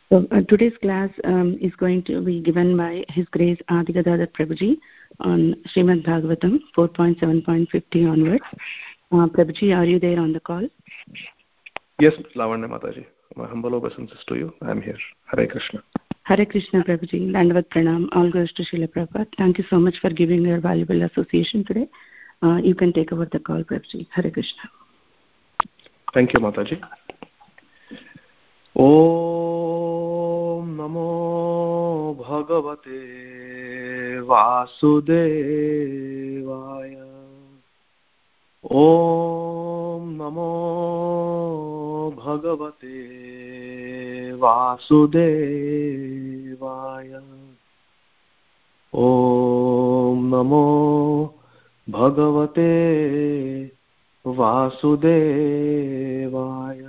So today's class is going to be given by His Grace Adi Gadadhar Prabhuji on Srimad Bhagavatam 4.7.50 onwards. Prabhuji, are you there on the call? Yes, Lavanya Mataji. My humble obeisances to you. I am here. Hare Krishna. Hare Krishna, Prabhuji. Dandavat Pranam. All goes to Srila Prabhupada. Thank you so much for giving your valuable association today. You can take over the call, Prabhuji. Hare Krishna. Thank you, Mataji. Om Namo Bhagavate Vasudevaya. Om Namo Bhagavate Vasudevaya. Om Namo Bhagavate Vasudevaya.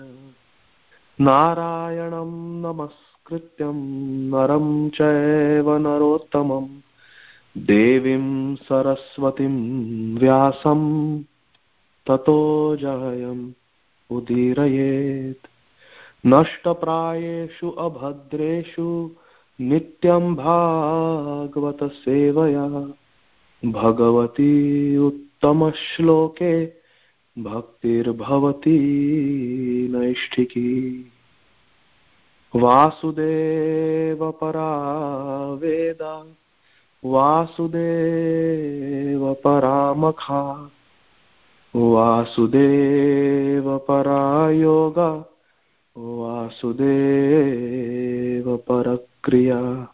Narayanam namaskrityam naram chaiva narottamam devim saraswatim vyasam tato jayam udirayet. Nashtaprayeshu abhadreshu nityam bhagavata sevaya bhagavati uttama shloke bhaktir bhavati naishtiki. Vasudeva paraveda Vasudeva paramakha Vasudeva parayoga Vasudeva parakriya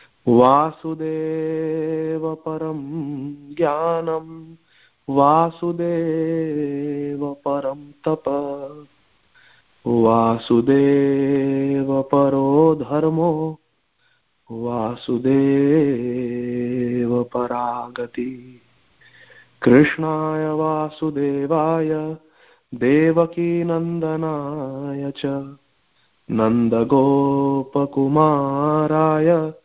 Vasudeva param jnanam Vasudeva param tapa Vasudeva paro dharmo Vasudeva paragati. Krishnaya Vasudevaya Devaki Nandanaya cha Nandagopakumaraya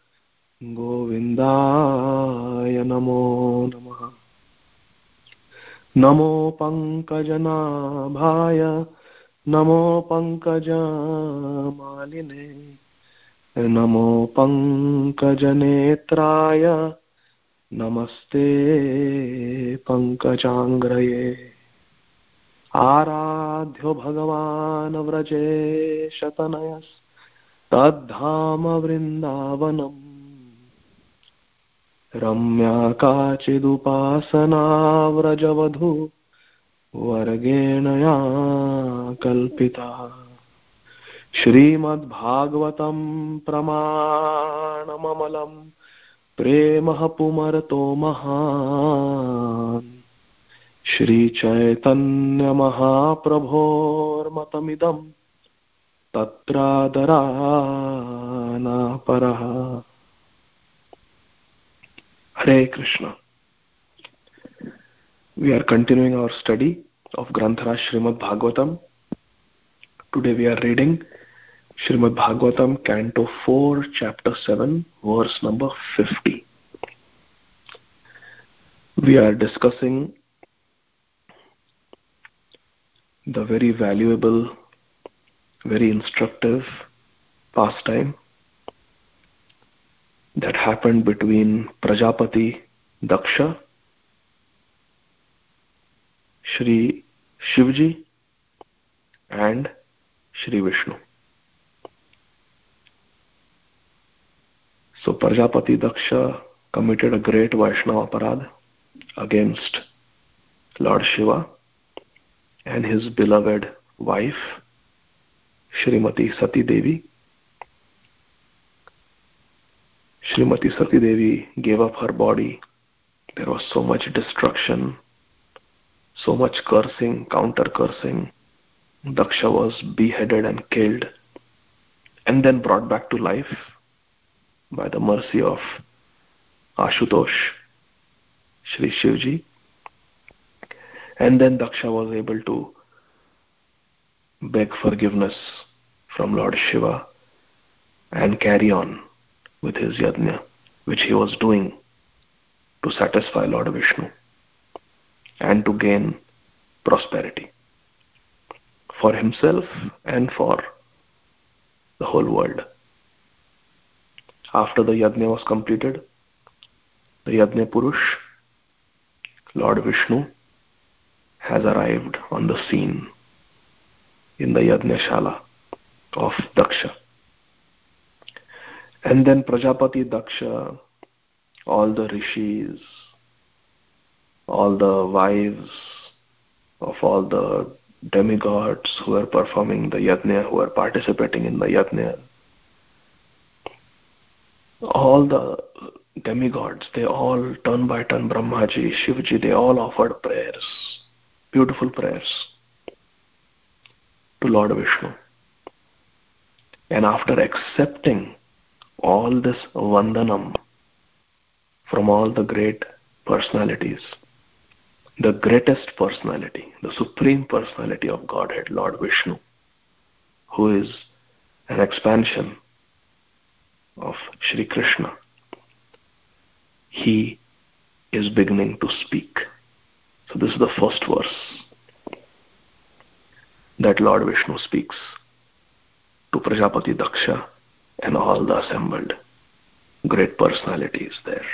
Govindaya namo namaha. Namo Pankajanabhaya Namo Pankajamaline Namo Pankajanetraya Namaste Pankajangraye. Aradhyo Bhagavan Vraje Shatanayas Tadhama Vrindavanam Ramya Kachidupasana Vrajavadhu Vargenaya Kalpita. Shrimad Bhagavatam Pramanamamalam Premah Pumarto Mahan Shri Chaitanya Mahaprabhor Matamidam Tatradarana Paraha. Hare Krishna. We are continuing our study of Granthara Srimad Bhagavatam. Today we are reading Srimad Bhagavatam, Canto 4, Chapter 7, verse number 50. We are discussing the very valuable, very instructive pastime that happened between Prajapati Daksha, Shri Shivji, and Shri Vishnu. So Prajapati Daksha committed a great Vaishnava aparadh against Lord Shiva and his beloved wife, Srimati Sati Devi. Srimati Sati Devi gave up her body. There was so much destruction, so much cursing, counter-cursing. Daksha was beheaded and killed and then brought back to life by the mercy of Ashutosh, Shri Shivji. And then Daksha was able to beg forgiveness from Lord Shiva and carry on with his yajna, which he was doing to satisfy Lord Vishnu and to gain prosperity for himself and for the whole world. After the yajna was completed, the Yajna Purush, Lord Vishnu, has arrived on the scene in the Yajna-shala of Daksha. And then Prajapati Daksha, all the rishis, all the wives of all the demigods who were performing the Yajna, who were participating in the Yajna, all the demigods, they all, turn by turn, Brahmaji, Shivji, they all offered prayers, beautiful prayers to Lord Vishnu. And after accepting all this vandanam from all the great personalities, the greatest personality, the supreme personality of Godhead, Lord Vishnu, who is an expansion of Shri Krishna, he is beginning to speak. So this is the first verse that Lord Vishnu speaks to Prajapati Daksha and all the assembled great personalities there.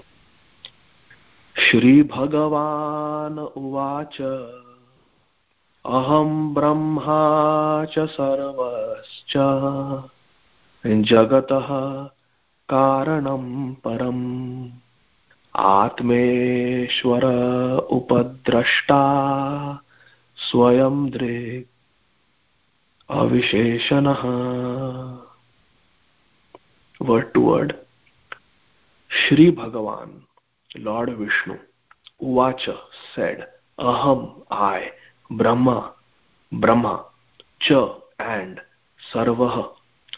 Shri Bhagavan Uvacha Aham Brahma cha sarvascha Jagatah Karanam Param Atmeshwara Upadrashta Swayam Drik Avisheshanaha. Word to word. Shri Bhagavan, Lord Vishnu, Uvacha, said, Aham, I, Brahma, Cha, and Sarvaha,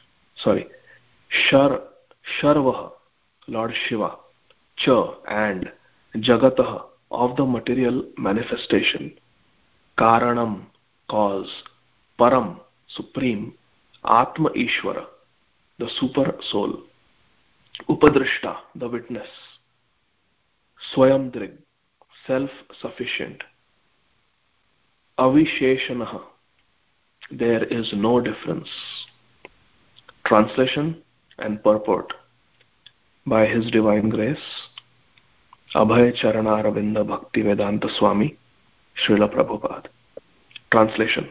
Sharvaha, Lord Shiva, Cha, and Jagataha, of the material manifestation, Karanam, cause, Param, supreme, Atma Ishvara, the super soul, Upadrashta, the witness, Swayamdrig, self-sufficient, Avisheshanaha, there is no difference. Translation and purport by His Divine Grace, Abhay Charana Aravinda Bhakti Vedanta Swami, Srila Prabhupada. Translation.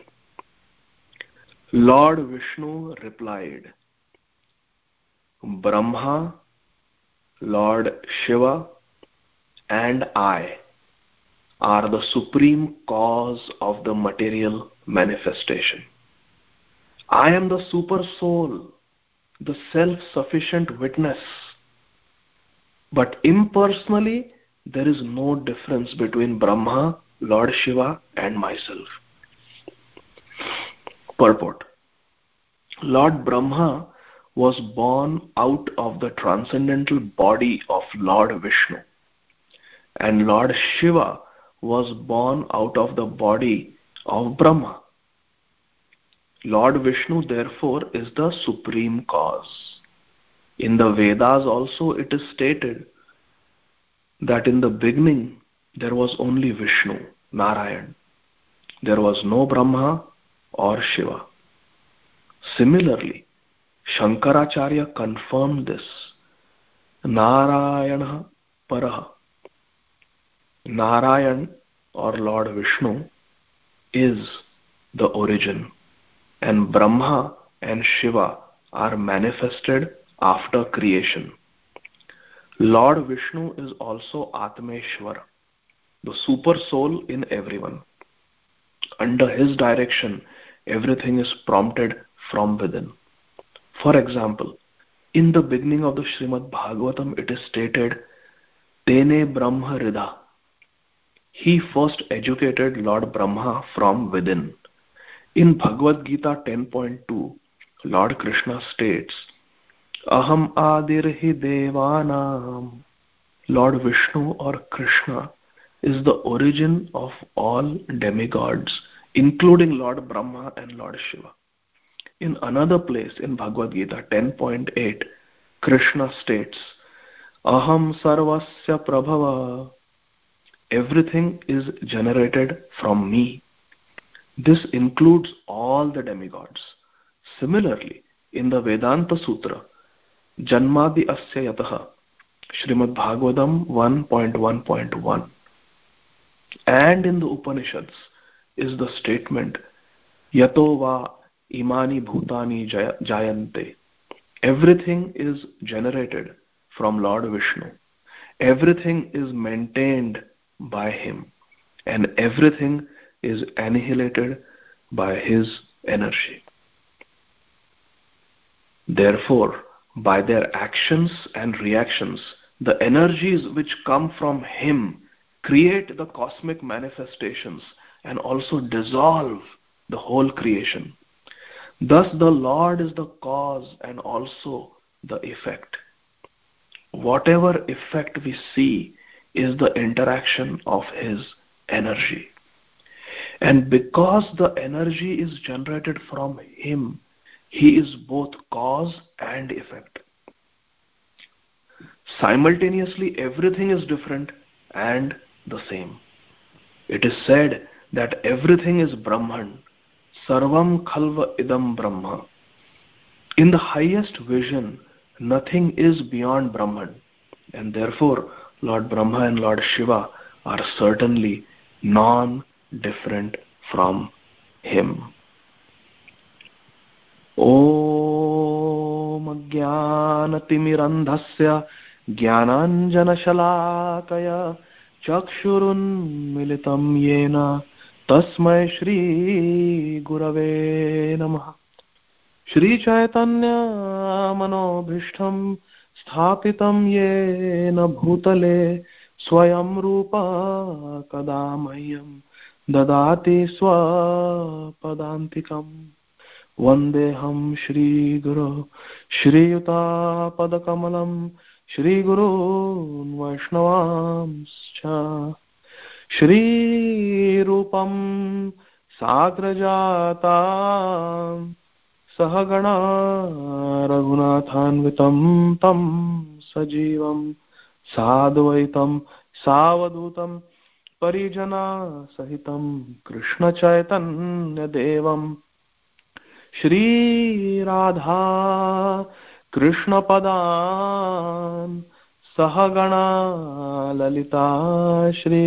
Lord Vishnu replied, Brahma, Lord Shiva, and I are the supreme cause of the material manifestation. I am the super soul, the self-sufficient witness. But impersonally, there is no difference between Brahma, Lord Shiva, and myself. Purport. Lord Brahma was born out of the transcendental body of Lord Vishnu, and Lord Shiva was born out of the body of Brahma. Lord Vishnu, therefore, is the supreme cause. In the Vedas also it is stated that in the beginning there was only Vishnu, Narayan. There was no Brahma or Shiva. Similarly, Shankaracharya confirmed this. Narayana Paraha. Narayan or Lord Vishnu is the origin, and Brahma and Shiva are manifested after creation. Lord Vishnu is also Atmeshwara, the super soul in everyone. Under his direction, everything is prompted from within. For example, in the beginning of the Srimad Bhagavatam, it is stated, Tene Brahma Ridha. He first educated Lord Brahma from within. In Bhagavad Gita 10.2, Lord Krishna states, Aham Adirhi Devanam. Lord Vishnu or Krishna is the origin of all demigods, including Lord Brahma and Lord Shiva. In another place in Bhagavad Gita 10.8, Krishna states, Aham Sarvasya Prabhava. Everything is generated from me. This includes all the demigods. Similarly, in the Vedanta Sutra, Janmadi asya yatah, Srimad Bhagavatam 1.1.1. And in the Upanishads is the statement, Yato va imani bhutani jayante. Everything is generated from Lord Vishnu. Everything is maintained by him. And everything is annihilated by his energy. Therefore, by their actions and reactions, the energies which come from him create the cosmic manifestations and also dissolve the whole creation. Thus the Lord is the cause and also the effect. Whatever effect we see is the interaction of his energy. And because the energy is generated from him, he is both cause and effect. Simultaneously, everything is different and the same. It is said that everything is Brahman. Sarvam khalva idam Brahma. In the highest vision, nothing is beyond Brahman. And therefore, Lord Brahma and Lord Shiva are certainly non-different from him. Om Jnanatimirandhasya Jnananjanashalakaya Chakshurunmilitam Yena Tasmai Shri Gurave Namaha. Shri Chaitanya Manobhishtam Sthapitam Yena Bhutale Swayam Rupa Kadamayyam Dadati Swapadantikam. Vandeham Shri Guru Shri Yuta Padakamalam Shri Guru Vaishnavamscha Shri Rupam Sagrajata Sahagana Raghunathanvitam Tam Sajivam Sadvaitam Savadutam Parijana Sahitam Krishna Chaitanya Devam Shri Radha Krishna Padan Sahagana Lalita Shri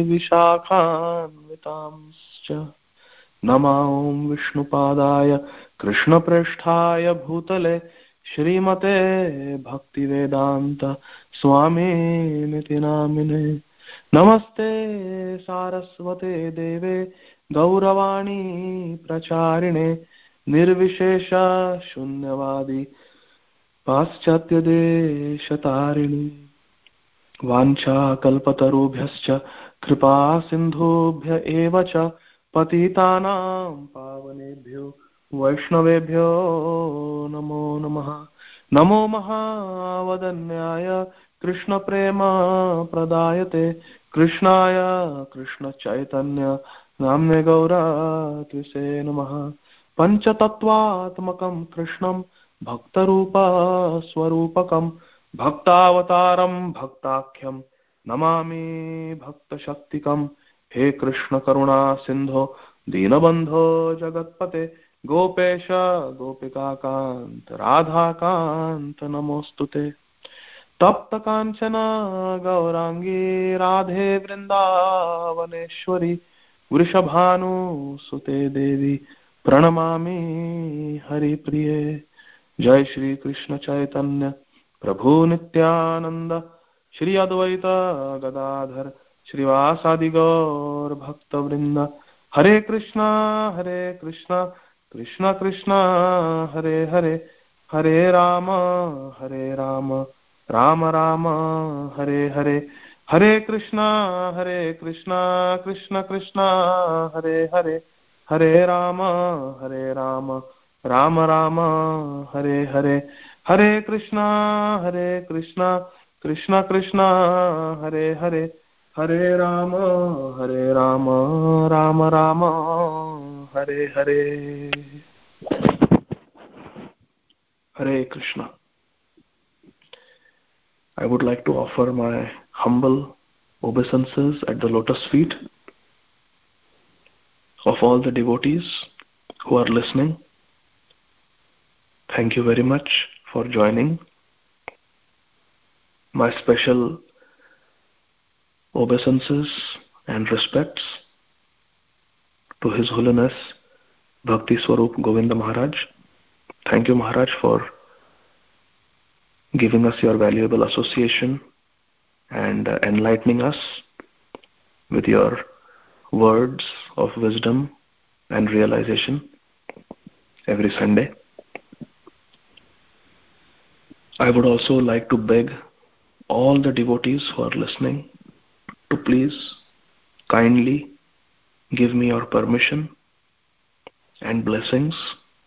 Vishakhanvitamscha Namam Vishnu Padaya Krishna Prasthaya Bhutale Shrimate Bhaktivedanta Swami Niti Namine Namaste Saraswate Deve Gauravani Pracharine Nirvishesha Shunyavadi Paschatya Deshatarine Vancha Kalpatarubhyascha Kripa Sindhubhya Evacha Patitanam Pavanebhyo Vaishnavebhyo Namo Namaha. Namo Mahavadanyaya Krishna Prema Pradayate Krishnaya Krishna Chaitanya Namne Gaura Twise Namaha. Panchatattvatmakam Krishnam Bhaktarupa Swarupakam Bhaktavataram Bhaktakhyam Namami Bhakta Shaktikam. He Krishna Karuna Sindho Dinabandho Jagatpate Gopesha Gopika Kant Radha Kant Namostute. Tapta Kanchana Gaurangi Radhe Vrindavaneshwari Vrishabhanu Sute Devi Pranamami Hari Priye. Jai Shri Krishna Chaitanya Prabhu Nityananda Shri Advaita Gadadhar Shrivasadi Gaur Bhakta Vrinda. Hare Krishna Krishna Krishna Hare Hare Hare Rama Rama Rama Hare Hare. Hare Krishna Krishna Krishna Hare Hare Hare Rama Rama Rama Hare Hare. Hare Krishna Krishna Krishna Hare Hare Hare Rama Rama Rama Hare Hare. Hare Krishna. I would like to offer my humble obeisances at the lotus feet of all the devotees who are listening. Thank you very much for joining. My special obeisances and respects to His Holiness Bhakti Swarup Govinda Maharaj. Thank you, Maharaj, for giving us your valuable association and enlightening us with your words of wisdom and realization every Sunday. I would also like to beg all the devotees who are listening to please kindly give me your permission and blessings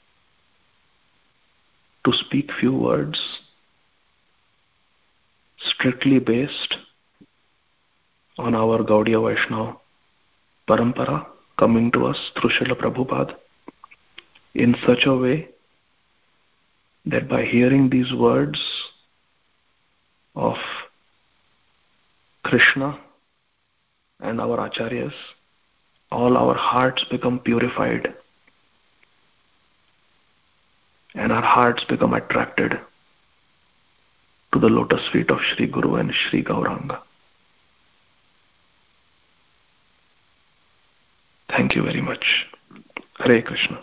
to speak few words strictly based on our Gaudiya Vaishnava Parampara coming to us through Srila Prabhupada in such a way that by hearing these words of Krishna and our Acharyas, all our hearts become purified and our hearts become attracted to the lotus feet of Sri Guru and Sri Gauranga. Thank you very much. Hare Krishna.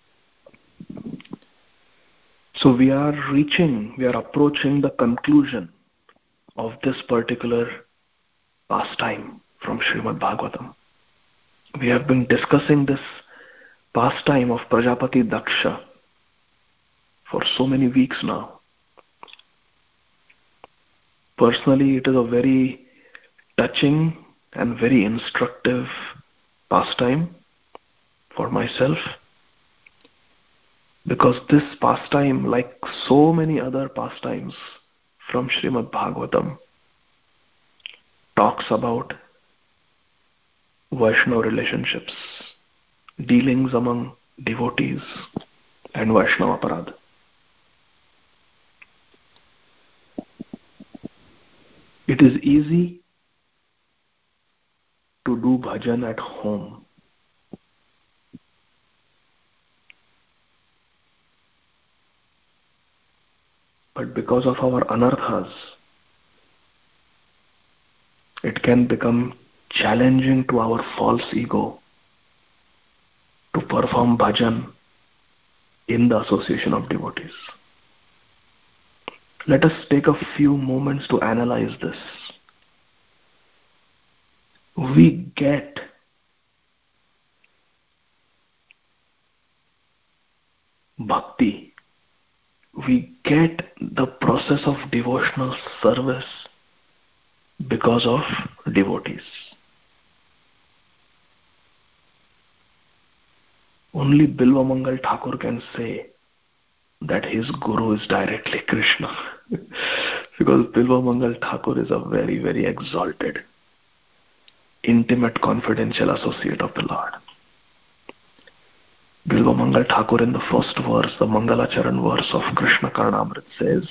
So we are approaching the conclusion of this particular pastime from Srimad Bhagavatam. We have been discussing this pastime of Prajapati Daksha for so many weeks now. Personally, it is a very touching and very instructive pastime for myself, because this pastime, like so many other pastimes from Srimad Bhagavatam, talks about Vaishnava relationships, dealings among devotees and Vaishnava Aparadha. It is easy to do bhajan at home. But because of our anarthas, it can become challenging to our false ego to perform bhajan in the association of devotees. Let us take a few moments to analyze this. We get bhakti, we get the process of devotional service because of devotees. Only Bilva Mangal Thakur can say that his guru is directly Krishna. Because Bilva Mangal Thakur is a very, very exalted, intimate, confidential associate of the Lord. Bilva Mangal Thakur in the first verse, the Mangalacharan verse of Krishna Karnamrit says,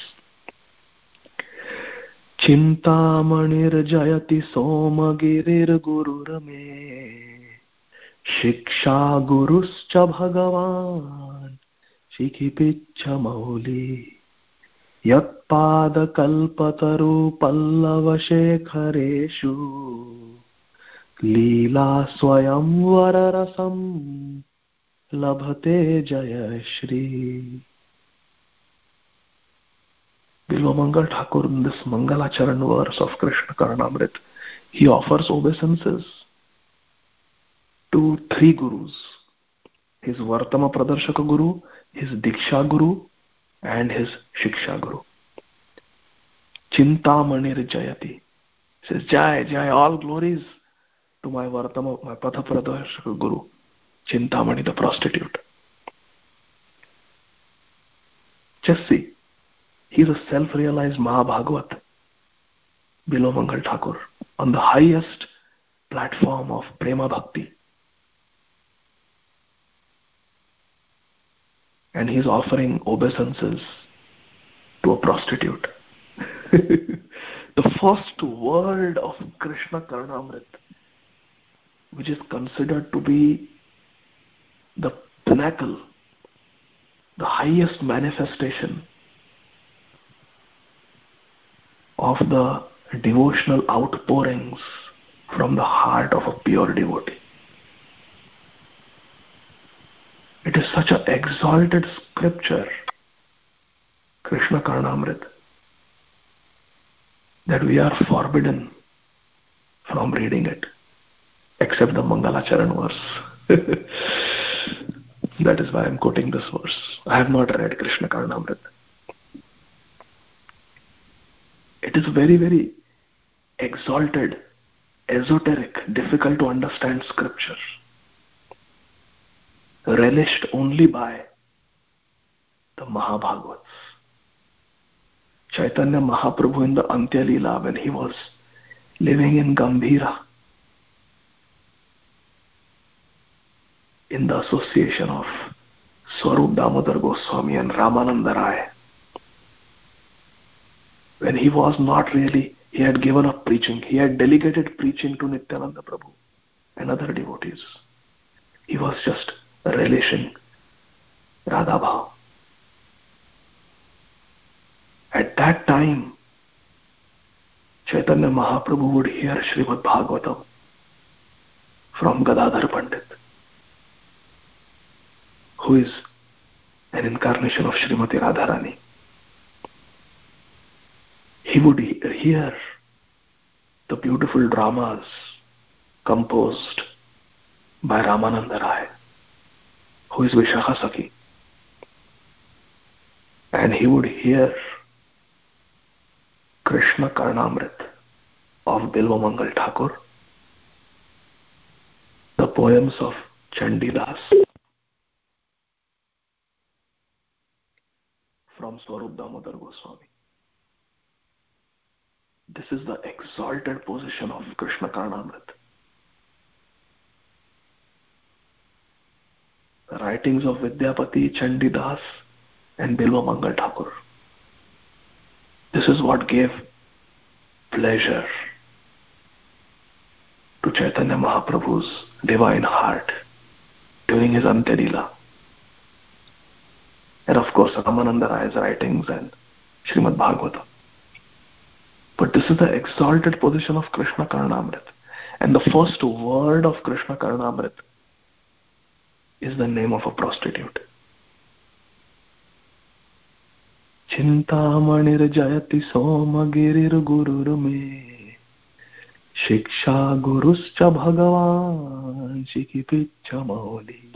Chintamanir jayati somagirir gururame Shiksha guruscha bhagavan Shikipicha mauli Yat pada kalpataru pallava shekhareshu Leela swayam vararasam Labhate Jaya Shri. Bilva Mangal Thakur in this Mangalacharan verse of Krishna Karnamrit, he offers obeisances to three gurus: his Vartama Pradarshaka Guru, his Diksha Guru, and his Shiksha Guru. Chintamanir Jayati. He says, Jai, Jai, all glories to my Vartama, my Patha Pradarshaka Guru, Chintamani the prostitute. Just see, he is a self-realized Mahabhagavat, Bilva Mangal Thakur, on the highest platform of Prema Bhakti. And he is offering obeisances to a prostitute. The first word of Krishna Karnamrit, which is considered to be the pinnacle, the highest manifestation of the devotional outpourings from the heart of a pure devotee. It is such an exalted scripture, Krishna Karnamrit, that we are forbidden from reading it, except the Mangalacharan verse. That is why I am quoting this verse. I have not read Krishna Karnamrit. It is very, very exalted, esoteric, difficult to understand scripture, relished only by the Mahabhagavats. Chaitanya Mahaprabhu in the Antya Leela, when he was living in Gambhira, in the association of Swarup Damodar Goswami and Ramananda Rai, when he was not really, he had given up preaching, he had delegated preaching to Nityananda Prabhu and other devotees. He was just relishing Radha Bhav. At that time, Chaitanya Mahaprabhu would hear Srimad Bhagavatam from Gadadhar Pandit, who is an incarnation of Srimati Radharani. He would hear the beautiful dramas composed by Ramananda Rai, who is Vishakha Sakhi. And he would hear Krishna Karnamrit of Bilva Mangal Thakur, the poems of Chandidas from Swarup Damodar Goswami. This is the exalted position of Krishna Karnamrit. The writings of Vidyapati, Chandidas and Bilva Mangal Thakur. This is what gave pleasure to Chaitanya Mahaprabhu's divine heart during his Antya Leela. And of course Ramananda Rai's writings and Srimad Bhagavatam. But this is the exalted position of Krishna Karnamrit. And the first word of Krishna Karnamrit is the name of a prostitute. Chintamanir jayati somagirir gurur me shiksha guruscha bhagavan shikipicha mauli.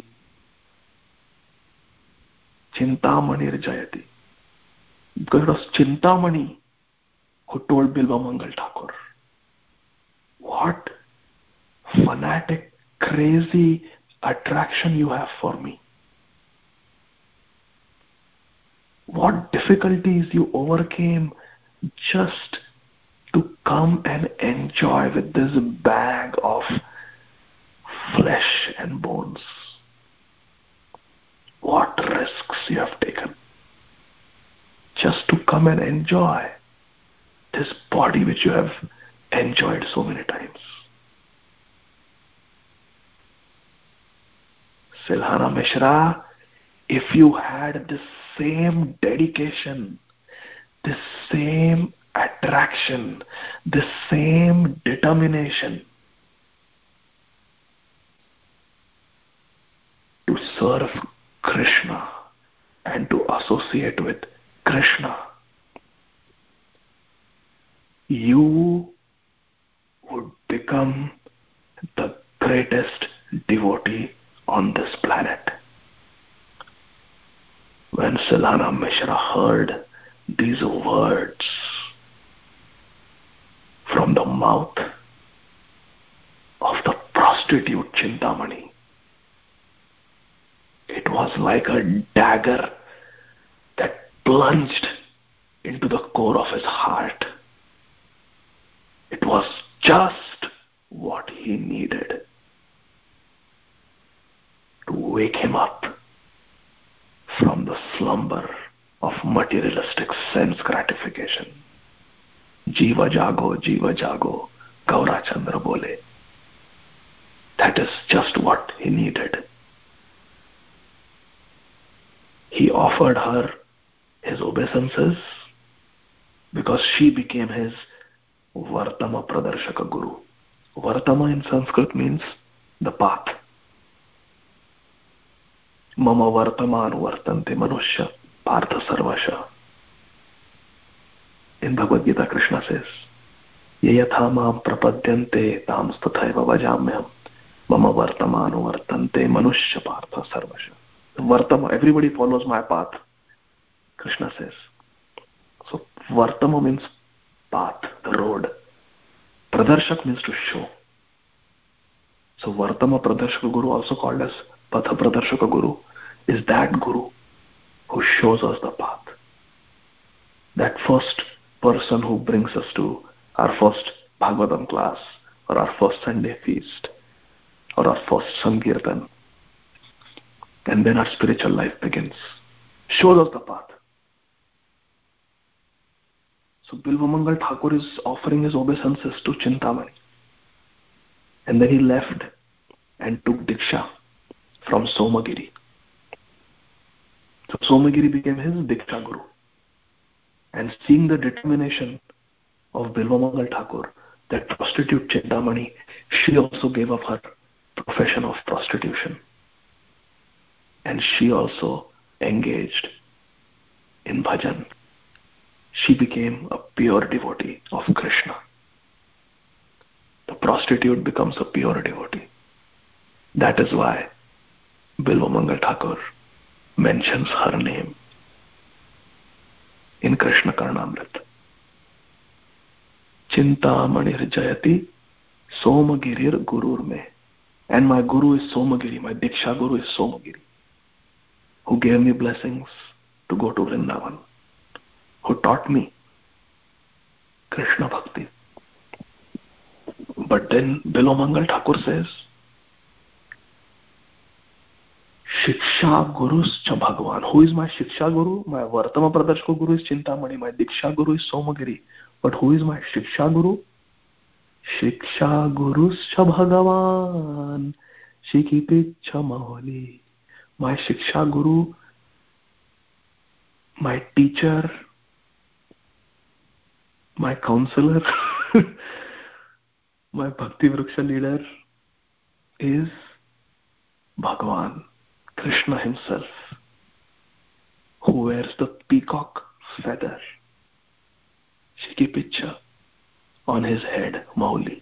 Chintamanir jayati. Because it was Chintamani who told Bilva Mangal Thakur, what fanatic, crazy attraction you have for me. What difficulties you overcame just to come and enjoy with this bag of flesh and bones. What risks you have taken just to come and enjoy this body which you have enjoyed so many times. Silhana Mishra, if you had this same dedication, this same attraction, this same determination to serve Krishna and to associate with Krishna, you would become the greatest devotee on this planet. When Silhana Mishra heard these words from the mouth of the prostitute Chintamani, it was like a dagger that plunged into the core of his heart. It was just what he needed to wake him up from the slumber of materialistic sense gratification. Jiva jago, Gaura Chandra bole. That is just what he needed. He offered her his obeisances because she became his Vartama Pradarshaka Guru. Vartama in Sanskrit means the path. Mama Vartaman Vartante Manushya Partha Sarvasha. In Bhagavad Gita, Krishna says, Yayatha mam prapadyante tam stathaiva vajamyam mama vartamano vartante manushya partha sarvasha. Vartama, everybody follows my path, Krishna says. So Vartama means path, the road. Pradarshak means to show. So Vartama Pradarshaka Guru, also called as Patha Pradarshaka Guru, is that Guru who shows us the path. That first person who brings us to our first Bhagavatam class, or our first Sunday feast, or our first Sankirtan. And then our spiritual life begins. Shows us the path. So Bilvamangal Thakur is offering his obeisances to Chintamani. And then he left and took Diksha from Somagiri. So Somagiri became his Diksha Guru. And seeing the determination of Bilvamangal Thakur, that prostitute Chintamani, she also gave up her profession of prostitution. And she also engaged in bhajan. She became a pure devotee of Krishna. The prostitute becomes a pure devotee. That is why Bilvamangal Thakur mentions her name in Krishna Karnamrita. Chintamanir Jayati Somagirir Gurur Me. And my Guru is Somagiri, my Diksha Guru is Somagiri, who gave me blessings to go to Vrindavan, who taught me Krishna Bhakti. But then Bilvamangal Thakur says, Shiksha Gurus Cha Bhagavan. Who is my Shiksha Guru? My Vartama Pradarshaka Guru is Chintamani, my Diksha Guru is Somagiri. But who is my Shiksha Guru? Shiksha Gurus Cha Bhagavan, Shikipit Cha Maholi. My Shiksha Guru, my teacher, my counselor, my Bhakti Vriksha leader is Bhagavan, Krishna himself, who wears the peacock feather, Shikipicha, on his head, Mauli.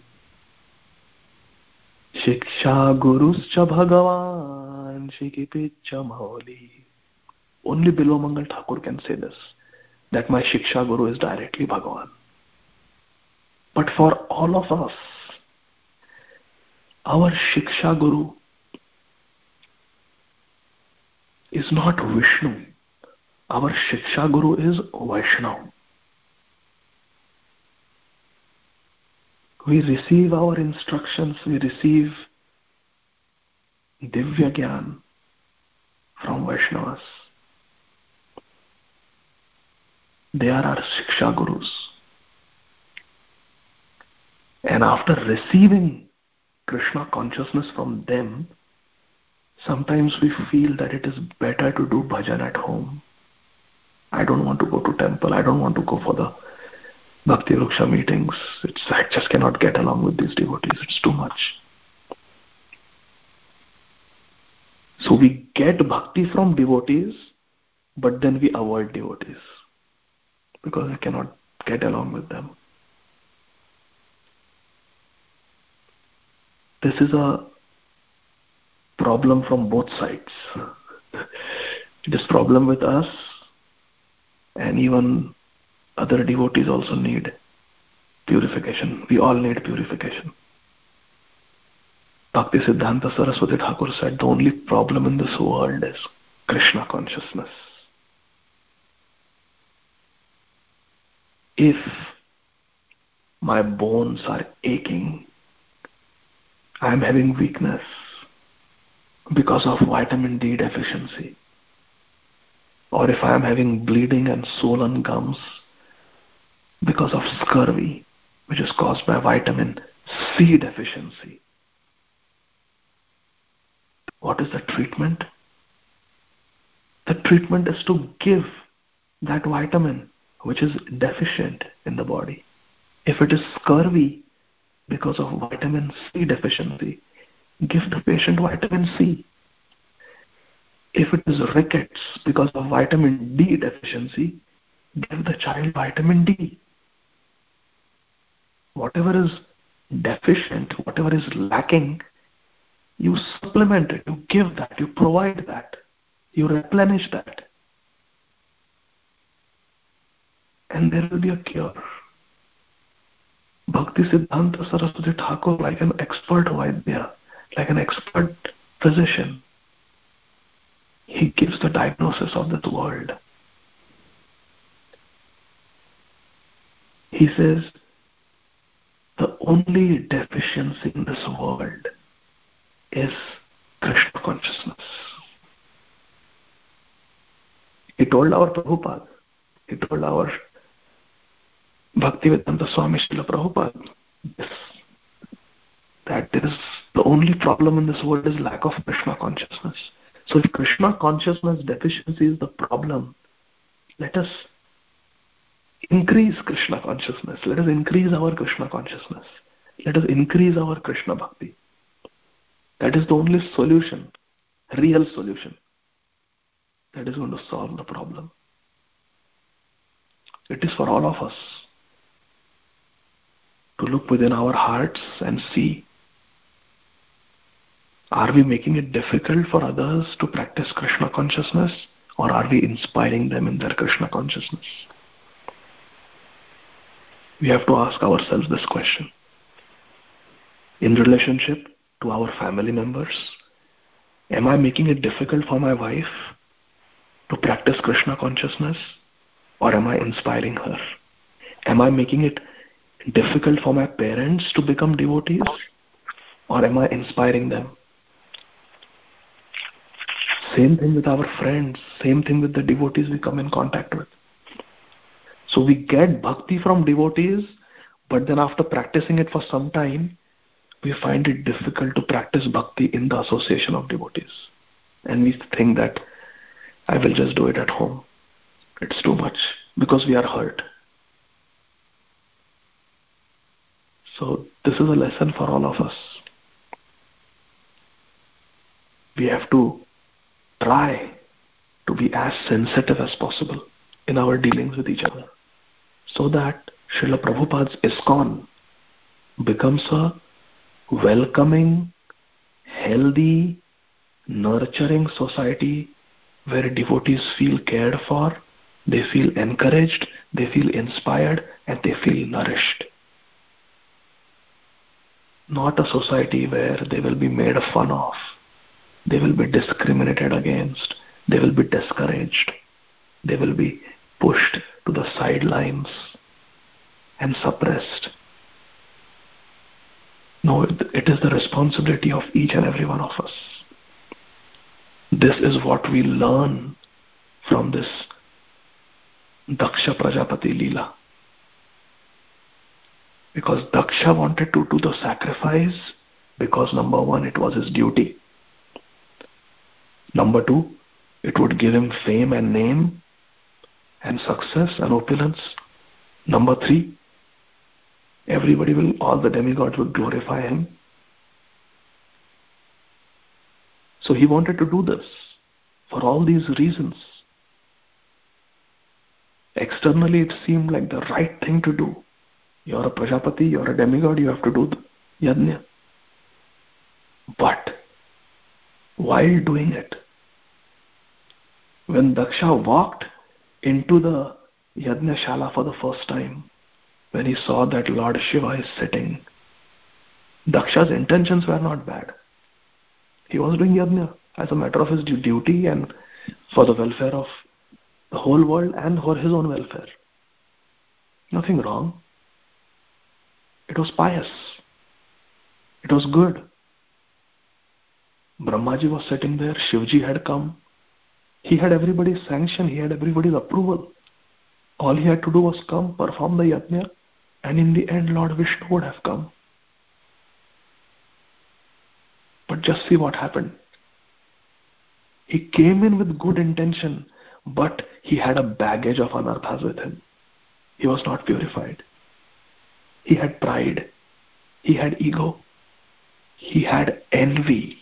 Shiksha Gurus Cha Bhagavan, Shikipicha Mauli. Only Bilvamangal Thakur can say this, that my Shiksha Guru is directly Bhagavan. But for all of us, our Shiksha Guru is not Vishnu. Our Shiksha Guru is Vaishnava. We receive our instructions, we receive Divya Gyan from Vaishnavas. They are our Shiksha Gurus. And after receiving Krishna consciousness from them, sometimes we feel that it is better to do bhajan at home. I don't want to go to temple. I don't want to go for the Bhakti Vriksha meetings. I just cannot get along with these devotees. It's too much. So we get bhakti from devotees, but then we avoid devotees because we cannot get along with them. This is a problem from both sides. It is a problem with us, and even other devotees also need purification. We all need purification. Bhakti Siddhanta Saraswati Thakur said the only problem in this world is Krishna consciousness. If my bones are aching, I am having weakness because of vitamin D deficiency, or if I am having bleeding and swollen gums because of scurvy, which is caused by vitamin C deficiency, what is the treatment? The treatment is to give that vitamin which is deficient in the body. If it is scurvy because of vitamin C deficiency, give the patient vitamin C. If it is rickets because of vitamin D deficiency, give the child vitamin D. Whatever is deficient, whatever is lacking, you supplement it, you give that, you provide that, you replenish that. And there will be a cure. Bhakti Siddhanta Saraswati Thakur, like an expert Vaidya, like an expert physician, he gives the diagnosis of this world. He says, the only deficiency in this world is Krishna consciousness. He told our Prabhupada, he told our Bhaktivedanta Swami Srila Prabhupada this, that there is the only problem in this world is lack of Krishna consciousness. So if Krishna consciousness deficiency is the problem, let us increase Krishna consciousness. Let us increase our Krishna consciousness. Let us increase our Krishna bhakti. That is the only solution, real solution, that is going to solve the problem. It is for all of us to look within our hearts and see, are we making it difficult for others to practice Krishna consciousness, or are we inspiring them in their Krishna consciousness? We have to ask ourselves this question. In relationship to our family members, am I making it difficult for my wife to practice Krishna consciousness, or am I inspiring her? Am I making it difficult for my parents to become devotees, or am I inspiring them? Same thing with our friends, same thing with the devotees we come in contact with. So we get bhakti from devotees, but then after practicing it for some time, we find it difficult to practice bhakti in the association of devotees. And we think that I will just do it at home. It's too much, because we are hurt. So this is a lesson for all of us. We have to try to be as sensitive as possible in our dealings with each other, so that Srila Prabhupada's ISKCON becomes a welcoming, healthy, nurturing society where devotees feel cared for, they feel encouraged, they feel inspired, and they feel nourished. Not a society where they will be made fun of, they will be discriminated against, they will be discouraged, they will be pushed to the sidelines and suppressed. No, it is the responsibility of each and every one of us. This is what we learn from this Daksha Prajapati Leela. Because Daksha wanted to do the sacrifice because number one, it was his duty. Number two, it would give him fame and name and success and opulence. Number three, all the demigods will glorify him. So he wanted to do this for all these reasons. Externally, it seemed like the right thing to do. You're a Prajapati, you're a demigod, you have to do the yajna. But while doing it, when Daksha walked into the yajna shala for the first time, when he saw that Lord Shiva is sitting, Daksha's intentions were not bad. He was doing yajna as a matter of his duty and for the welfare of the whole world and for his own welfare. Nothing wrong. It was pious. It was good. Brahmaji was sitting there, Shivji had come. He had everybody's sanction, he had everybody's approval. All he had to do was come, perform the yajna, and in the end Lord Vishnu would have come. But just see what happened. He came in with good intention, but he had a baggage of anarthas with him. He was not purified. He had pride. He had ego. He had envy.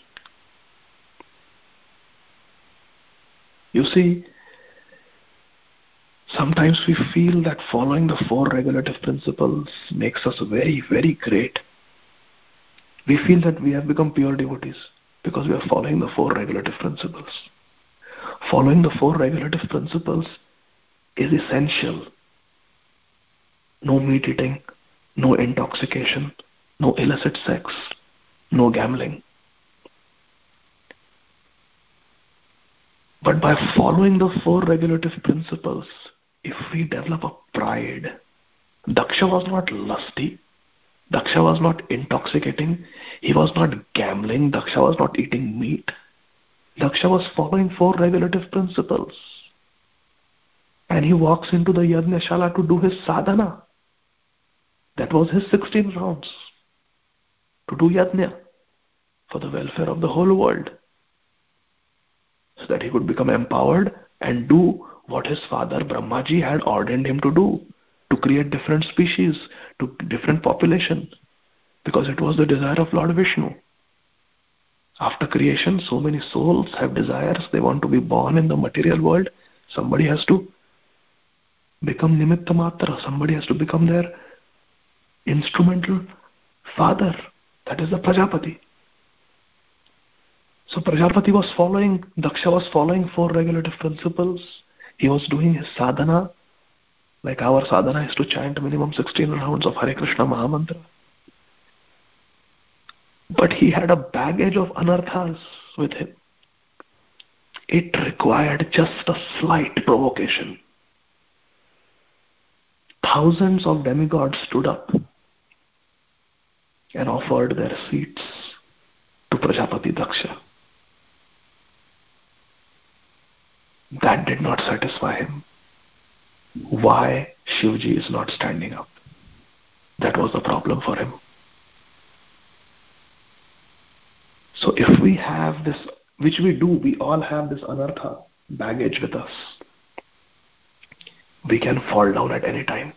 You see, sometimes we feel that following the four regulative principles makes us very, very great. We feel that we have become pure devotees because we are following the four regulative principles. Following the four regulative principles is essential. No meat eating, no intoxication, no illicit sex, no gambling. But by following the four regulative principles, if we develop a pride, Daksha was not lusty, Daksha was not intoxicating, he was not gambling, Daksha was not eating meat. Daksha was following four regulative principles. And he walks into the Yajnashala to do his sadhana. That was his 16 rounds. To do yajna for the welfare of the whole world. So that he could become empowered and do what his father Brahmaji had ordained him to do. To create different species, to different population. Because it was the desire of Lord Vishnu. After creation, so many souls have desires. They want to be born in the material world. Somebody has to become Nimitta Matra. Somebody has to become their instrumental father. That is the Prajapati. So Prajapati was following, Daksha was following four regulative principles. He was doing his sadhana. Like our sadhana is to chant minimum 16 rounds of Hare Krishna Mahamantra. But he had a baggage of anarthas with him. It required just a slight provocation. Thousands of demigods stood up and offered their seats to Prajapati Daksha. That did not satisfy him. Why Shivji is not standing up? That was the problem for him. So if we have this, which we do, we all have this anartha baggage with us. We can fall down at any time.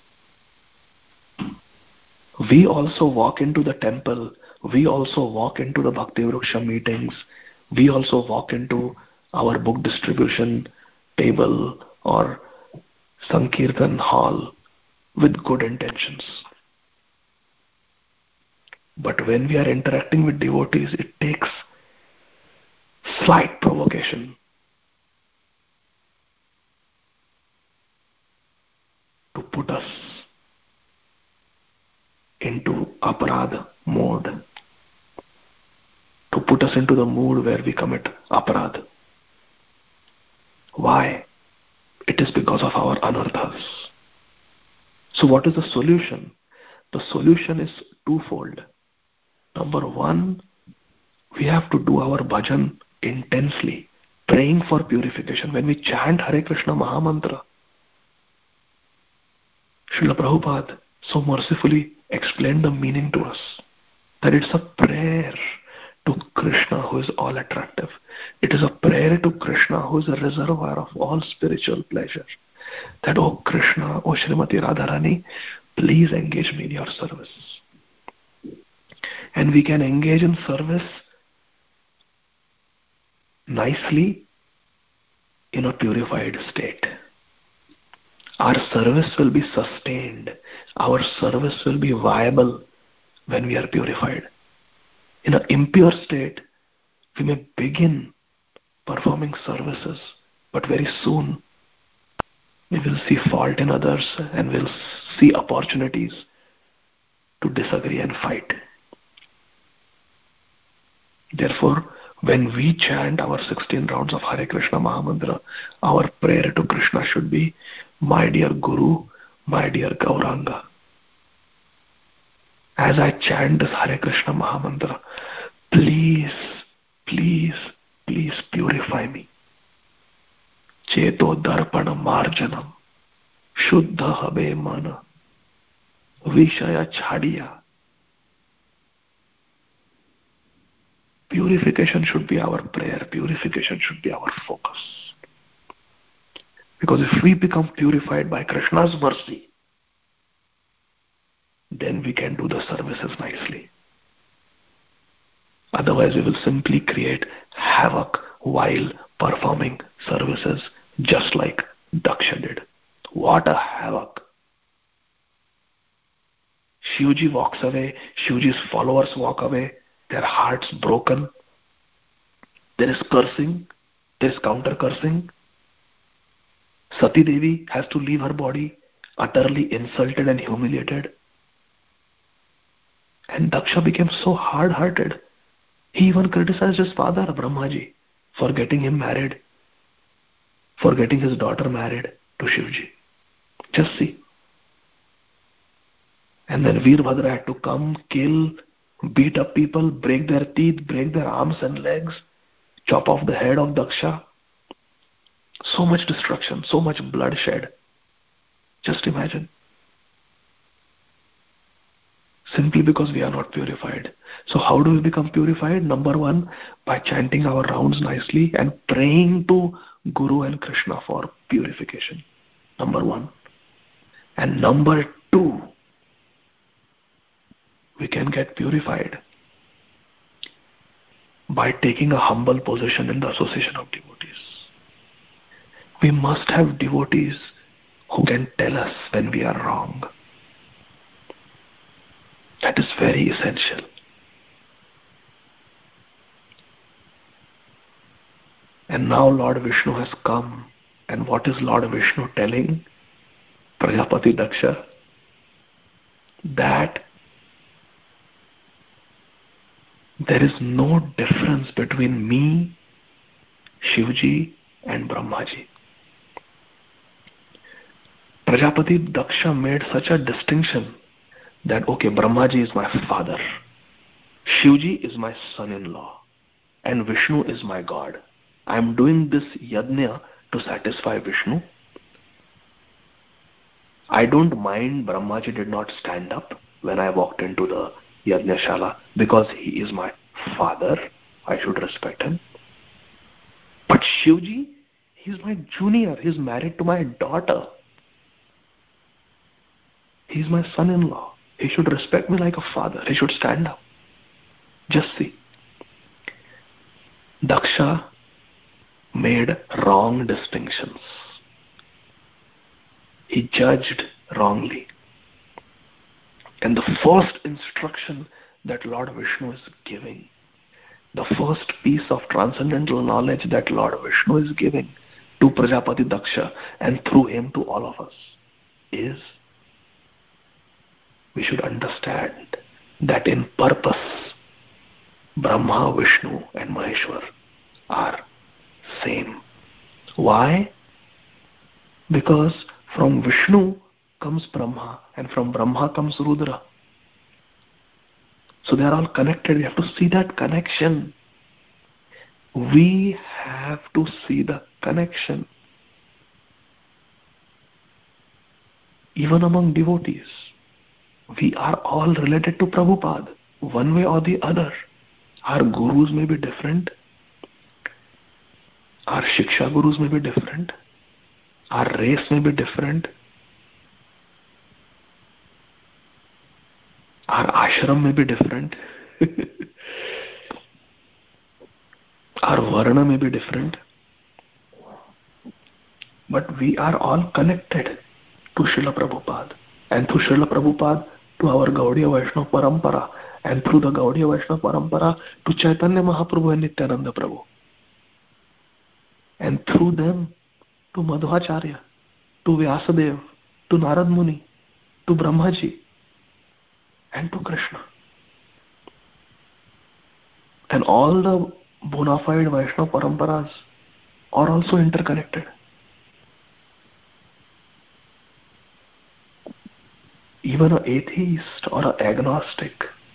We also walk into the temple. We also walk into the Bhakti Vriksha meetings. We also walk into our book distribution table or Sankirtan hall with good intentions. But when we are interacting with devotees, it takes slight provocation to put us into aparadha mode, to put us into the mood where we commit aparadha. Why? It is because of our anarthas. So what is the solution? The solution is twofold. Number one, we have to do our bhajan intensely, praying for purification. When we chant Hare Krishna Mahamantra, Srila Prabhupada so mercifully explained the meaning to us, that it's a prayer to Krishna who is all attractive. It is a prayer to Krishna who is a reservoir of all spiritual pleasure. That, oh Krishna, oh Srimati Radharani, please engage me in your service. And we can engage in service nicely in a purified state. Our service will be sustained. Our service will be viable when we are purified. In an impure state, we may begin performing services, but very soon we will see fault in others and will see opportunities to disagree and fight. Therefore, when we chant our 16 rounds of Hare Krishna Mahamantra, our prayer to Krishna should be, my dear Guru, my dear Gauranga, as I chant this Hare Krishna Mahamantra, please, please, please purify me. Cheto darpana marjanam, shuddha habe mana, vishaya chhadiya. Purification should be our prayer. Purification should be our focus. Because if we become purified by Krishna's mercy, then we can do the services nicely. Otherwise, we will simply create havoc while performing services, just like Daksha did. What a havoc! Shivji walks away, Shivji's followers walk away, their hearts broken. There is cursing, there is counter cursing. Sati Devi has to leave her body utterly insulted and humiliated. And Daksha became so hard-hearted. He even criticized his father, Brahmaji, for getting him married, for getting his daughter married to Shivji. Just see. And then Veerbhadra had to come, kill, beat up people, break their teeth, break their arms and legs, chop off the head of Daksha. So much destruction, so much bloodshed. Just imagine. Simply because we are not purified. So how do we become purified? Number one, by chanting our rounds nicely and praying to Guru and Krishna for purification. Number one. And number two, we can get purified by taking a humble position in the association of devotees. We must have devotees who can tell us when we are wrong. That is very essential. And now Lord Vishnu has come. And what is Lord Vishnu telling Prajapati Daksha? That there is no difference between me, Shivji, and Brahmaji. Prajapati Daksha made such a distinction that, okay, Brahmaji is my father, Shivji is my son-in-law, and Vishnu is my God. I am doing this yajna to satisfy Vishnu. I don't mind Brahmaji did not stand up when I walked into the Yajnashala because he is my father. I should respect him. But Shivji, he's my junior. He's married to my daughter. He's my son-in-law. He should respect me like a father. He should stand up. Just see. Daksha made wrong distinctions. He judged wrongly. And the first instruction that Lord Vishnu is giving, the first piece of transcendental knowledge that Lord Vishnu is giving to Prajapati Daksha and through him to all of us is we should understand that in purpose, Brahma, Vishnu and Maheshwar are same. Why? Because from Vishnu comes Brahma and from Brahma comes Rudra. So they are all connected. We have to see that connection. We have to see the connection. Even among devotees, we are all related to Prabhupada, one way or the other. Our gurus may be different. Our Shiksha gurus may be different. Our race may be different. Our ashram may be different. Our varna may be different. But we are all connected to Srila Prabhupada. And through Srila Prabhupada to our Gaudiya Vaishnava Parampara. And through the Gaudiya Vaishnava Parampara to Chaitanya Mahaprabhu and Nityananda Prabhu. And through them to Madhvacharya, to Vyasadeva, to Narad Muni, to Brahmaji, and to Krishna. And all the bona fide Vaishnava Paramparas are also interconnected. Even an atheist or an agnostic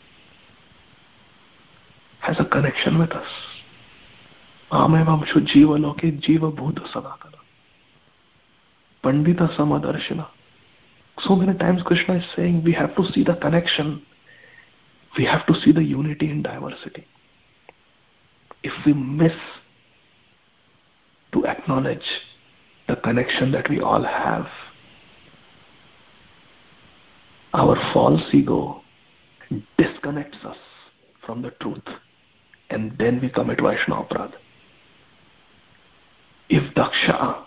has a connection with us. Amevamshu jiva loke jiva bhuta sanatana. Pandita samadarshina. So many times Krishna is saying we have to see the connection. We have to see the unity in diversity. If we miss to acknowledge the connection that we all have. Our false ego disconnects us from the truth, and then we commit Vaishnava Aparadha. If Daksha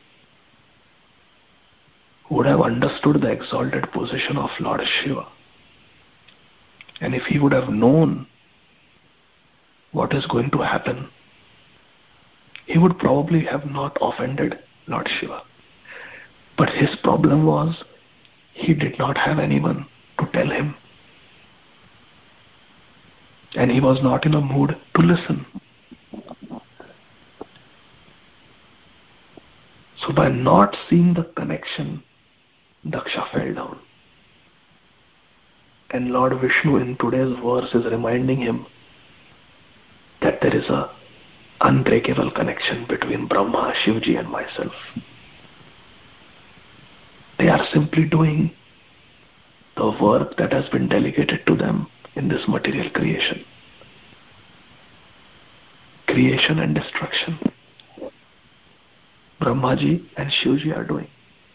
would have understood the exalted position of Lord Shiva, and if he would have known what is going to happen, he would probably have not offended Lord Shiva. But his problem was he did not have anyone to tell him, and he was not in a mood to listen. So by not seeing the connection, Daksha fell down. And Lord Vishnu in today's verse is reminding him that there is a unbreakable connection between Brahma, Shivji and myself. They are simply doing the work that has been delegated to them in this material creation. Creation and destruction. Brahmaji and Shivji are doing.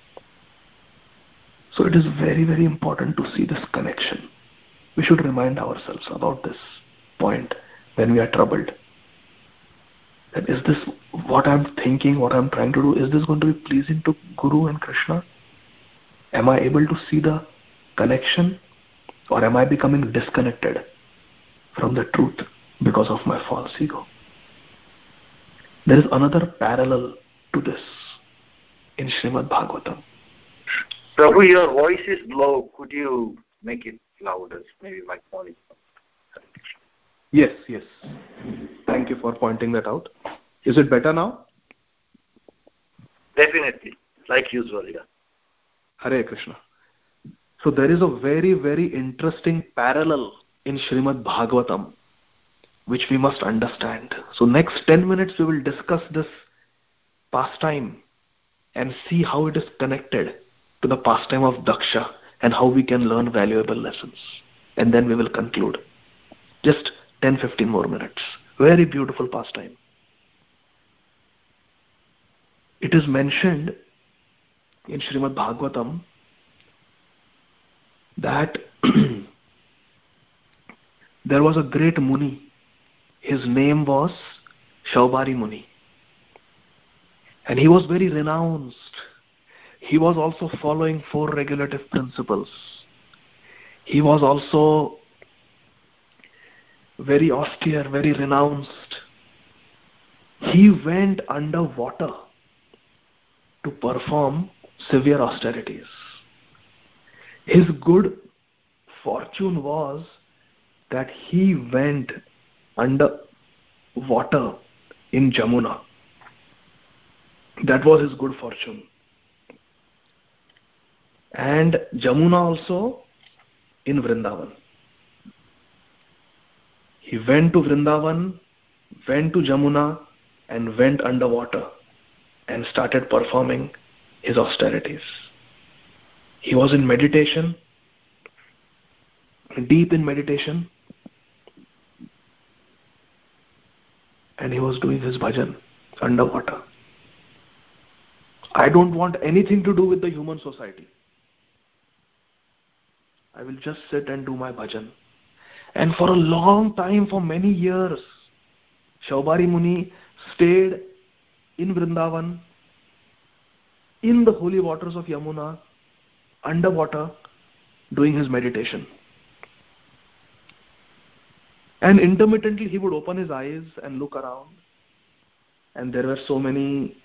So it is very, very important to see this connection. We should remind ourselves about this point when we are troubled. That is this what I'm thinking, what I'm trying to do, is this going to be pleasing to Guru and Krishna? Am I able to see the connection, or am I becoming disconnected from the truth because of my false ego? There is another parallel to this in Srimad Bhagavatam. Prabhu, your voice is low. Could you make it louder? Maybe my phone is. Yes. Thank you for pointing that out. Is it better now? Definitely, like usual, yeah. Hare Krishna. So there is a very, very interesting parallel in Srimad Bhagavatam which we must understand. So next 10 minutes we will discuss this pastime and see how it is connected to the pastime of Daksha and how we can learn valuable lessons. And then we will conclude. Just 10-15 more minutes. Very beautiful pastime. It is mentioned in Srimad Bhagavatam that there was a great Muni. His name was Shaubari Muni. And he was very renounced. He was also following 4 regulative principles. He was also very austere, very renounced. He went underwater to perform severe austerities. His good fortune was that he went under water in Jamuna. That was his good fortune. And Jamuna also in Vrindavan. He went to Vrindavan, went to Jamuna, and went underwater and started performing his austerities. He was in meditation, deep in meditation, and he was doing his bhajan underwater. I don't want anything to do with the human society. I will just sit and do my bhajan. And for a long time, for many years, Shaubari Muni stayed in Vrindavan, in the holy waters of Yamuna, underwater, doing his meditation. And intermittently he would open his eyes and look around, and there were so many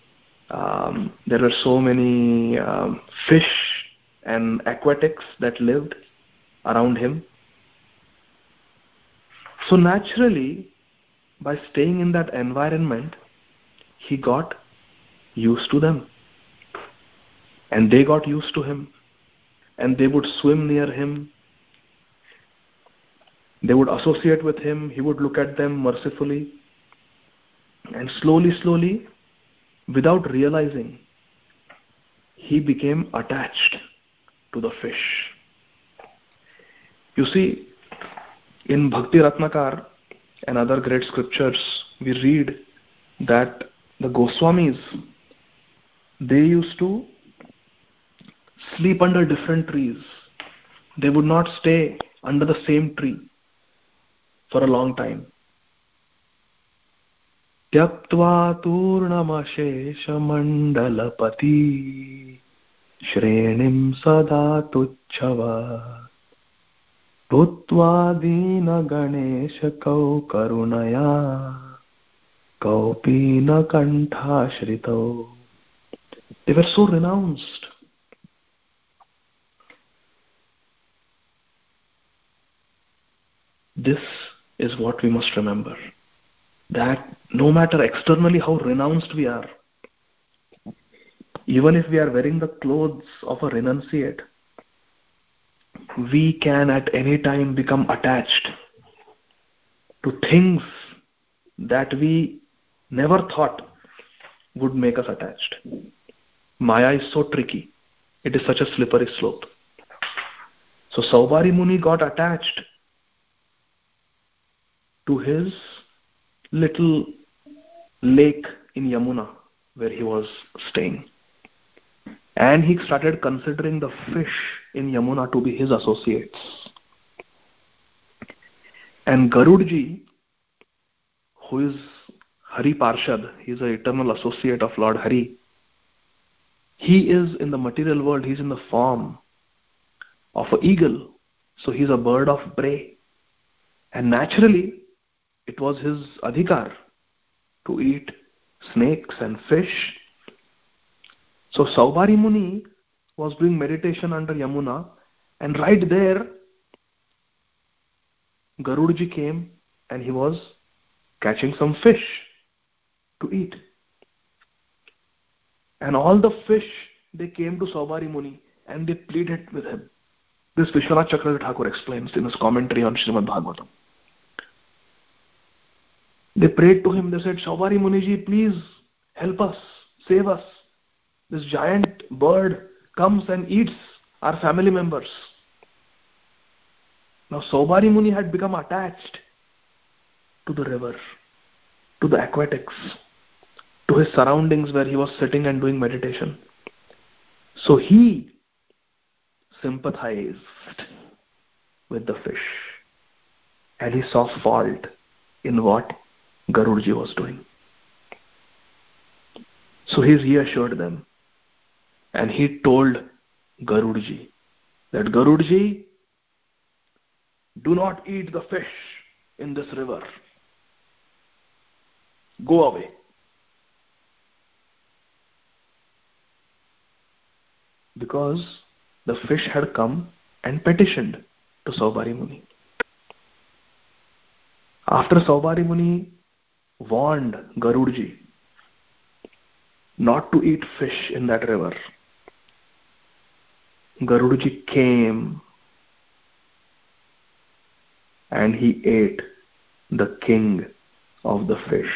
fish and aquatics that lived around him. So naturally, by staying in that environment, he got used to them. And they got used to him. And they would swim near him. They would associate with him. He would look at them mercifully. And slowly, without realizing, he became attached to the fish. You see, in Bhakti Ratnakar and other great scriptures, we read that the Goswamis, They used to sleep under different trees. They would not stay under the same tree for a long time. Tyaktva turnamashesha mandalapati shrenim sada tuchchava bhutva dina ganesha kau karunaya kaupina kantha shritau. They were so renounced. This is what we must remember, that no matter externally how renounced we are, even if we are wearing the clothes of a renunciate, we can at any time become attached to things that we never thought would make us attached. Maya is so tricky. It is such a slippery slope. So Saubhari Muni got attached to his little lake in Yamuna where he was staying. And he started considering the fish in Yamuna to be his associates. And Garudji, who is Hari Parshad, he is an eternal associate of Lord Hari. He is in the material world, he is in the form of an eagle. So he is a bird of prey. And naturally, it was his adhikar to eat snakes and fish. So Saubhari Muni was doing meditation under Yamuna, and right there, Garudji came and he was catching some fish to eat. And all the fish, they came to Saubhari Muni and they pleaded with him. This Vishwanath Chakravarti Thakur explains in his commentary on Srimad Bhagavatam. They prayed to him, they said, Saubhari Muniji, please help us, save us. This giant bird comes and eats our family members. Now Saubhari Muni had become attached to the river, to the aquatics, to his surroundings where he was sitting and doing meditation. So he sympathized with the fish and he saw fault in what Garudji was doing. So he reassured them and he told Garudji that Garudji, do not eat the fish in this river. Go away. Because the fish had come and petitioned to Saubhari Muni. After Saubhari Muni warned Garudji not to eat fish in that river, Garudji came and he ate the king of the fish.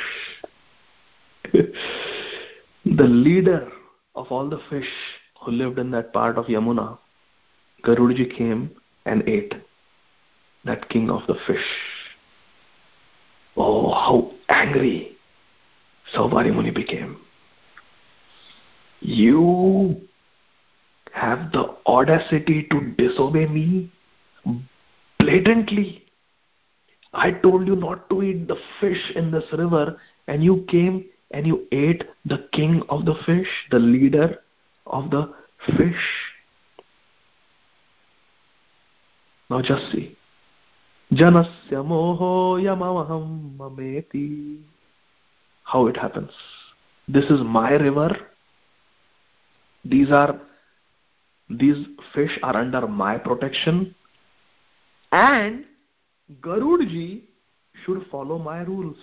The leader of all the fish who lived in that part of Yamuna, Garudji came and ate that king of the fish. Oh, how angry Saubhari Muni became. You have the audacity to disobey me blatantly. I told you not to eat the fish in this river, and you came and you ate the king of the fish, the leader of the fish. Now just see. Janasya moho yamaham mameti. How it happens. This is my river. These fish are under my protection. And Garudji should follow my rules.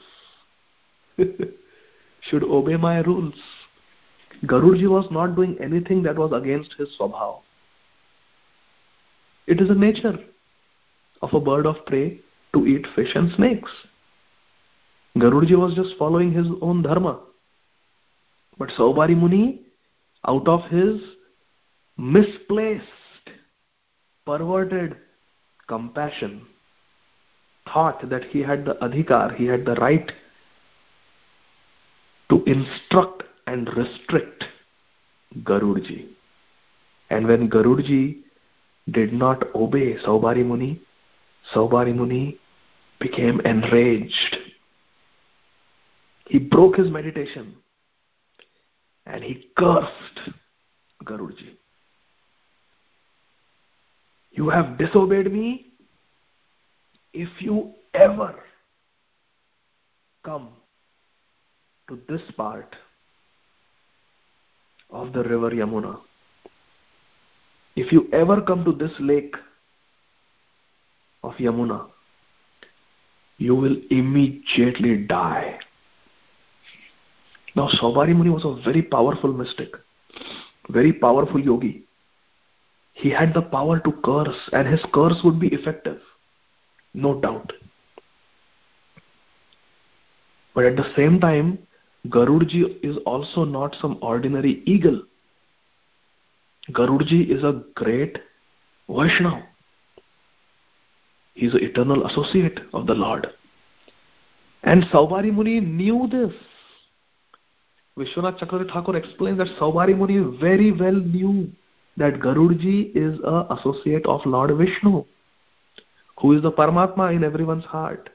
Should obey my rules. Garudji was not doing anything that was against his swabhav. It is the nature of a bird of prey to eat fish and snakes. Garudji was just following his own dharma. But Saubhari Muni, out of his misplaced, perverted compassion, thought that he had the adhikar, he had the right to instruct and restrict Garudji. And when Garudji did not obey Saubhari Muni became enraged. He broke his meditation and he cursed Garudji. You have disobeyed me. If you ever come to this part of the river Yamuna, if you ever come to this lake of Yamuna, you will immediately die. Now, Saubhari Muni was a very powerful mystic, very powerful yogi. He had the power to curse, and his curse would be effective, no doubt. But at the same time, Garudji is also not some ordinary eagle. Garudji is a great Vaishnava. He is an eternal associate of the Lord. And Saubhari Muni knew this. Vishwanath Chakravarti Thakur explains that Saubhari Muni very well knew that Garudji is an associate of Lord Vishnu, who is the Paramatma in everyone's heart.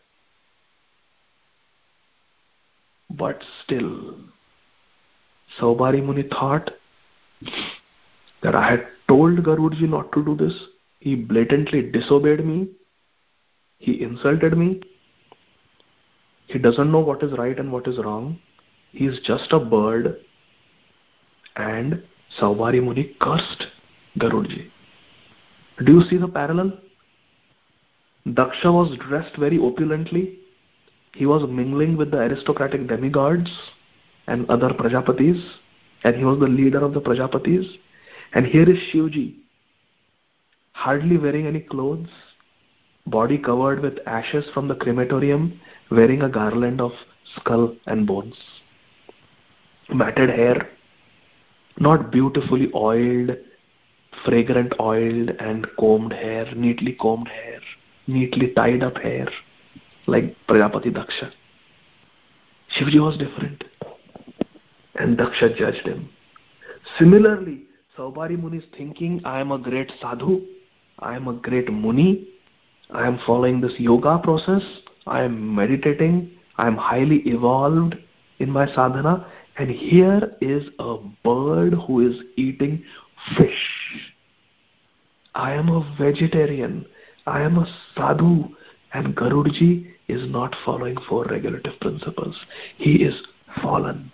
But still, Saubhari Muni thought that I had told Garudji not to do this. He blatantly disobeyed me. He insulted me. He doesn't know what is right and what is wrong. He is just a bird. And Saubhari Muni cursed Garudji. Do you see the parallel? Daksha was dressed very opulently. He was mingling with the aristocratic demigods and other Prajapatis, and he was the leader of the Prajapatis. And here is Shivji, hardly wearing any clothes, body covered with ashes from the crematorium, wearing a garland of skull and bones. Matted hair, not beautifully oiled, fragrant oiled and combed hair, neatly tied up hair, like Prajapati Daksha. Shivji was different, and Daksha judged him. Similarly, Saubhari Muni is thinking, I am a great sadhu, I am a great Muni, I am following this yoga process, I am meditating, I am highly evolved in my sadhana, and here is a bird who is eating fish. I am a vegetarian, I am a sadhu, and Garudji is not following four regulative principles. He is fallen.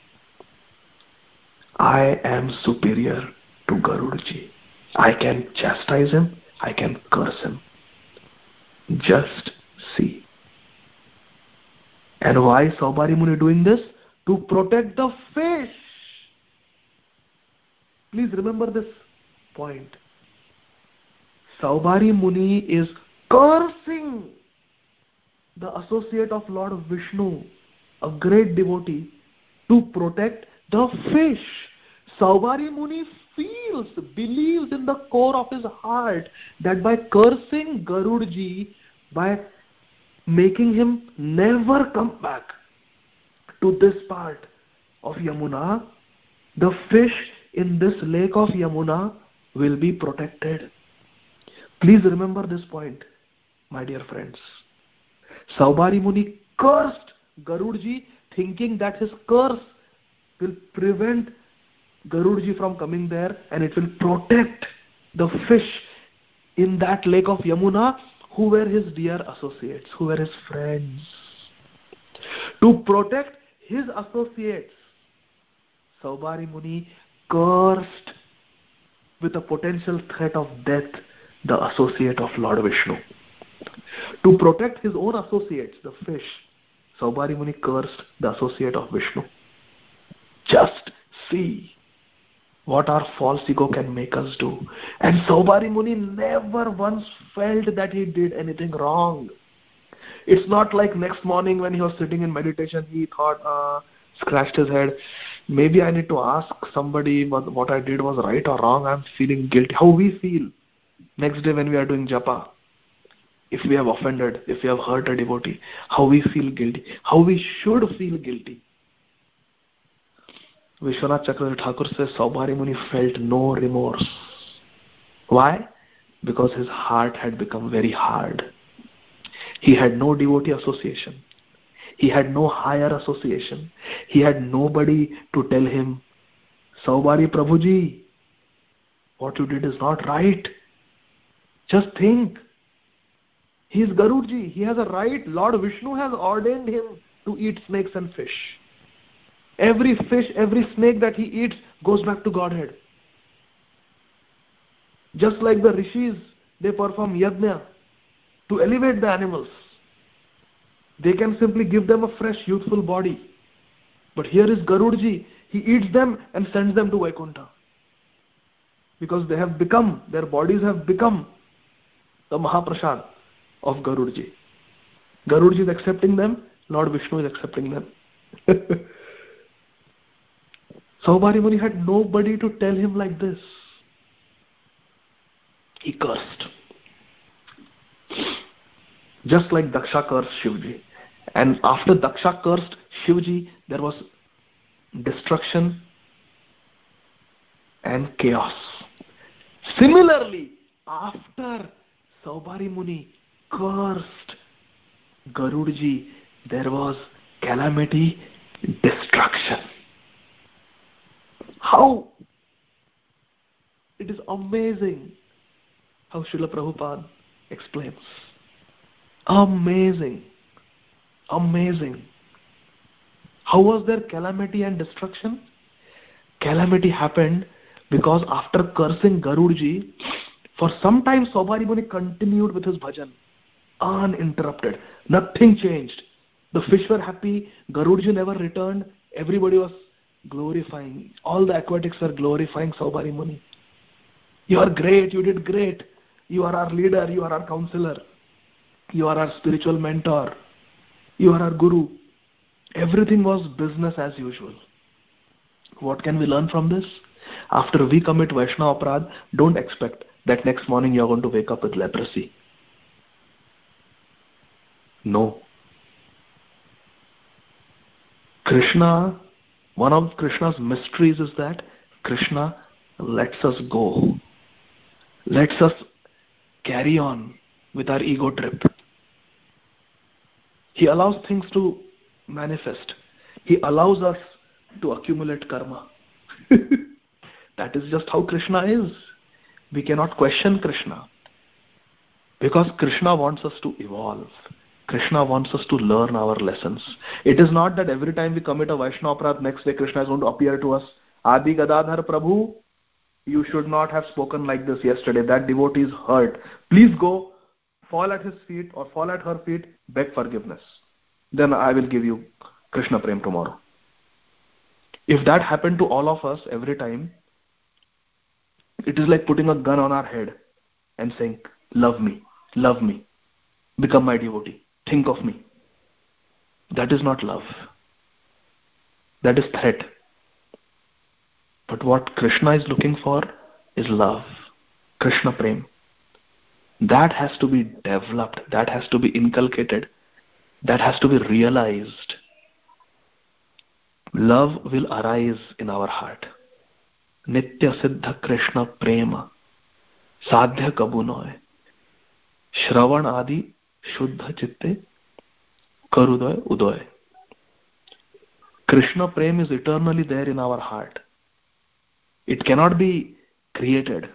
I am superior to Garudji. I can chastise him, I can curse him. Just see. And why Saubhari Muni doing this? To protect the fish. Please remember this point. Saubhari Muni is cursing the associate of Lord Vishnu, a great devotee, to protect the fish. Saubhari Muni believes in the core of his heart that by cursing Garudji, by making him never come back to this part of Yamuna, the fish in this lake of Yamuna will be protected. Please remember this point, my dear friends. Saubhari Muni cursed Garudji, thinking that his curse will prevent Garudji from coming there and it will protect the fish in that lake of Yamuna who were his dear associates, who were his friends. To protect his associates, Saubhari Muni cursed with a potential threat of death the associate of Lord Vishnu. To protect his own associates, the fish, Saubhari Muni cursed the associate of Vishnu. Just see what our false ego can make us do. And Saubhari Muni never once felt that he did anything wrong. It's not like next morning when he was sitting in meditation, he thought, scratched his head, maybe I need to ask somebody what I did was right or wrong, I'm feeling guilty. How we feel next day when we are doing japa, if we have offended, if we have hurt a devotee, how we feel guilty, how we should feel guilty. Vishwanath Chakravarti Thakur says Saubhari Muni felt no remorse. Why? Because his heart had become very hard. He had no devotee association. He had no higher association. He had nobody to tell him, Saubhari Prabhuji, what you did is not right. Just think. He is Garudji. He has a right. Lord Vishnu has ordained him to eat snakes and fish. Every fish, every snake that he eats goes back to Godhead. Just like the rishis, they perform yajna to elevate the animals. They can simply give them a fresh, youthful body. But here is Garudji. He eats them and sends them to Vaikuntha. Because they have become, their bodies have become the Mahaprasad of Garudji. Garudji is accepting them, Lord Vishnu is accepting them. Saubhari Muni had nobody to tell him like this. He cursed. Just like Daksha cursed Shivji. And after Daksha cursed Shivji, there was destruction and chaos. Similarly, after Saubhari Muni cursed Garudji, there was calamity, destruction. How? It is amazing how Srila Prabhupada explains. Amazing. Amazing. How was there calamity and destruction? Calamity happened because after cursing Garudji, for some time Saubhari Muni continued with his bhajan, uninterrupted. Nothing changed. The fish were happy, Garudji never returned, everybody was glorifying. All the aquatics were glorifying Saubhari Muni. You are great, you did great. You are our leader, you are our counselor. You are our spiritual mentor. You are our guru. Everything was business as usual. What can we learn from this? After we commit Vaishnava Aparadh, don't expect that next morning you are going to wake up with leprosy. No. Krishna, one of Krishna's mysteries is that Krishna lets us go. Lets us carry on with our ego trip. He allows things to manifest. He allows us to accumulate karma. That is just how Krishna is. We cannot question Krishna. Because Krishna wants us to evolve. Krishna wants us to learn our lessons. It is not that every time we commit a Vaishnava Aparadh, next day Krishna is going to appear to us. Adi Gadadhar Prabhu, you should not have spoken like this yesterday. That devotee is hurt. Please go, fall at his feet or fall at her feet, beg forgiveness. Then I will give you Krishna Prem tomorrow. If that happened to all of us every time, it is like putting a gun on our head and saying, love me, become my devotee, think of me. That is not love. That is threat. But what Krishna is looking for is love, Krishna Prem. That has to be developed, that has to be inculcated, that has to be realized. Love will arise in our heart. Nitya Siddha Krishna Prema Sadhya Kabunoy Shravan Adi Shuddha Chitte Karudoy Udoy. Krishna Prem is eternally there in our heart. It cannot be created.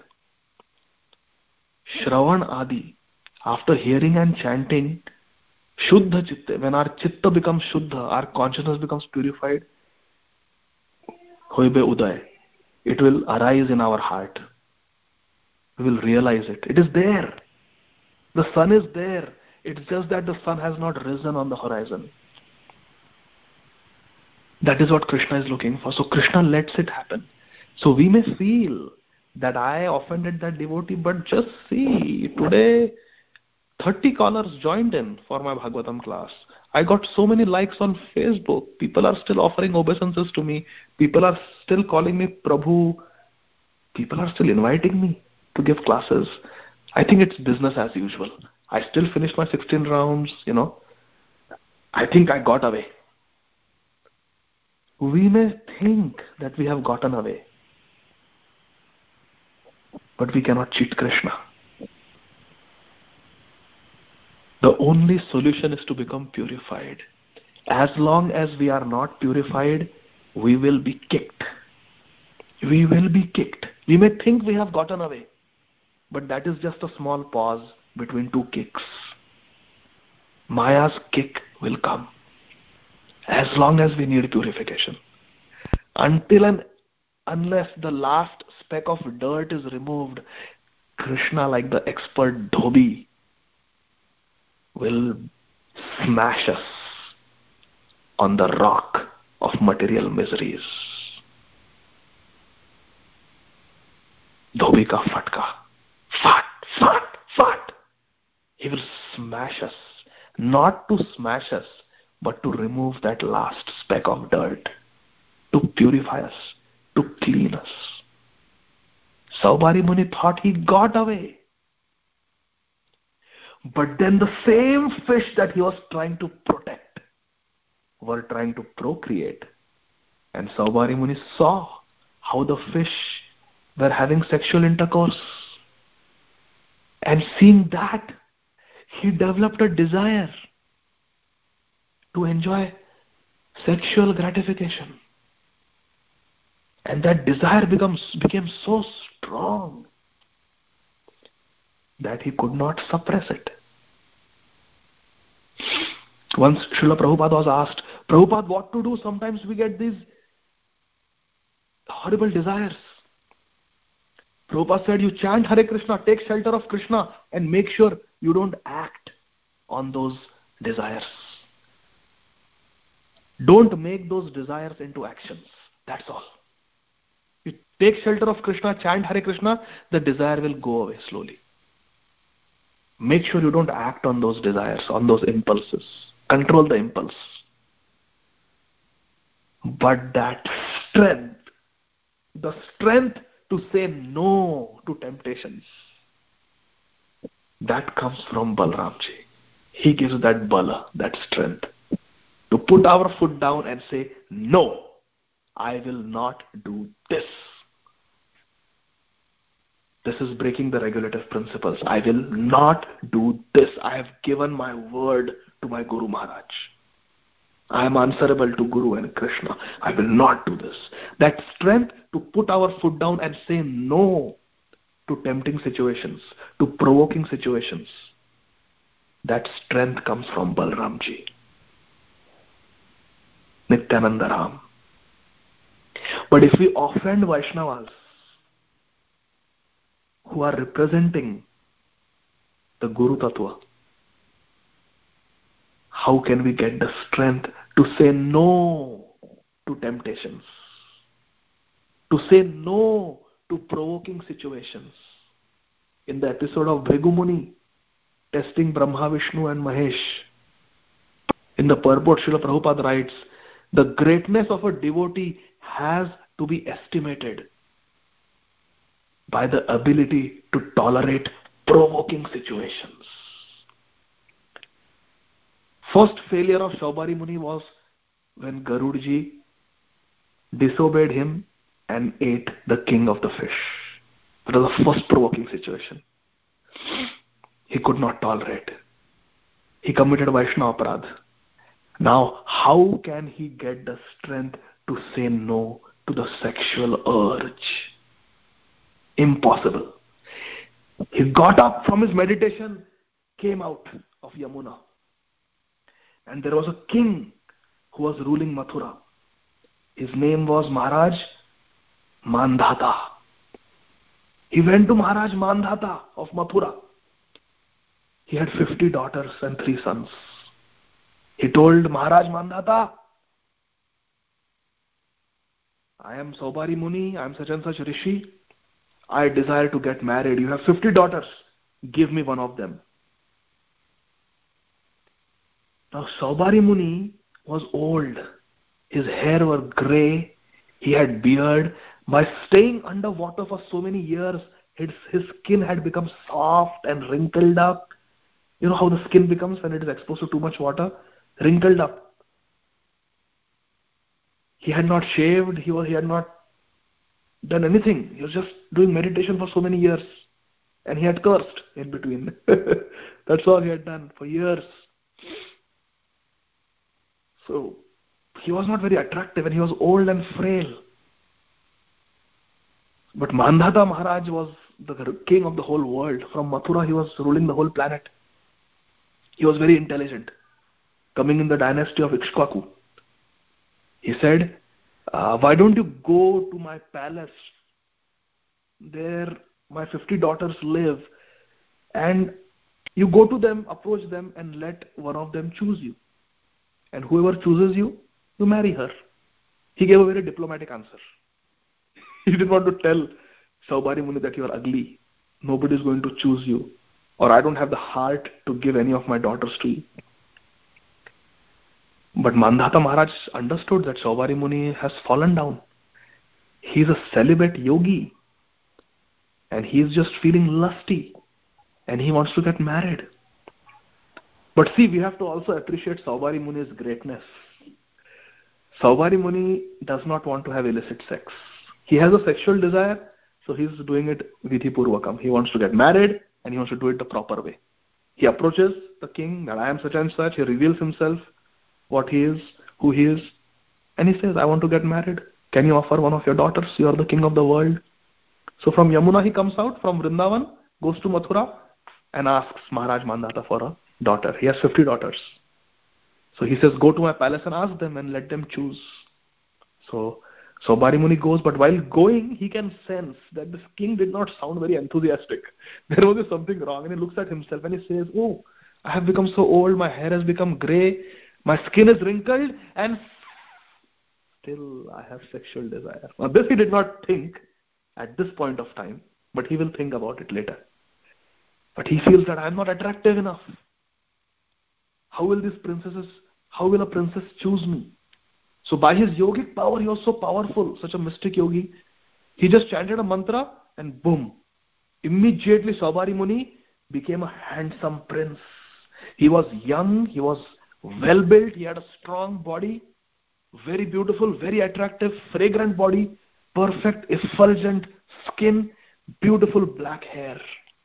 Shravan Adi, after hearing and chanting, Shuddha Chitte, when our Chitta becomes Shuddha, our consciousness becomes purified, Hoibe Uday, it will arise in our heart. We will realize it. It is there. The sun is there. It's just that the sun has not risen on the horizon. That is what Krishna is looking for. So Krishna lets it happen. So we may feel that I offended that devotee, but just see, today 30 callers joined in for my Bhagavatam class. I got so many likes on Facebook. People are still offering obeisances to me. People are still calling me Prabhu. People are still inviting me to give classes. I think it's business as usual. I still finished my 16 rounds, I think I got away. We may think that we have gotten away, but we cannot cheat Krishna. The only solution is to become purified. As long as we are not purified, we will be kicked. We will be kicked. We may think we have gotten away, but that is just a small pause between two kicks. Maya's kick will come as long as we need purification. Until and unless the last speck of dirt is removed, Krishna, like the expert dhobi, will smash us on the rock of material miseries. Dhobi ka fatka. Fat, fat, fat. He will smash us. Not to smash us, but to remove that last speck of dirt. To purify us. To clean us. Saubhari Muni thought he got away. But then the same fish that he was trying to protect were trying to procreate. And Saubhari Muni saw how the fish were having sexual intercourse. And seeing that, he developed a desire to enjoy sexual gratification. And that desire became so strong that he could not suppress it. Once Srila Prabhupada was asked, Prabhupada, what to do? Sometimes we get these horrible desires. Prabhupada said, you chant Hare Krishna, take shelter of Krishna, and make sure you don't act on those desires. Don't make those desires into actions. That's all. You take shelter of Krishna, chant Hare Krishna, the desire will go away slowly. Make sure you don't act on those desires, on those impulses. Control the impulse. But that strength, the strength to say no to temptations, that comes from Balramji. He gives that bala, that strength, to put our foot down and say, no, I will not do this. This is breaking the regulative principles. I will not do this. I have given my word to my Guru Maharaj. I am answerable to Guru and Krishna. I will not do this. That strength to put our foot down and say no to tempting situations, to provoking situations, that strength comes from Balramji, Nityananda Ram. But if we offend Vaishnavas, who are representing the Guru Tattva, how can we get the strength to say no to temptations, to say no to provoking situations? In the episode of Bhrigu Muni testing Brahma, Vishnu and Mahesh, in the purport Srila Prabhupada writes, the greatness of a devotee has to be estimated by the ability to tolerate provoking situations. First failure of Saubhari Muni was when Garudji disobeyed him and ate the king of the fish. That was the first provoking situation. He could not tolerate. He committed Vaishnava Aparadh. Now, how can he get the strength to say no to the sexual urge? Impossible. He got up from his meditation, came out of Yamuna. And there was a king who was ruling Mathura. His name was Maharaj Mandhata. He went to Maharaj Mandhata of Mathura. He had 50 daughters and 3 sons. He told Maharaj Mandhata, I am Saubhari Muni, I am such and such Rishi. I desire to get married. You have 50 daughters. Give me one of them. Now Saubhari Muni was old. His hair were grey. He had beard. By staying underwater for so many years, his skin had become soft and wrinkled up. You know how the skin becomes when it is exposed to too much water? Wrinkled up. He had not shaved, he had not done anything. He was just doing meditation for so many years. And he had cursed in between. That's all he had done for years. So he was not very attractive and he was old and frail. But Mandhata Maharaj was the king of the whole world. From Mathura he was ruling the whole planet. He was very intelligent, coming in the dynasty of Ikshvaku. He said, why don't you go to my palace? There my 50 daughters live, and you go to them, approach them, and let one of them choose you. And whoever chooses you, you marry her. He gave a very diplomatic answer. He didn't want to tell Saubhari Muni that you are ugly. Nobody is going to choose you. Or I don't have the heart to give any of my daughters to you. But Mandhata Maharaj understood that Saubhari Muni has fallen down. He is a celibate yogi. And he is just feeling lusty. And he wants to get married. But see, we have to also appreciate Saubhari Muni's greatness. Saubhari Muni does not want to have illicit sex. He has a sexual desire, so he is doing it vidhi-purvakam. He wants to get married and he wants to do it the proper way. He approaches the king that I am such and such. He reveals himself, what he is, who he is. And he says, I want to get married. Can you offer one of your daughters? You are the king of the world. So from Yamuna he comes out, from Vrindavan, goes to Mathura and asks Maharaj Mandhata for a daughter. He has 50 daughters. So he says, go to my palace and ask them and let them choose. So Saubhari Muni goes, but while going, he can sense that this king did not sound very enthusiastic. There was something wrong, and he looks at himself and he says, oh, I have become so old, my hair has become grey, my skin is wrinkled, and still I have sexual desire. Now this he did not think at this point of time, but he will think about it later. But he feels that I am not attractive enough. How will a princess choose me? So by his yogic power, he was so powerful, such a mystic yogi. He just chanted a mantra and boom. Immediately Saubhari Muni became a handsome prince. He was young, he was well built, he had a strong body, very beautiful, very attractive, fragrant body, perfect, effulgent skin, beautiful black hair.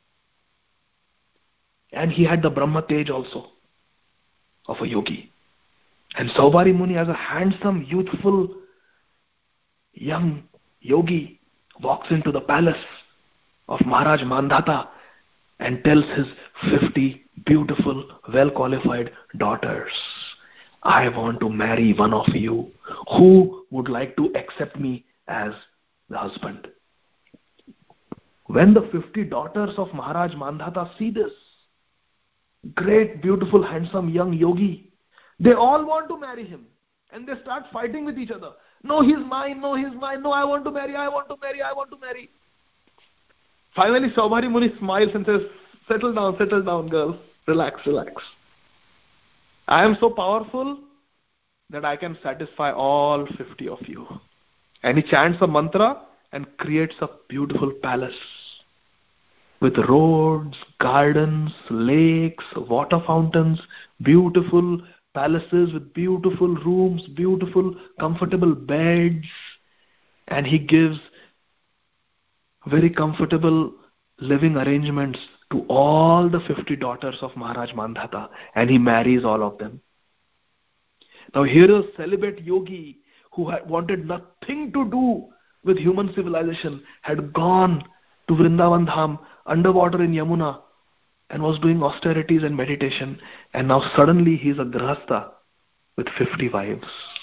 And he had the Brahma Tej also of a yogi. And Saubhari Muni, as a handsome, youthful, young yogi, walks into the palace of Maharaj Mandhata and tells his 50 beautiful, well-qualified daughters, I want to marry one of you. Who would like to accept me as the husband? When the 50 daughters of Maharaj Mandhata see this great, beautiful, handsome young yogi, they all want to marry him. And they start fighting with each other. No, he's mine. No, he's mine. No, I want to marry. I want to marry. I want to marry. Finally, Saubhari Muni smiles and says, settle down, girl. Relax, relax. I am so powerful that I can satisfy all 50 of you. And he chants a mantra and creates a beautiful palace with roads, gardens, lakes, water fountains, beautiful palaces with beautiful rooms, beautiful comfortable beds, and he gives very comfortable living arrangements to all the 50 daughters of Maharaj Mandhata, and he marries all of them. Now here is a celibate yogi who had wanted nothing to do with human civilization, had gone to Vrindavan Dham underwater in Yamuna and was doing austerities and meditation, and now suddenly he is a grahastha with 50 wives.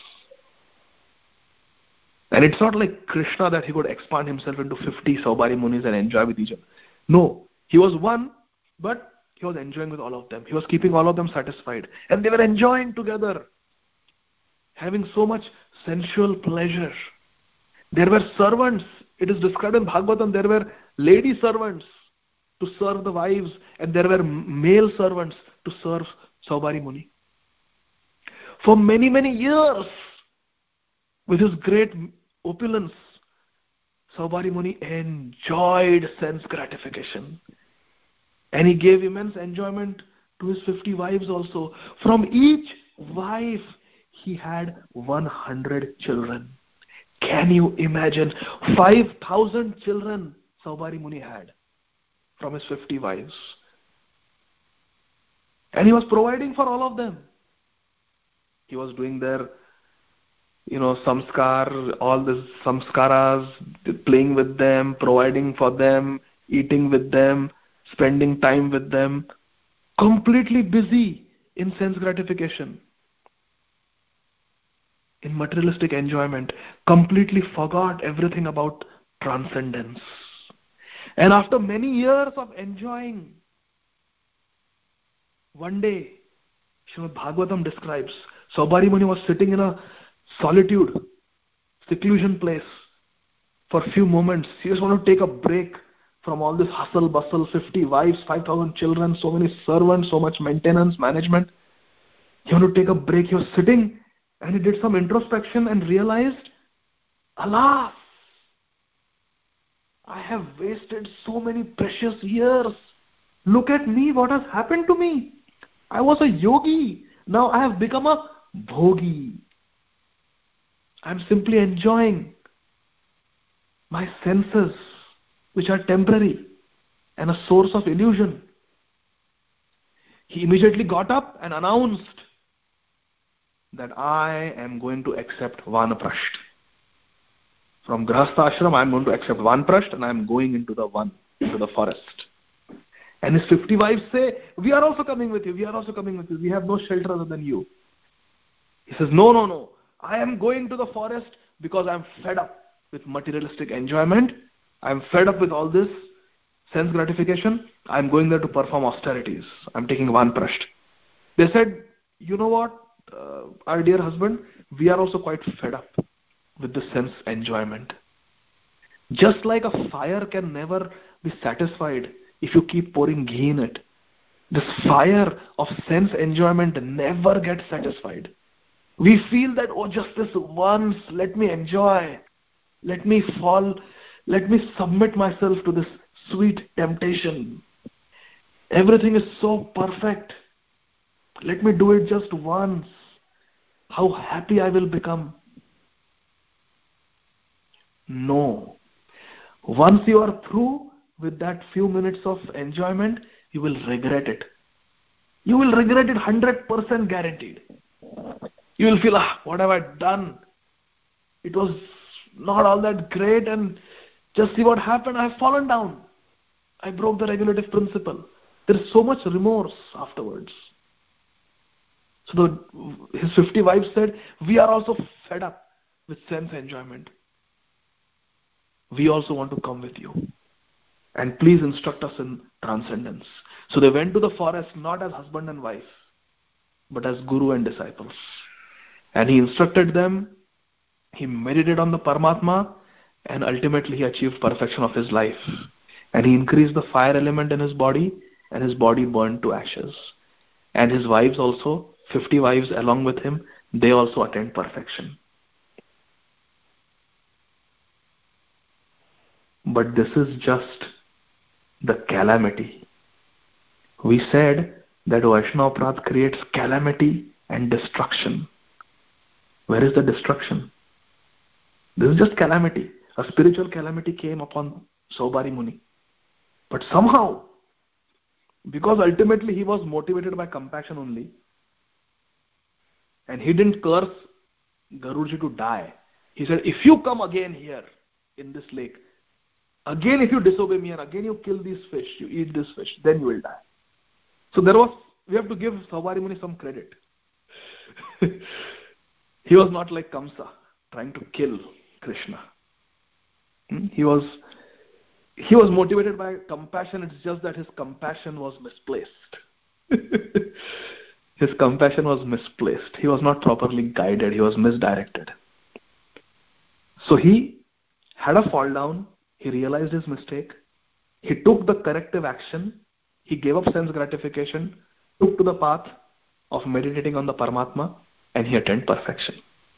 And it's not like Krishna that he could expand himself into 50 Saubhari Munis and enjoy with each other. No, he was one, but he was enjoying with all of them. He was keeping all of them satisfied. And they were enjoying together, having so much sensual pleasure. There were servants. It is described in Bhagavatam, there were lady servants to serve the wives, and there were male servants to serve Saubhari Muni. For many, many years, with his great opulence, Saubhari Muni enjoyed sense gratification. And he gave immense enjoyment to his 50 wives also. From each wife, he had 100 children. Can you imagine? 5,000 children Saubhari Muni had from his 50 wives. And he was providing for all of them. He was doing their, samskar, all the samskaras, playing with them, providing for them, eating with them, spending time with them, completely busy in sense gratification, in materialistic enjoyment, completely forgot everything about transcendence. And after many years of enjoying, one day, Srimad Bhagavatam describes, Saubhari Muni was sitting in a solitude, seclusion place for a few moments. He just wanted to take a break from all this hustle bustle, 50 wives, 5,000 children, so many servants, so much maintenance, management. He wanted to take a break. He was sitting and he did some introspection and realized, alas, I have wasted so many precious years. Look at me, what has happened to me? I was a yogi. Now I have become a bhogi. I am simply enjoying my senses, which are temporary and a source of illusion. He immediately got up and announced that I am going to accept Vanaprasth. From Grahastha Ashram, I am going to accept Vanaprasth and I am going into the forest. And his 50 wives say, we are also coming with you, we are also coming with you, we have no shelter other than you. He says, no, I am going to the forest because I am fed up with materialistic enjoyment. I am fed up with all this sense gratification. I am going there to perform austerities. I am taking Vanaprasth. They said, you know what, our dear husband, we are also quite fed up with the sense enjoyment. Just like a fire can never be satisfied if you keep pouring ghee in it, this fire of sense enjoyment never gets satisfied. We feel that, just this once, let me enjoy, let me fall, let me submit myself to this sweet temptation. Everything is so perfect. Let me do it just once. How happy I will become. No. Once you are through with that few minutes of enjoyment, you will regret it. You will regret it 100% guaranteed. You will feel, what have I done? It was not all that great and just see what happened. I have fallen down. I broke the regulative principle. There is so much remorse afterwards. So his 50 wives said, we are also fed up with sense enjoyment. We also want to come with you. And please instruct us in transcendence. So they went to the forest not as husband and wife, but as guru and disciples. And he instructed them, he meditated on the Paramatma, and ultimately he achieved perfection of his life. And he increased the fire element in his body, and his body burned to ashes. And his wives also, 50 wives along with him, they also attained perfection. But this is just the calamity. We said that Vaishnava Path creates calamity and destruction. Where is the destruction? This is just calamity. A spiritual calamity came upon Saubhari Muni. But somehow, because ultimately he was motivated by compassion only, and he didn't curse Garudaji to die. He said, if you come again here in this lake, again if you disobey me and again you kill these fish, you eat this fish, then you will die. So we have to give Saubhari Muni some credit. He was not like Kamsa, trying to kill Krishna. He was motivated by compassion. It's just that his compassion was misplaced. His compassion was misplaced. He was not properly guided. He was misdirected. So he had a fall down. He realized his mistake. He took the corrective action. He gave up sense gratification, took to the path of meditating on the Paramatma, and he attained perfection.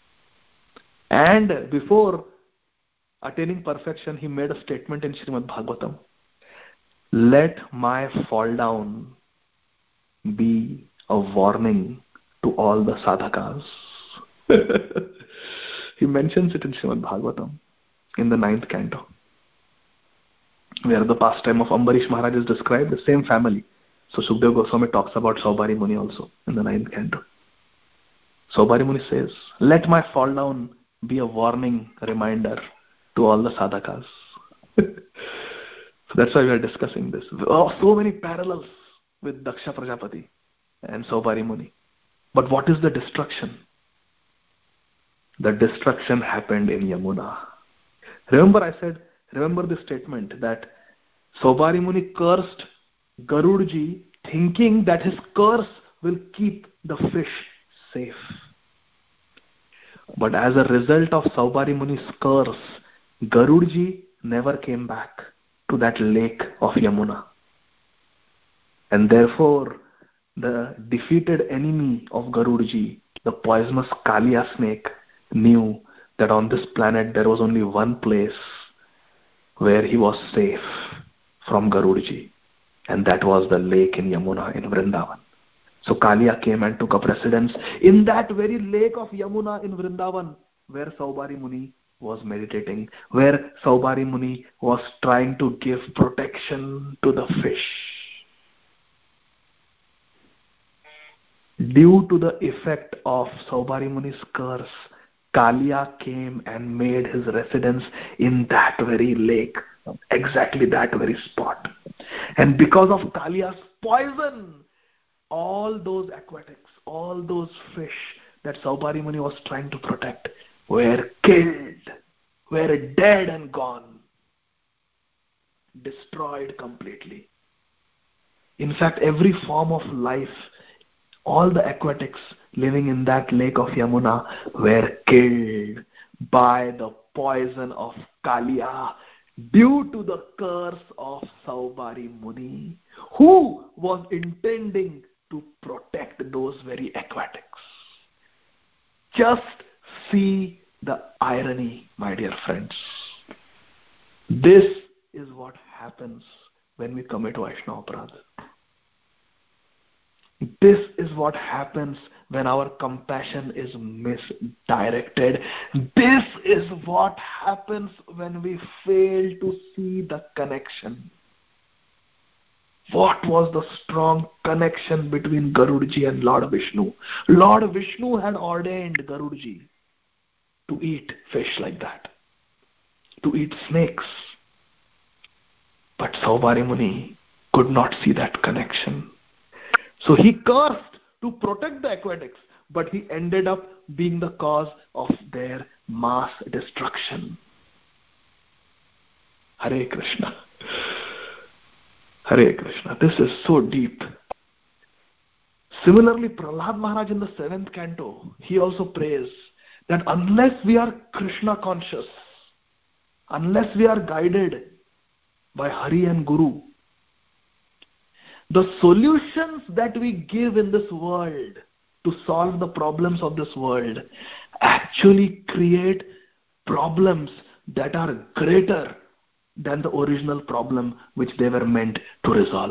And before attaining perfection, he made a statement in Srimad Bhagavatam. Let my fall down be a warning to all the sadhakas. He mentions it in Srimad Bhagavatam in the 9th canto, where the pastime of Ambarish Maharaj is described, the same family. So Sukadeva Goswami talks about Saubhari Muni also in the 9th canto. Saubhari Muni says, let my fall down be a warning reminder to all the sadhakas. So that's why we are discussing this. Oh, so many parallels with Daksha Prajapati and Saubhari Muni. But what is the destruction? The destruction happened in Yamuna. Remember this statement that Saubhari Muni cursed Garudji thinking that his curse will keep the fish safe. But as a result of Saubhari Muni's curse, Garudji never came back to that lake of Yamuna. And therefore, the defeated enemy of Garudji, the poisonous Kalia snake, knew that on this planet there was only one place where he was safe from Garudji, and that was the lake in Yamuna in Vrindavan. So Kalia came and took up residence in that very lake of Yamuna in Vrindavan, where Saubhari Muni was meditating, where Saubhari Muni was trying to give protection to the fish. Due to the effect of Saubhari Muni's curse, Kalia came and made his residence in that very lake, exactly that very spot. And because of Kalia's poison, all those aquatics, all those fish that Saubhari Muni was trying to protect were killed, were dead and gone, destroyed completely. In fact, every form of life, all the aquatics living in that lake of Yamuna were killed by the poison of Kalia due to the curse of Saubhari Muni, who was intending to protect those very aquatics. Just see the irony, my dear friends. This is what happens when we commit Vaishnava Aparadha. This is what happens when our compassion is misdirected. This is what happens when we fail to see the connection. What was the strong connection between Garudji and Lord Vishnu? Lord Vishnu had ordained Garudji to eat fish like that, to eat snakes. But Saubhari Muni could not see that connection. So he cursed to protect the aquatics, but he ended up being the cause of their mass destruction. Hare Krishna. Hare Krishna. This is so deep. Similarly, Prahlad Maharaj in the 7th canto, he also prays that unless we are Krishna conscious, unless we are guided by Hari and Guru, the solutions that we give in this world to solve the problems of this world actually create problems that are greater than the original problem which they were meant to resolve.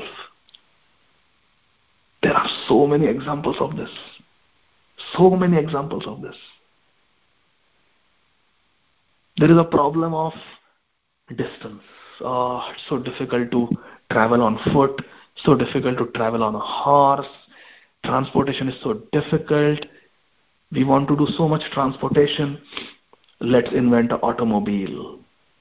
There are so many examples of this. So many examples of this. There is a problem of distance. It's so difficult to travel on foot, so difficult to travel on a horse. Transportation is so difficult. We want to do so much transportation. Let's invent an automobile.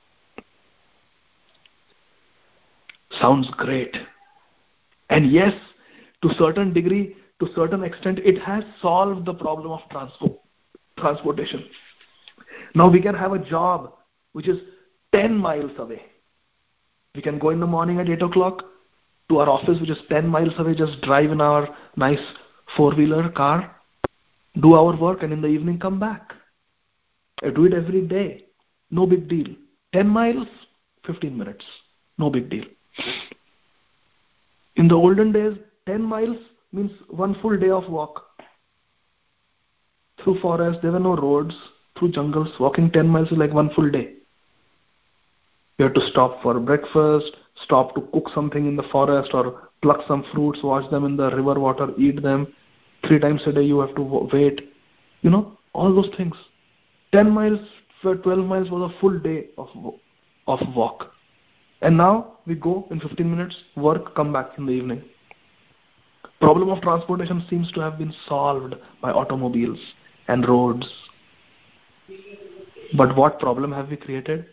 Sounds great. And yes, to a certain degree, to a certain extent, it has solved the problem of transportation. Now we can have a job which is 10 miles away. We can go in the morning at 8 o'clock to our office, which is 10 miles away, just drive in our nice four-wheeler car, do our work, and in the evening come back. I do it every day. No big deal. 10 miles, 15 minutes. No big deal. In the olden days, 10 miles means one full day of walk. Through forest, there were no roads. Through jungles, walking 10 miles is like one full day. You have to stop for breakfast, stop to cook something in the forest or pluck some fruits, wash them in the river water, eat them. 3 times a day you have to wait. all those things. 10 miles, 12 miles was a full day of walk. And now we go in 15 minutes, work, come back in the evening. Problem of transportation seems to have been solved by automobiles and roads. But what problem have we created?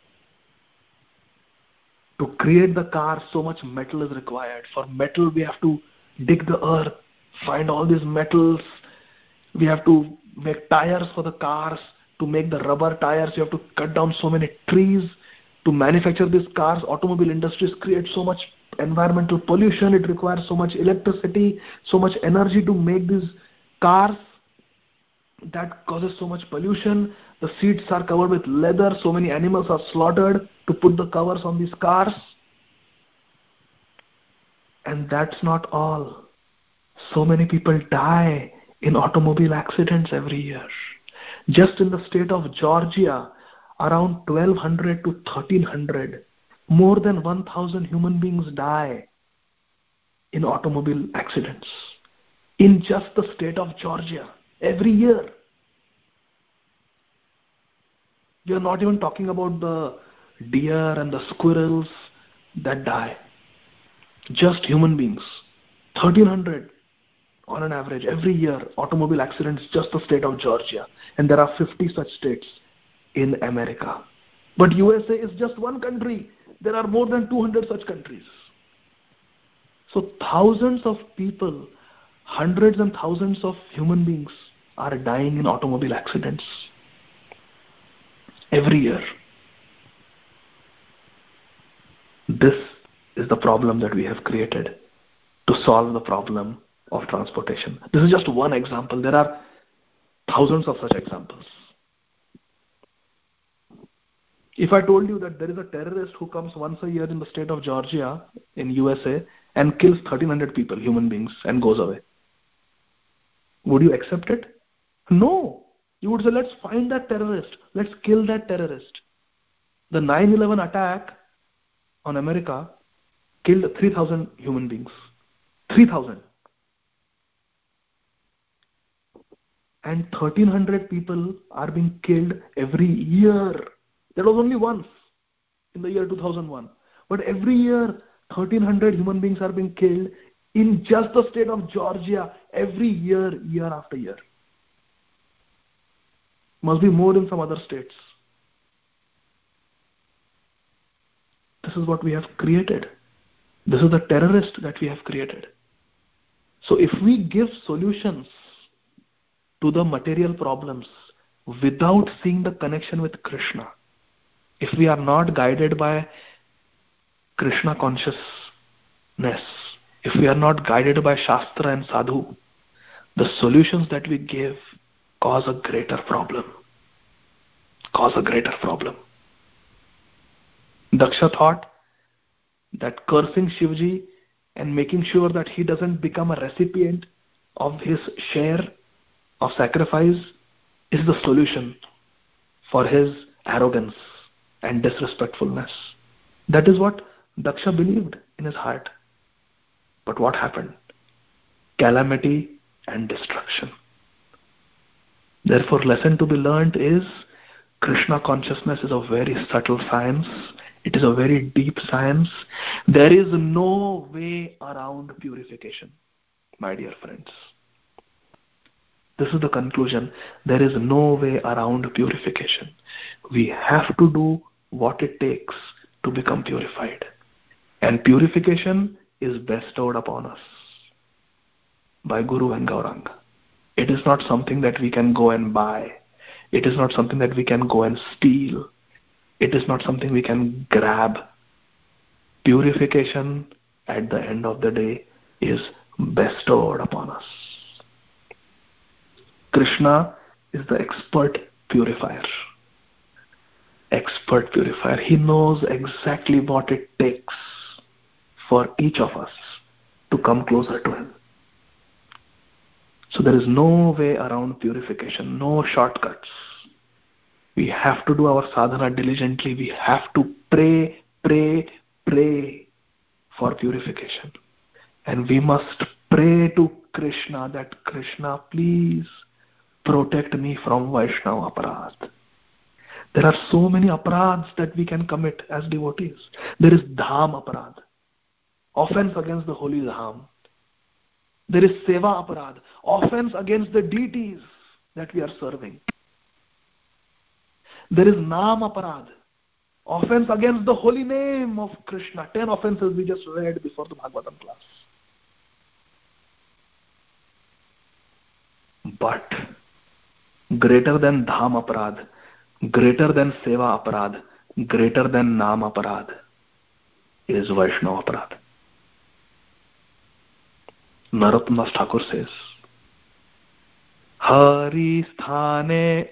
To create the car, so much metal is required. For metal, we have to dig the earth, find all these metals. We have to make tires for the cars. To make the rubber tires, you have to cut down so many trees. To manufacture these cars, automobile industries create so much environmental pollution. It requires so much electricity, so much energy to make these cars. That causes so much pollution. The seats are covered with leather. So many animals are slaughtered to put the covers on these cars. And that's not all. So many people die in automobile accidents every year. Just in the state of Georgia, around 1200 to 1300, more than 1000 human beings die in automobile accidents. In just the state of Georgia, every year. We are not even talking about the deer and the squirrels that die. Just human beings. 1300 on an average every year, automobile accidents, just the state of Georgia. And there are 50 such states in America. But USA is just one country. There are more than 200 such countries. So thousands of people, hundreds and thousands of human beings are dying in automobile accidents every year. This is the problem that we have created to solve the problem of transportation. This is just one example. There are thousands of such examples. If I told you that there is a terrorist who comes once a year in the state of Georgia in USA and kills 1300 people, human beings, and goes away, would you accept it? No. You would say, let's find that terrorist. Let's kill that terrorist. The 9/11 attack on America killed 3,000 human beings. 3,000. And 1300 people are being killed every year. That was only once in the year 2001. But every year, 1300 human beings are being killed in just the state of Georgia every year, year after year. Must be more in some other states. This is what we have created. This is the terrorist that we have created. So if we give solutions to the material problems without seeing the connection with Krishna, if we are not guided by Krishna consciousness, if we are not guided by Shastra and Sadhu, the solutions that we give cause a greater problem. Cause a greater problem. Daksha thought that cursing Shivji and making sure that he doesn't become a recipient of his share of sacrifice is the solution for his arrogance and disrespectfulness. That is what Daksha believed in his heart. But what happened? Calamity and destruction. Therefore, lesson to be learned is Krishna consciousness is a very subtle science. It is a very deep science. There is no way around purification, my dear friends. This is the conclusion. There is no way around purification. We have to do what it takes to become purified. And purification is bestowed upon us by Guru and Gauranga. It is not something that we can go and buy. It is not something that we can go and steal. It is not something we can grab. Purification at the end of the day is bestowed upon us. Krishna is the expert purifier. Expert purifier. He knows exactly what it takes for each of us to come closer to Him. So there is no way around purification, no shortcuts. We have to do our sadhana diligently. We have to pray, pray, pray for purification. And we must pray to Krishna that Krishna, please protect me from Vaishnava aparadh. There are so many aparadhs that we can commit as devotees. There is dham aparadh, offense against the holy dham. There is seva aparadh, offense against the deities that we are serving. There is nam aparadh, offense against the holy name of Krishna. 10 offenses we just read before the Bhagavatam class. But greater than dham aparadh, greater than seva aparadh, greater than nam aparadh is Vaishnava aparadh. Narottam Das Thakur says, Hari sthane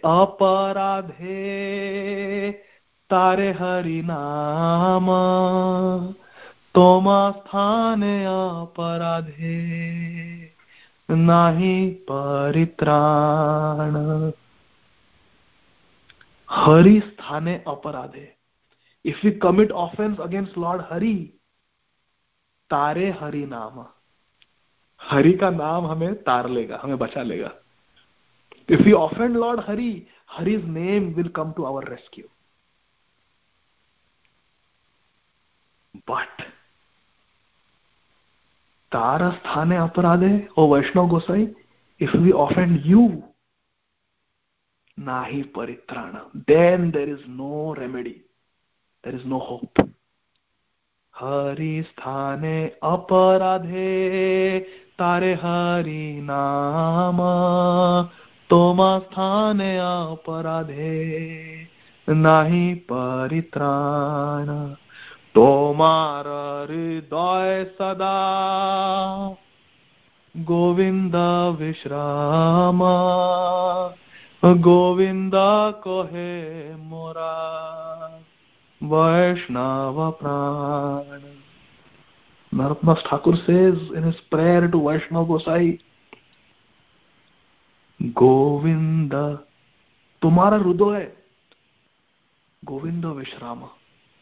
aparadhe tare hari nama toma sthane aparadhe nahi paritrana. Hari sthane aparadhe. If we commit offense against Lord Hari, tare hari nama. Hari का नाम हमें तार लेगा, हमें बचा लेगा. If we offend Lord Hari, Hari's name will come to our rescue. But Tara sthane aparadhe, O Vaishnav Gosai, if we offend you, nahi paritrana, then there is no remedy, there is no hope. Hari sthane aparadhe tare hari nama toma sthane aparadhe nahi paritrana. Tomara hriday sada Govinda vishrama Govinda kohe mora Vaishnava prana. Narottam Das Thakur says in his prayer to Vaishnava Gosai, Govinda, तुम्हारा हृदय Govinda vishrama.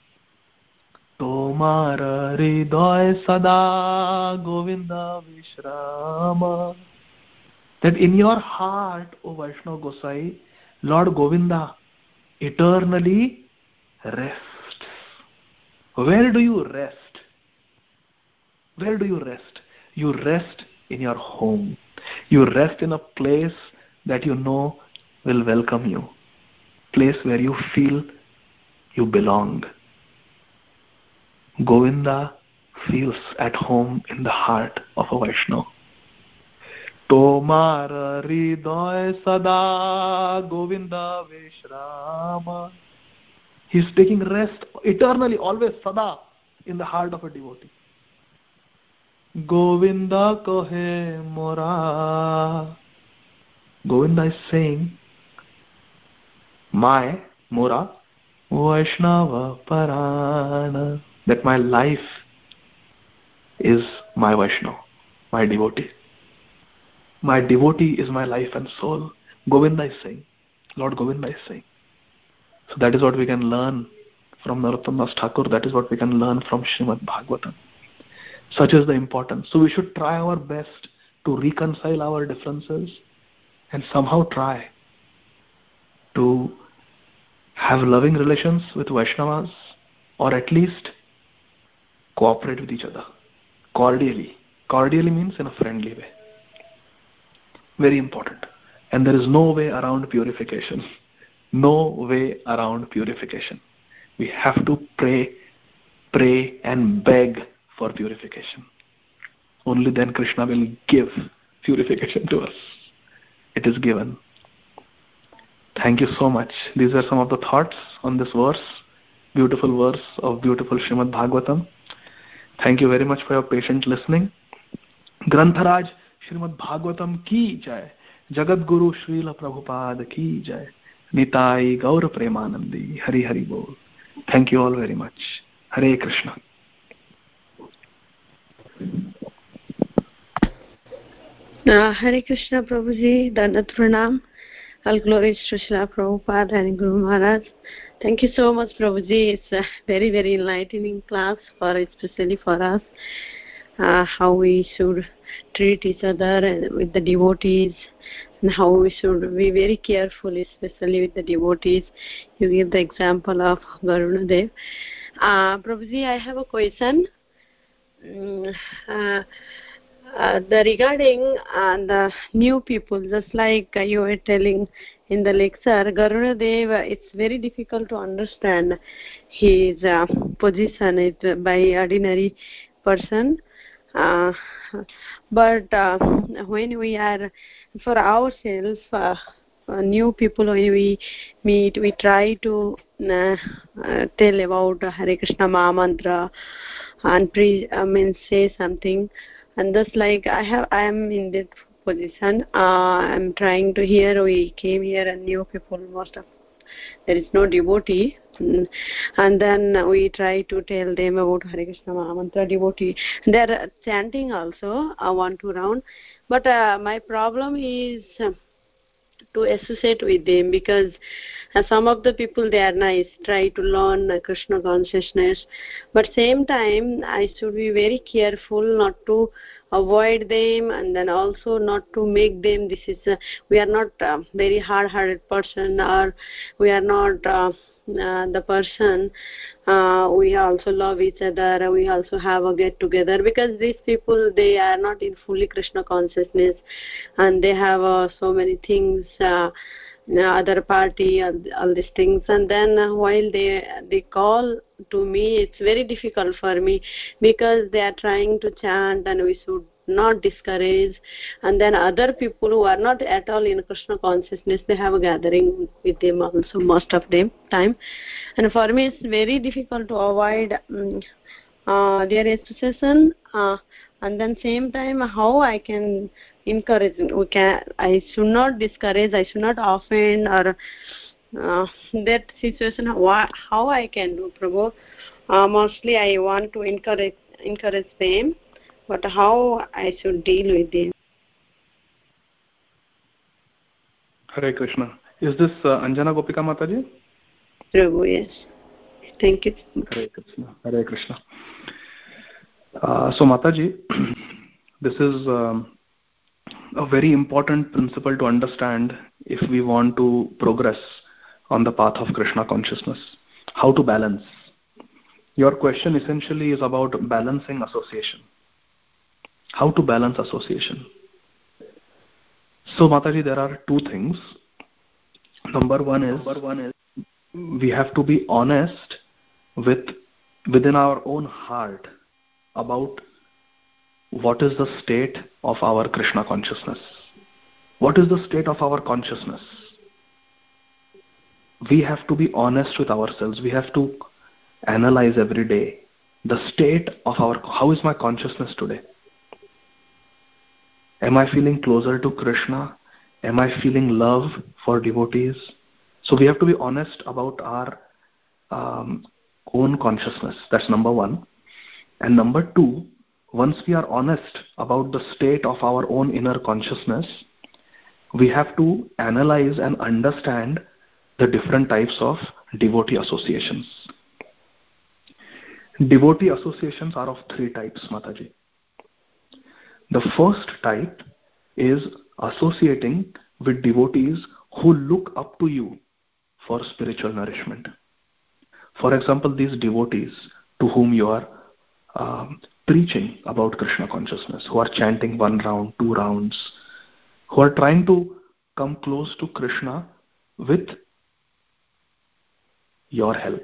Tomara hriday sada Govinda vishrama. That in your heart, O Vaishnava Gosai, Lord Govinda eternally rests. Where do you rest? Where do you rest? You rest in your home. You rest in a place that you know will welcome you. Place where you feel you belong. Govinda feels at home in the heart of a Vaishnava. Tomara hriday sada Govinda vishrama. He is taking rest eternally, always, sada, in the heart of a devotee. Govinda kohe mora. Govinda is saying, my, mora, Vaishnava parana. That my life is my Vaishnava, my devotee. My devotee is my life and soul. Govinda is saying, Lord Govinda is saying. So that is what we can learn from Narottam Das Thakur. That is what we can learn from Srimad Bhagavatam. Such is the importance. So we should try our best to reconcile our differences and somehow try to have loving relations with Vaishnavas, or at least cooperate with each other cordially. Cordially means in a friendly way. Very important. And there is no way around purification. No way around purification. We have to pray and beg for purification. Only then Krishna will give purification to us. It is given. Thank you so much. These are some of the thoughts on this verse. Beautiful verse of beautiful Srimad Bhagavatam. Thank you very much for your patient listening. Grantharaj Srimad Bhagavatam ki jai. Jagat Guru Srila Prabhupada ki jai. Nitai Gaur Premanandi. Hari Hari Bol. Thank you all very much. Hare Krishna. Hare Krishna Prabhuji, Dandat Pranam. All glories to Srila Prabhupada and Guru Maharaj. Thank you so much, Prabhuji. It's a very, very enlightening class, especially for us, how we should treat each other and with the devotees, and how we should be very careful, especially with the devotees. You give the example of Garudadev. Prabhuji, I have a question. Regarding the new people, just like you were telling in the lecture, Garudadev, it's very difficult to understand his position by ordinary person. But when we are, for ourselves, new people, when we meet, we try to tell about Hare Krishna Maha Mantra and say something. And just like I am in that position, I'm trying to hear. We came here and new people, there is no devotee, and then we try to tell them about Hare Krishna Maha Mantra devotee. They are chanting also 1-2 round, but my problem is to associate with them, because some of the people, they are nice, try to learn Krishna consciousness, but same time I should be very careful not to avoid them, and then also not to make them, this is we are not very hard-hearted person, or we are not the person, we also love each other, we also have a get together, because these people, they are not in fully Krishna consciousness, and they have so many things, other party, all these things, and then while they call to me, it's very difficult for me, because they are trying to chant, and we should not discourage. And then other people who are not at all in Krishna consciousness, they have a gathering with them also, most of them time, and for me it's very difficult to avoid their association, and then same time how I can encourage. I should not discourage, I should not offend, or that situation, how I can do, Prabhu. Mostly I want to encourage them, but how I should deal with them. Hare Krishna. Is this Anjana Gopika Mataji? Prabhu, yes. Thank you. Hare Krishna. Hare Krishna. So Mataji, this is a very important principle to understand if we want to progress on the path of Krishna consciousness. How to balance. Your question essentially is about balancing association. How to balance association. So Mataji, there are two things. Number one is we have to be honest within our own heart about what is the state of our Krishna consciousness. What is the state of our consciousness? We have to be honest with ourselves. We have to analyze every day the state of how is my consciousness today? Am I feeling closer to Krishna? Am I feeling love for devotees? So we have to be honest about our own consciousness. That's number one. And number two, once we are honest about the state of our own inner consciousness, we have to analyze and understand the different types of devotee associations. Devotee associations are of three types, Mataji. The first type is associating with devotees who look up to you for spiritual nourishment. For example, these devotees to whom you are preaching about Krishna consciousness, who are chanting 1 round, 2 rounds, who are trying to come close to Krishna with your help.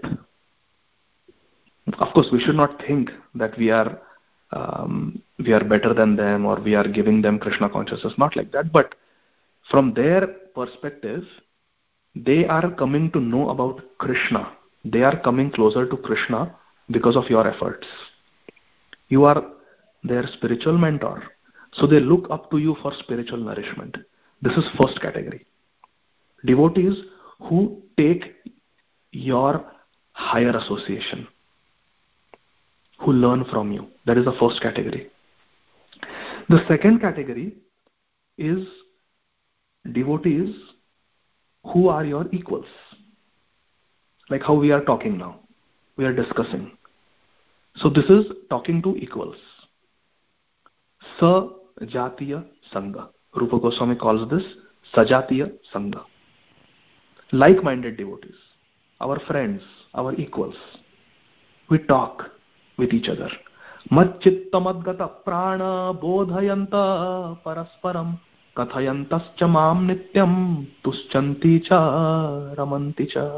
Of course, we should not think that we are better than them or we are giving them Krishna consciousness, not like that, but from their perspective, they are coming to know about Krishna. They are coming closer to Krishna because of your efforts. You are their spiritual mentor, so they look up to you for spiritual nourishment. This is first category. Devotees who take your higher association, who learn from you. That is the first category. The second category is devotees who are your equals. Like how we are talking now. We are discussing. So this is talking to equals. Sa Jatiya Sangha. Rupa Goswami calls this Sajatiya Sangha. Like-minded devotees, our friends, our equals. We talk with each other. Machchittamadgata prana bodhayanta parasparam kathayantascha mam nityam tuschanti cha ramanti cha.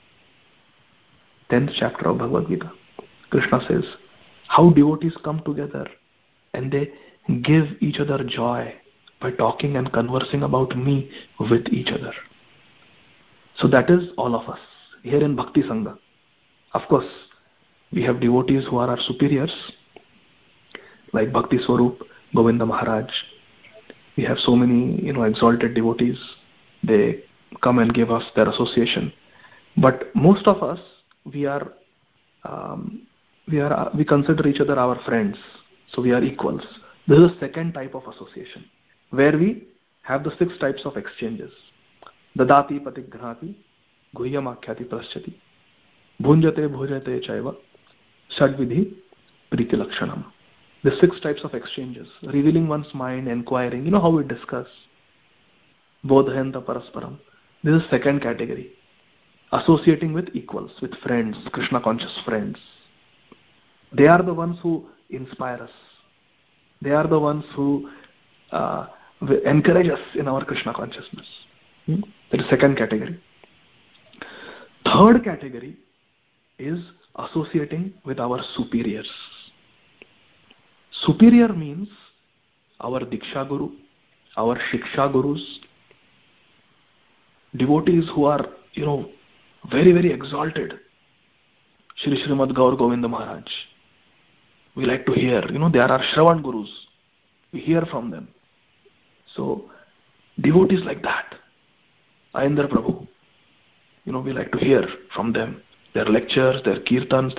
10th chapter of Bhagavad Gita. Krishna says how devotees come together and they give each other joy by talking and conversing about me with each other. So that is all of us here in Bhakti Sangha. Of course, we have devotees who are our superiors, like Bhakti Swarup, Govinda Maharaj. We have so many, exalted devotees. They come and give us their association. But most of us, we consider each other our friends. So we are equals. This is the second type of association, where we have the 6 types of exchanges. Dadati patigrahati, guhyamakhyati praschati, bhunjate bhujate chaiva, shadvidhi priti lakshanam. The 6 types of exchanges, revealing one's mind, inquiring, how we discuss. Bodhayanta parasparam. This is second category. Associating with equals, with friends, Krishna conscious friends. They are the ones who inspire us. They are the ones who encourage us in our Krishna consciousness. That is second category. Third category is associating with our superiors. Superior means our Diksha Guru, our Shiksha Gurus, devotees who are, very, very exalted. Shri Srimad Gaur Govinda Maharaj. We like to hear, they are our Shravan Gurus. We hear from them. So, devotees like that. Ayendra Prabhu. We like to hear from them. Their lectures, their kirtans,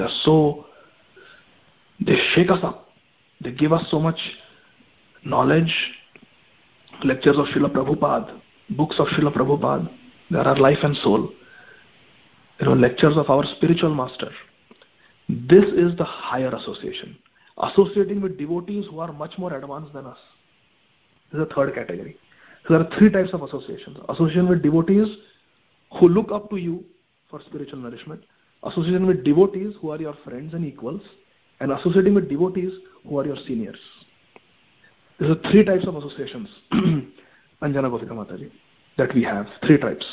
they shake us up. They give us so much knowledge. Lectures of Srila Prabhupada, books of Srila Prabhupada, they are our life and soul. Lectures of our spiritual master. This is the higher association. Associating with devotees who are much more advanced than us. This is the third category. So there are 3 types of associations. Association with devotees who look up to you for spiritual nourishment. Association with devotees who are your friends and equals. And associating with devotees who are your seniors. These are 3 types of associations. Anjana Gopika Mataji. That we have. 3 types.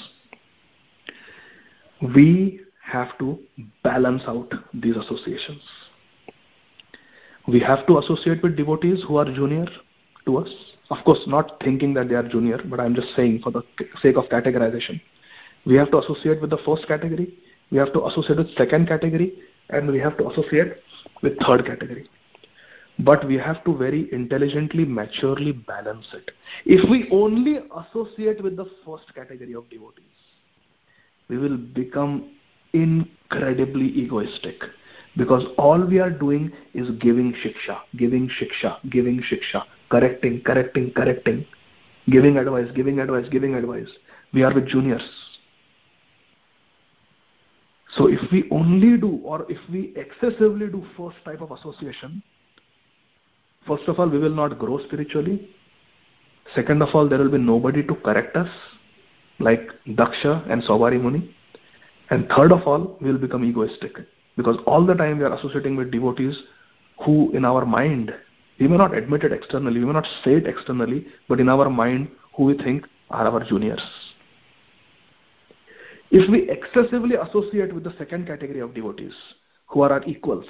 We have to balance out these associations. We have to associate with devotees who are junior to us. Of course, not thinking that they are junior, but I'm just saying for the sake of categorization. We have to associate with the first category. We have to associate with second category. And we have to associate with third category. But we have to very intelligently, maturely balance it. If we only associate with the first category of devotees, we will become incredibly egoistic, because all we are doing is giving shiksha, correcting, giving advice. We are with juniors. So if we only do, or if we excessively do first type of association, first of all, we will not grow spiritually. Second of all, there will be nobody to correct us, like Daksha and Saubhari Muni. And third of all, we will become egoistic, because all the time we are associating with devotees who in our mind, we may not admit it externally, we may not say it externally, but in our mind, who we think are our juniors. If we excessively associate with the second category of devotees, who are our equals,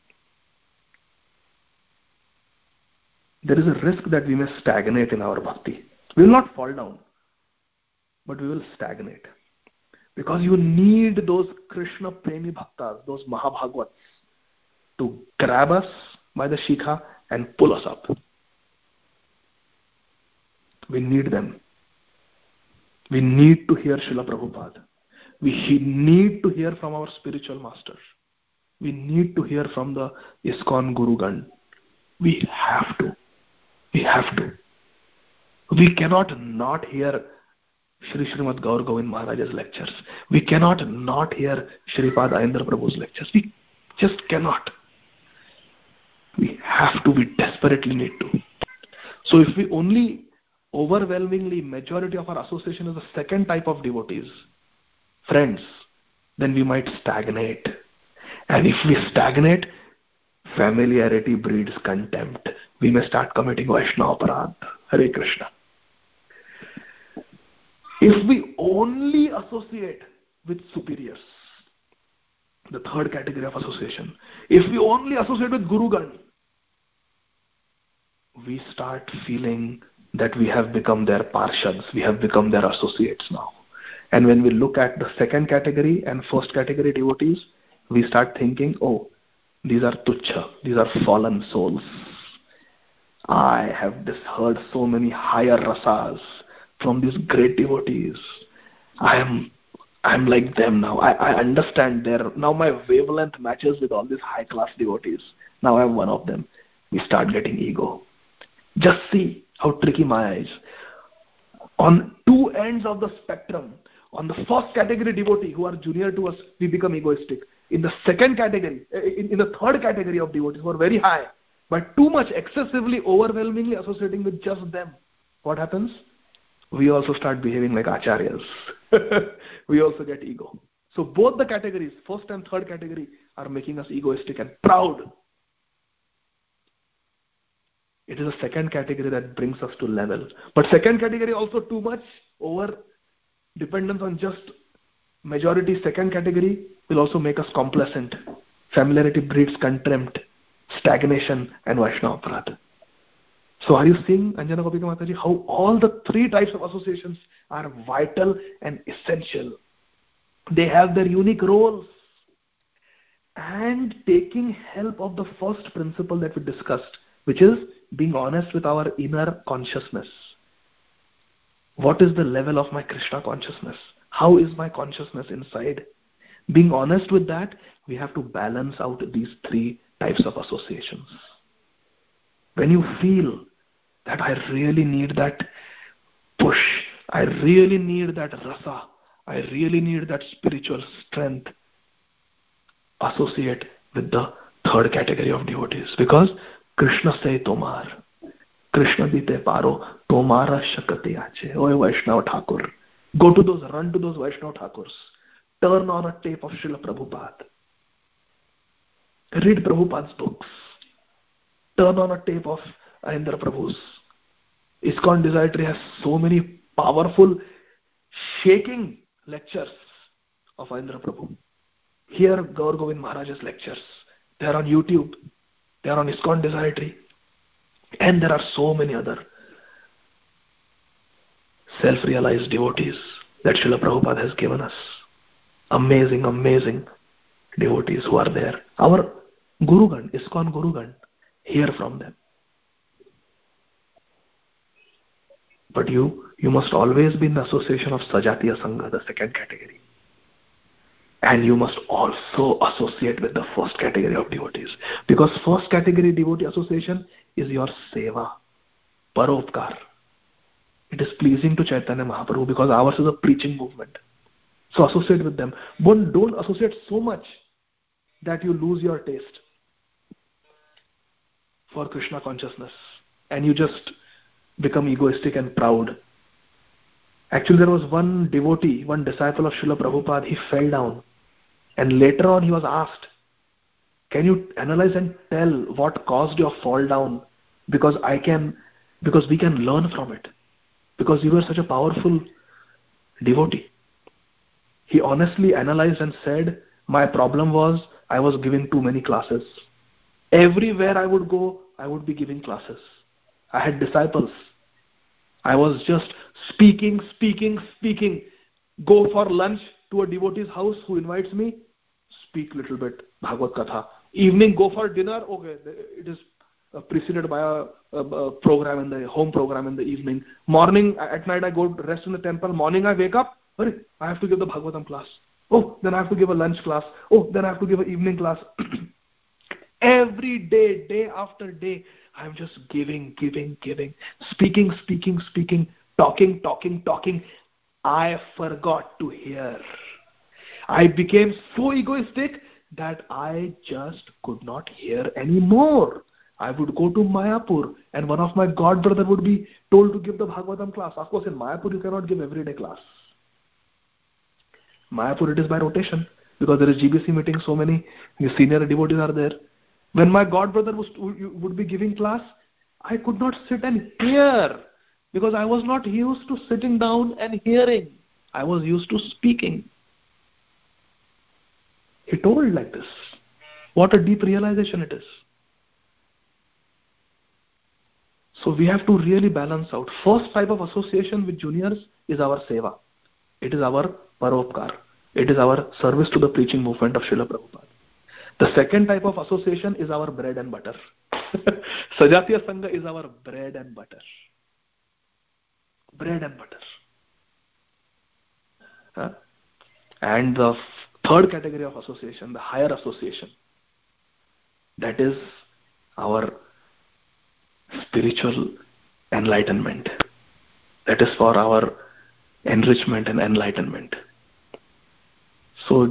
there is a risk that we may stagnate in our bhakti. We will not fall down, but we will stagnate. Because you need those Krishna Premi Bhaktas, those Mahabhagavats, to grab us by the shikha and pull us up. We need them. We need to hear Srila Prabhupada. We need to hear from our spiritual master. We need to hear from the ISKCON Gurugan. We have to. We cannot not hear Shri Srimad Gaur Govind Maharaj's lectures. We cannot not hear Shripad Ayendra Prabhu's lectures. We just cannot. We have to. We desperately need to. So if we only overwhelmingly majority of our association is the second type of devotees, friends, then we might stagnate. And if we stagnate, familiarity breeds contempt. We may start committing Vaishnava aparadh. Hare Krishna. If we only associate with superiors, the third category of association, if we only associate with Gurugan, we start feeling that we have become their parshads, we have become their associates now. And when we look at the second category and first category devotees, we start thinking, oh, these are tuchha, these are fallen souls. I have heard so many higher rasas from these great devotees. I'm like them now. I understand now my wavelength matches with all these high class devotees. Now I'm one of them. We start getting ego. Just see how tricky Maya is. On two ends of the spectrum, on the first category devotee who are junior to us, we become egoistic. In the second category, in the third category of devotees who are very high, but too much, excessively, overwhelmingly associating with just them, what happens? We also start behaving like acharyas. We also get ego. So both the categories, first and third category, are making us egoistic and proud. It is a second category that brings us to level. But second category also too much, over dependence on just majority. Second category will also make us complacent. Familiarity breeds contempt, stagnation, and Vaishnava aparadh. So are you seeing, Anjana Gopika Mataji, how all the three types of associations are vital and essential? They have their unique roles. And taking help of the first principle that we discussed, which is being honest with our inner consciousness. What is the level of my Krishna consciousness? How is my consciousness inside? Being honest with that, we have to balance out these three types of associations. When you feel that I really need that push, I really need that rasa, I really need that spiritual strength, associate with the third category of devotees. Because Krishna say tomar, Krishna dite paro, tomara shakati ache. Oh Vaishnava Thakur. Run to those Vaishnava Thakurs. Turn on a tape of Srila Prabhupada. Read Prabhupada's books. Turn on a tape of Ayendra Prabhu's. ISKCON Desire has so many powerful, shaking lectures of Ayendra Prabhu. Hear Gaur Govind Maharaj's lectures. They are on YouTube. They are on ISKCON Desire. And there are so many other self-realized devotees that Srila Prabhupada has given us. Amazing, amazing devotees who are there. Our Gurugan, ISKCON Gurugan, hear from them. But you must always be in the association of Sajatiya Sangha, the second category. And you must also associate with the first category of devotees. Because first category devotee association is your seva, paropkar. It is pleasing to Chaitanya Mahaprabhu because ours is a preaching movement. So associate with them. But don't associate so much that you lose your taste for Krishna consciousness and you just become egoistic and proud. Actually, there was one devotee, one disciple of Srila Prabhupada, he fell down. And later on he was asked, can you analyze and tell what caused your fall down? Because we can learn from it. Because you were such a powerful devotee. He honestly analyzed and said, my problem was I was giving too many classes. Everywhere I would go, I would be giving classes. I had disciples. I was just speaking. Go for lunch to a devotee's house who invites me, speak little bit Bhagavad Katha. Evening, go for dinner. Okay, it is preceded by a program in the home program in the evening. Morning, at night I go rest in the temple. Morning I wake up. I have to give the Bhagavatam class. Oh, then I have to give a lunch class. Oh, then I have to give an evening class. Every day, day after day, I'm just giving, speaking, talking. I forgot to hear. I became so egoistic that I just could not hear anymore. I would go to Mayapur and one of my god brother would be told to give the Bhagavatam class. Of course, in Mayapur you cannot give everyday class. Mayapur it is by rotation because there is GBC meeting, so many senior devotees are there. When my god brother would be giving class, I could not sit and hear because I was not used to sitting down and hearing. I was used to speaking. He told like this. What a deep realization it is. So we have to really balance out. First type of association with juniors is our seva. It is our paropkar. It is our service to the preaching movement of Srila Prabhupada. The second type of association is our bread and butter. Sajatiya Sangha is our bread and butter. Bread and butter. And the third category of association, the higher association, that is our spiritual enlightenment. That is for our enrichment and enlightenment. So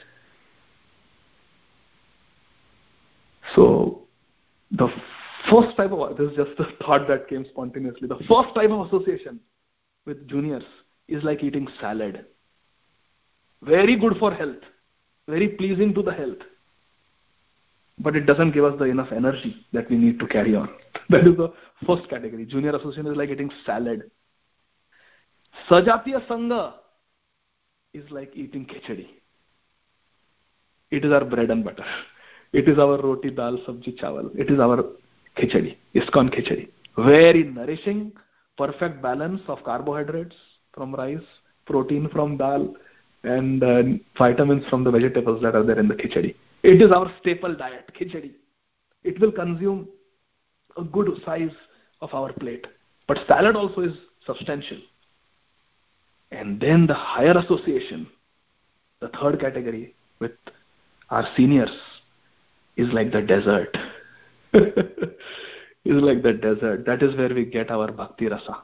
the first type of, this is just a thought that came spontaneously, the first type of association with juniors is like eating salad. Very good for health, very pleasing to the health, but it doesn't give us the enough energy that we need to carry on. That is the first category. Junior association is like eating salad. Sajatiya Sangha is like eating khichdi. It is our bread and butter. It is our roti, dal, sabji, chawal. It is our khichdi, ISKCON khichdi. Very nourishing, perfect balance of carbohydrates from rice, protein from dal, and vitamins from the vegetables that are there in the khichdi. It is our staple diet, khichdi. It will consume a good size of our plate. But salad also is substantial. And then the higher association, the third category with our seniors, is like the desert. Is like the desert. That is where we get our bhakti rasa.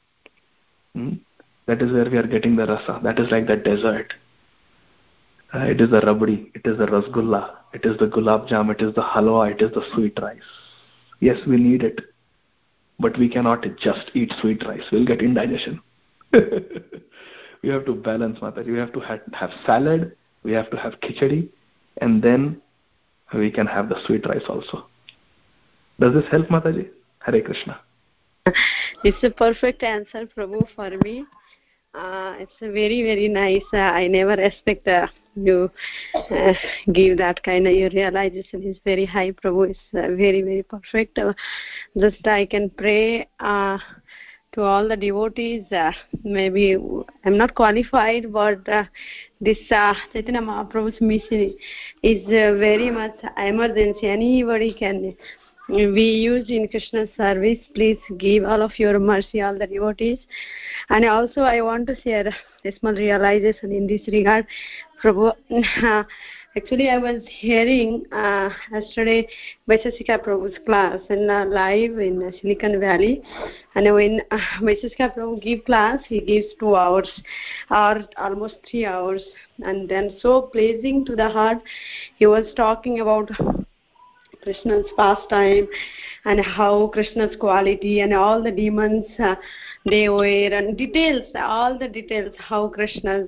That is where we are getting the rasa. That is like the desert. It is the rabdi, it is the rasgulla, it is the gulab jam, it is the halwa, it is the sweet rice. Yes, we need it, but we cannot just eat sweet rice. We'll get indigestion. We have to balance, Mataji. We have to have salad, we have to have khichdi, and then we can have the sweet rice also. Does this help, Mataji? Hare Krishna. It's a perfect answer, Prabhu, for me. It's a very, very nice. I never expect you give that kind of, your realization is very high, Prabhu. It's very, very perfect. Just I can pray to all the devotees. Maybe I'm not qualified, but this Chaitanya Mahaprabhu's mission is very much emergency. Anybody can. We use in Krishna's service. Please give all of your mercy, all the devotees. And also I want to share a small realization in this regard. Prabhu, actually I was hearing yesterday Vaisheshika Prabhu's class in live in Silicon Valley. And when Vaisheshika Prabhu gives class, he gives 2 hours or almost 3 hours. And then so pleasing to the heart, he was talking about Krishna's pastime and how Krishna's quality and all the demons they were, and details, all the details, how Krishna's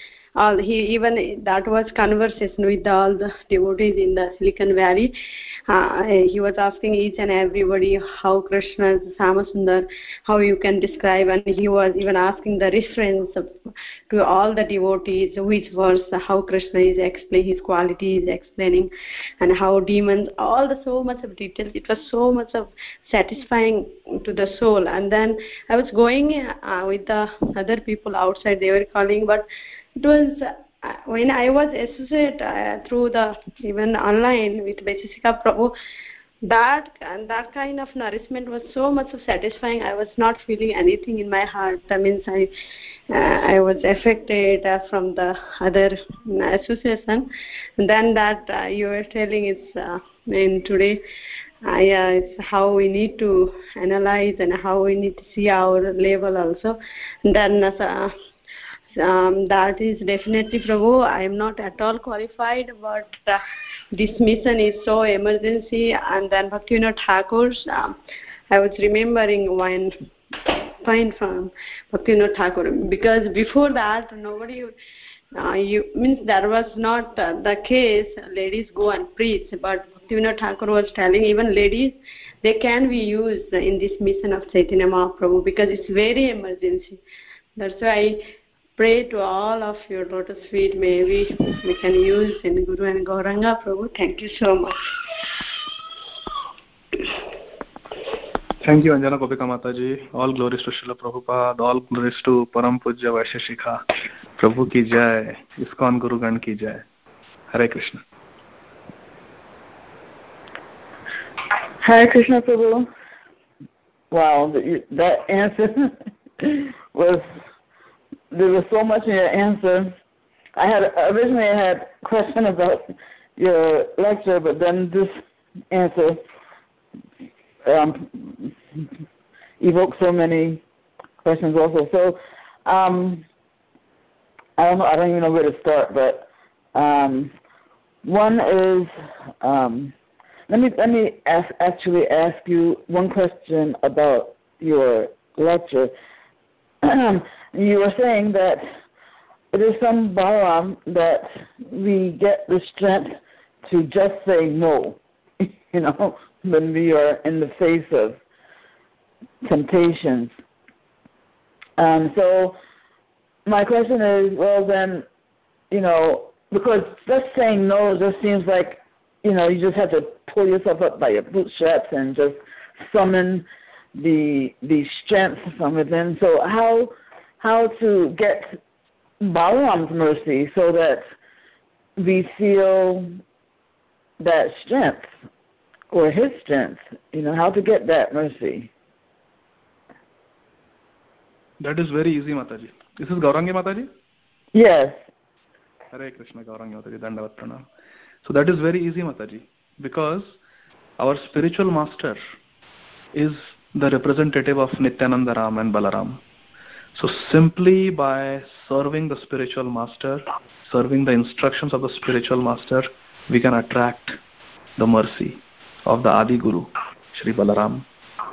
that was conversation with all the devotees in the Silicon Valley. He was asking each and everybody how Krishna's Samasundar, how you can describe, and he was even asking the reference to all the devotees, which verse, how Krishna is explaining, his quality is explaining, and how demons, all the so much of details. It was so much of satisfying to the soul. And then I was going with the other people outside, they were calling, but it was when I was associated through the even online with Vaisheshika Prabhu, that kind of nourishment was so much of satisfying. I was not feeling anything in my heart. That means I was affected from the other association. And then that you were telling is today. It's how we need to analyze and how we need to see our level also. And then that is definitely, Prabhu, I am not at all qualified, but this mission is so emergency. And then Bhaktivinoda Thakur's, I was remembering one point from Bhaktivinoda Thakur, because before that nobody means there was not the case ladies go and preach, but Bhaktivinoda Thakur was telling even ladies, they can be used in this mission of Chaitanya Mahaprabhu because it's very emergency. That's why I pray to all of your lotus feet, maybe we can use in Guru and Gauranga Prabhu. Thank you so much. Thank you, Anjana Gopika Mataji. All glories to Srila Prabhupada. All glories to Param Pujya Vaisheshikha. Prabhu ki jai. ISKCON Guru Gan ki jai. Hare Krishna. Hare Krishna, Prabhu. Wow, that answer was, there was so much in your answer. Originally I had a question about your lecture, but then this answer evoked so many questions also. So I don't even know where to start, but one is let me ask you one question about your lecture. You were saying that it is some Balaram that we get the strength to just say no, when we are in the face of temptations. So my question is, well then, because just saying no just seems like, you just have to pull yourself up by your bootstraps and just summon the strength from within. So how to get Balaram's mercy so that we feel that strength or his strength, how to get that mercy? That is very easy, Mataji. This is Gaurangi Mataji? Yes. Hare Krishna, Gaurangi Mataji, Dandavat Pranam. So that is very easy, Mataji, because our spiritual master is the representative of Nityananda Ram and Balaram. So simply by serving the spiritual master, serving the instructions of the spiritual master, we can attract the mercy of the Adi Guru, Shri Balaram.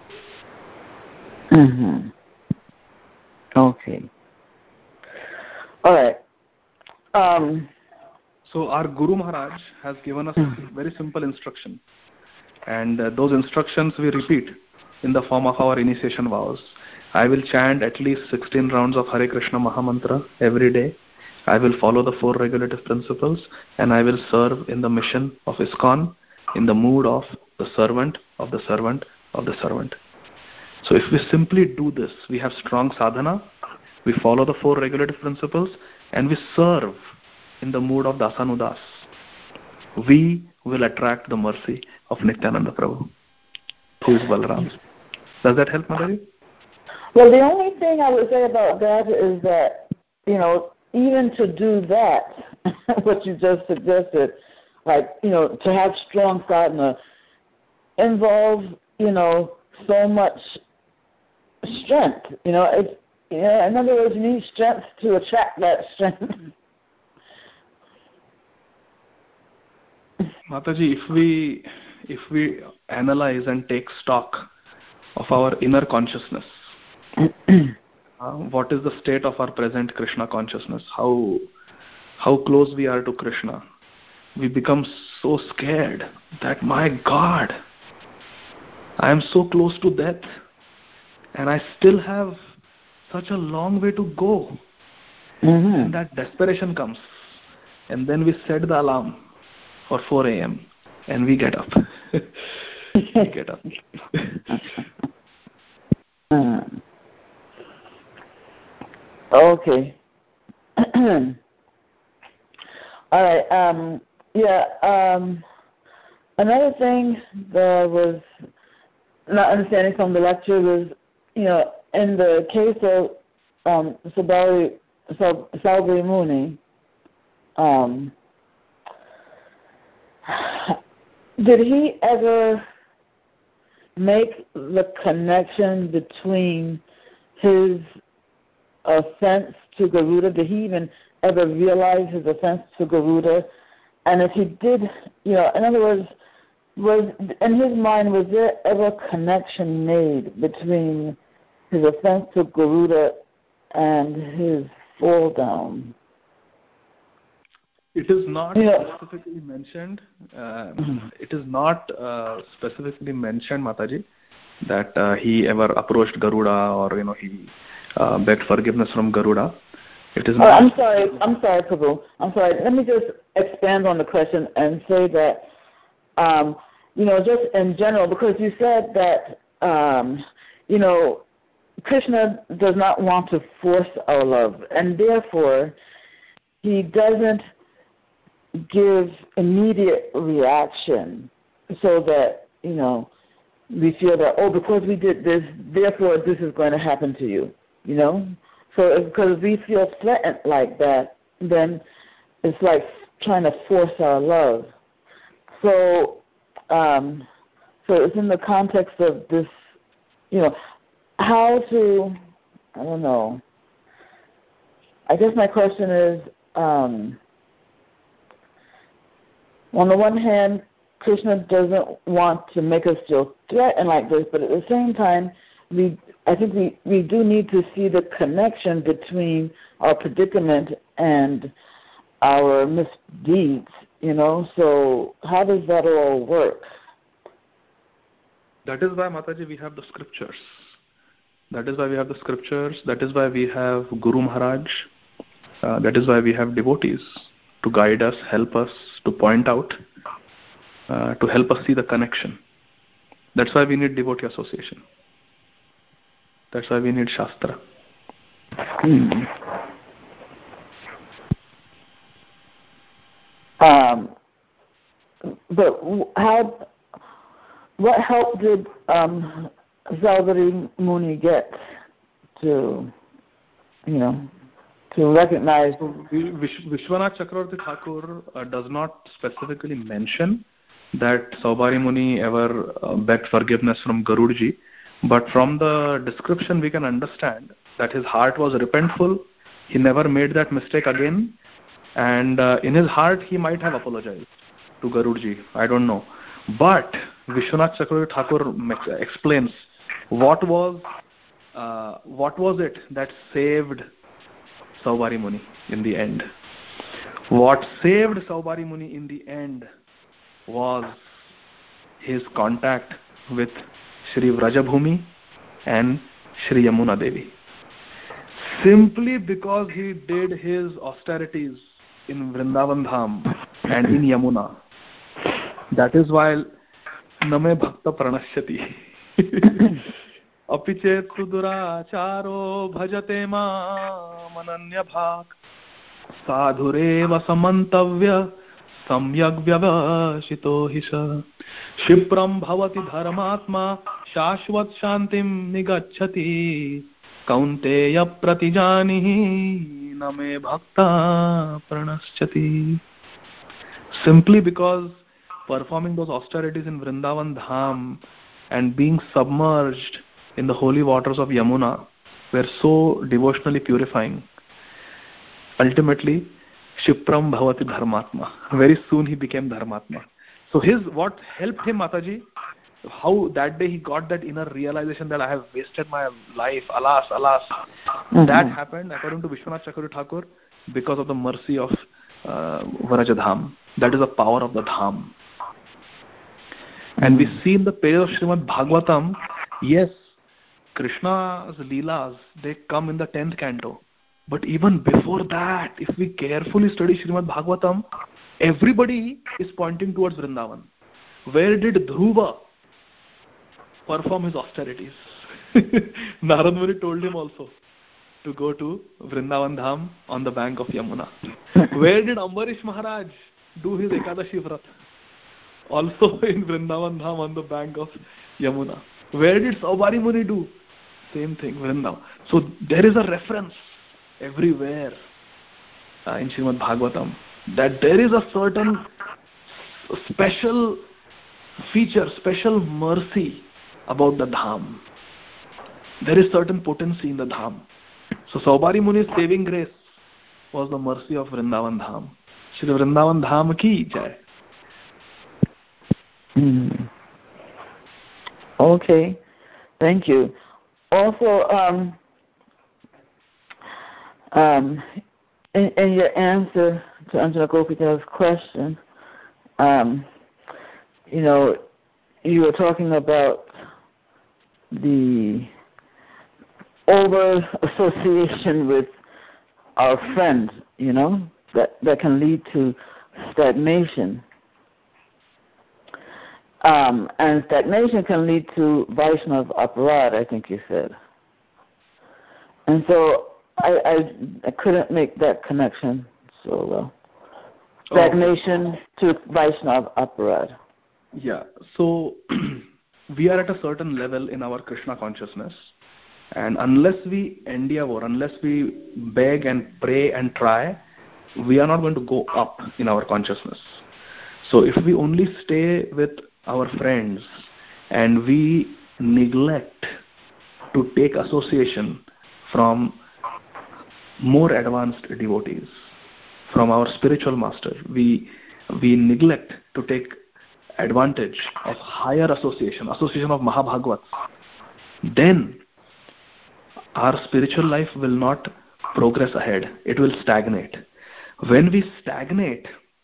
Mm-hmm. Okay. All right. So our Guru Maharaj has given us very simple instruction, and those instructions we repeat in the form of our initiation vows. I will chant at least 16 rounds of Hare Krishna Mahamantra every day. I will follow the 4 regulative principles, and I will serve in the mission of ISKCON in the mood of the servant of the servant of the servant. So if we simply do this, we have strong sadhana, we follow the 4 regulative principles, and we serve in the mood of Dasanudas, we will attract the mercy of Nityananda Prabhu, who is Balaram. Does that help, Mataji? Well, the only thing I would say about that is that, even to do that, what you just suggested, like, to have strong sadhana, involves, so much strength. In other words, you need strength to attract that strength. Mataji, if we analyze and take stock of our inner consciousness, what is the state of our present Krishna consciousness? How close we are to Krishna? We become so scared that, my God, I am so close to death, and I still have such a long way to go. Mm-hmm. And that desperation comes, and then we set the alarm for 4 a.m. and we get up. We get up. Okay. All right. Another thing that I was not understanding from the lecture was, in the case of Saubhari Muni, did he ever make the connection between his offense to Garuda? Did he even ever realize his offense to Garuda And if he did, in other words, was in his mind, was there ever a connection made between his offense to Garuda and his fall down? It is not specifically mentioned. It is not specifically mentioned, Mataji, that he ever approached Garuda or he begged forgiveness from Garuda. It is not. I'm sorry, Prabhu. I'm sorry. Let me just expand on the question and say that, just in general, because you said that, Krishna does not want to force our love, and therefore he doesn't give immediate reaction so that, we feel that, because we did this, therefore this is going to happen to you, So because we feel threatened like that, then it's like trying to force our love. So it's in the context of this, how to, I don't know. I guess my question is, on the one hand, Krishna doesn't want to make us feel threatened like this, but at the same time, I think we do need to see the connection between our predicament and our misdeeds, So how does that all work? That is why, Mataji, we have the scriptures. That is why we have the scriptures. That is why we have Guru Maharaj. That is why we have devotees to guide us, help us, to point out, to help us see the connection. That's why we need devotee association. That's why we need Shastra. But what help did Saubhari Muni get to recognize? Vishwanath Chakravarti Thakur does not specifically mention that Saubhari Muni ever begged forgiveness from Garudji, but from the description we can understand that his heart was repentful, he never made that mistake again, and in his heart he might have apologized to Garudji, I don't know. But Vishwanath Chakravarti Thakur explains what was it that saved Saubhari Muni in the end. What saved Saubhari Muni in the end was his contact with Shri Vrajabhumi and Shri Yamuna Devi. Simply because he did his austerities in Vrindavan Dham and in Yamuna. That is why Name Bhakta Pranashyati. Apichet Suduracharo Bhajate Mam Ananya Bhak Sadhureva Samantavya Samyak Vyavashito Hisha Shipram Bhavati Dharmatma Shashvat Shantim Nigachati Kaunteya Pratijanihi Name Bhakta Pranaschati. Simply because performing those austerities in Vrindavan Dham and being submerged in the holy waters of Yamuna were so devotionally purifying. Ultimately, Shipram Bhavati Dharmatma. Very soon he became Dharmatma. So what helped him, Mataji, how that day he got that inner realization that I have wasted my life, alas, alas. That happened, according to Vishwanath Chakravarti Thakur, because of the mercy of Vrajadham. That is the power of the Dham. And we see in the page of Srimad Bhagavatam, yes, Krishna's Leelas, they come in the 10th canto. But even before that, if we carefully study Srimad Bhagavatam, everybody is pointing towards Vrindavan. Where did Dhruva perform his austerities? Narad Muni told him also to go to Vrindavan Dham on the bank of Yamuna. Where did Ambarish Maharaj do his Ekadashi Vrat? Also in Vrindavan Dham on the bank of Yamuna. Where did Saubhari Muni do? Same thing, Vrindavan. So there is a reference everywhere in Srimad Bhagavatam that there is a certain special feature, special mercy about the Dham. There is certain potency in the Dham. So Saubhari Muni's saving grace was the mercy of Vrindavan Dham. Shri Vrindavan Dham ki jai. Okay, thank you. Also, in your answer to Anjana Gopika's question, you were talking about the over association with our friends, that can lead to stagnation. And stagnation can lead to Vaishnava aparad, I think you said. And so I couldn't make that connection so well. Stagnation to Vaishnava aparad. Yeah, so we are at a certain level in our Krishna consciousness, and unless we endeavor, unless we beg and pray and try, we are not going to go up in our consciousness. So if we only stay with our friends and we neglect to take association from more advanced devotees, from our spiritual master, we neglect to take advantage of higher association of Mahabhagavats, then our spiritual life will not progress ahead. It will stagnate. When we stagnate,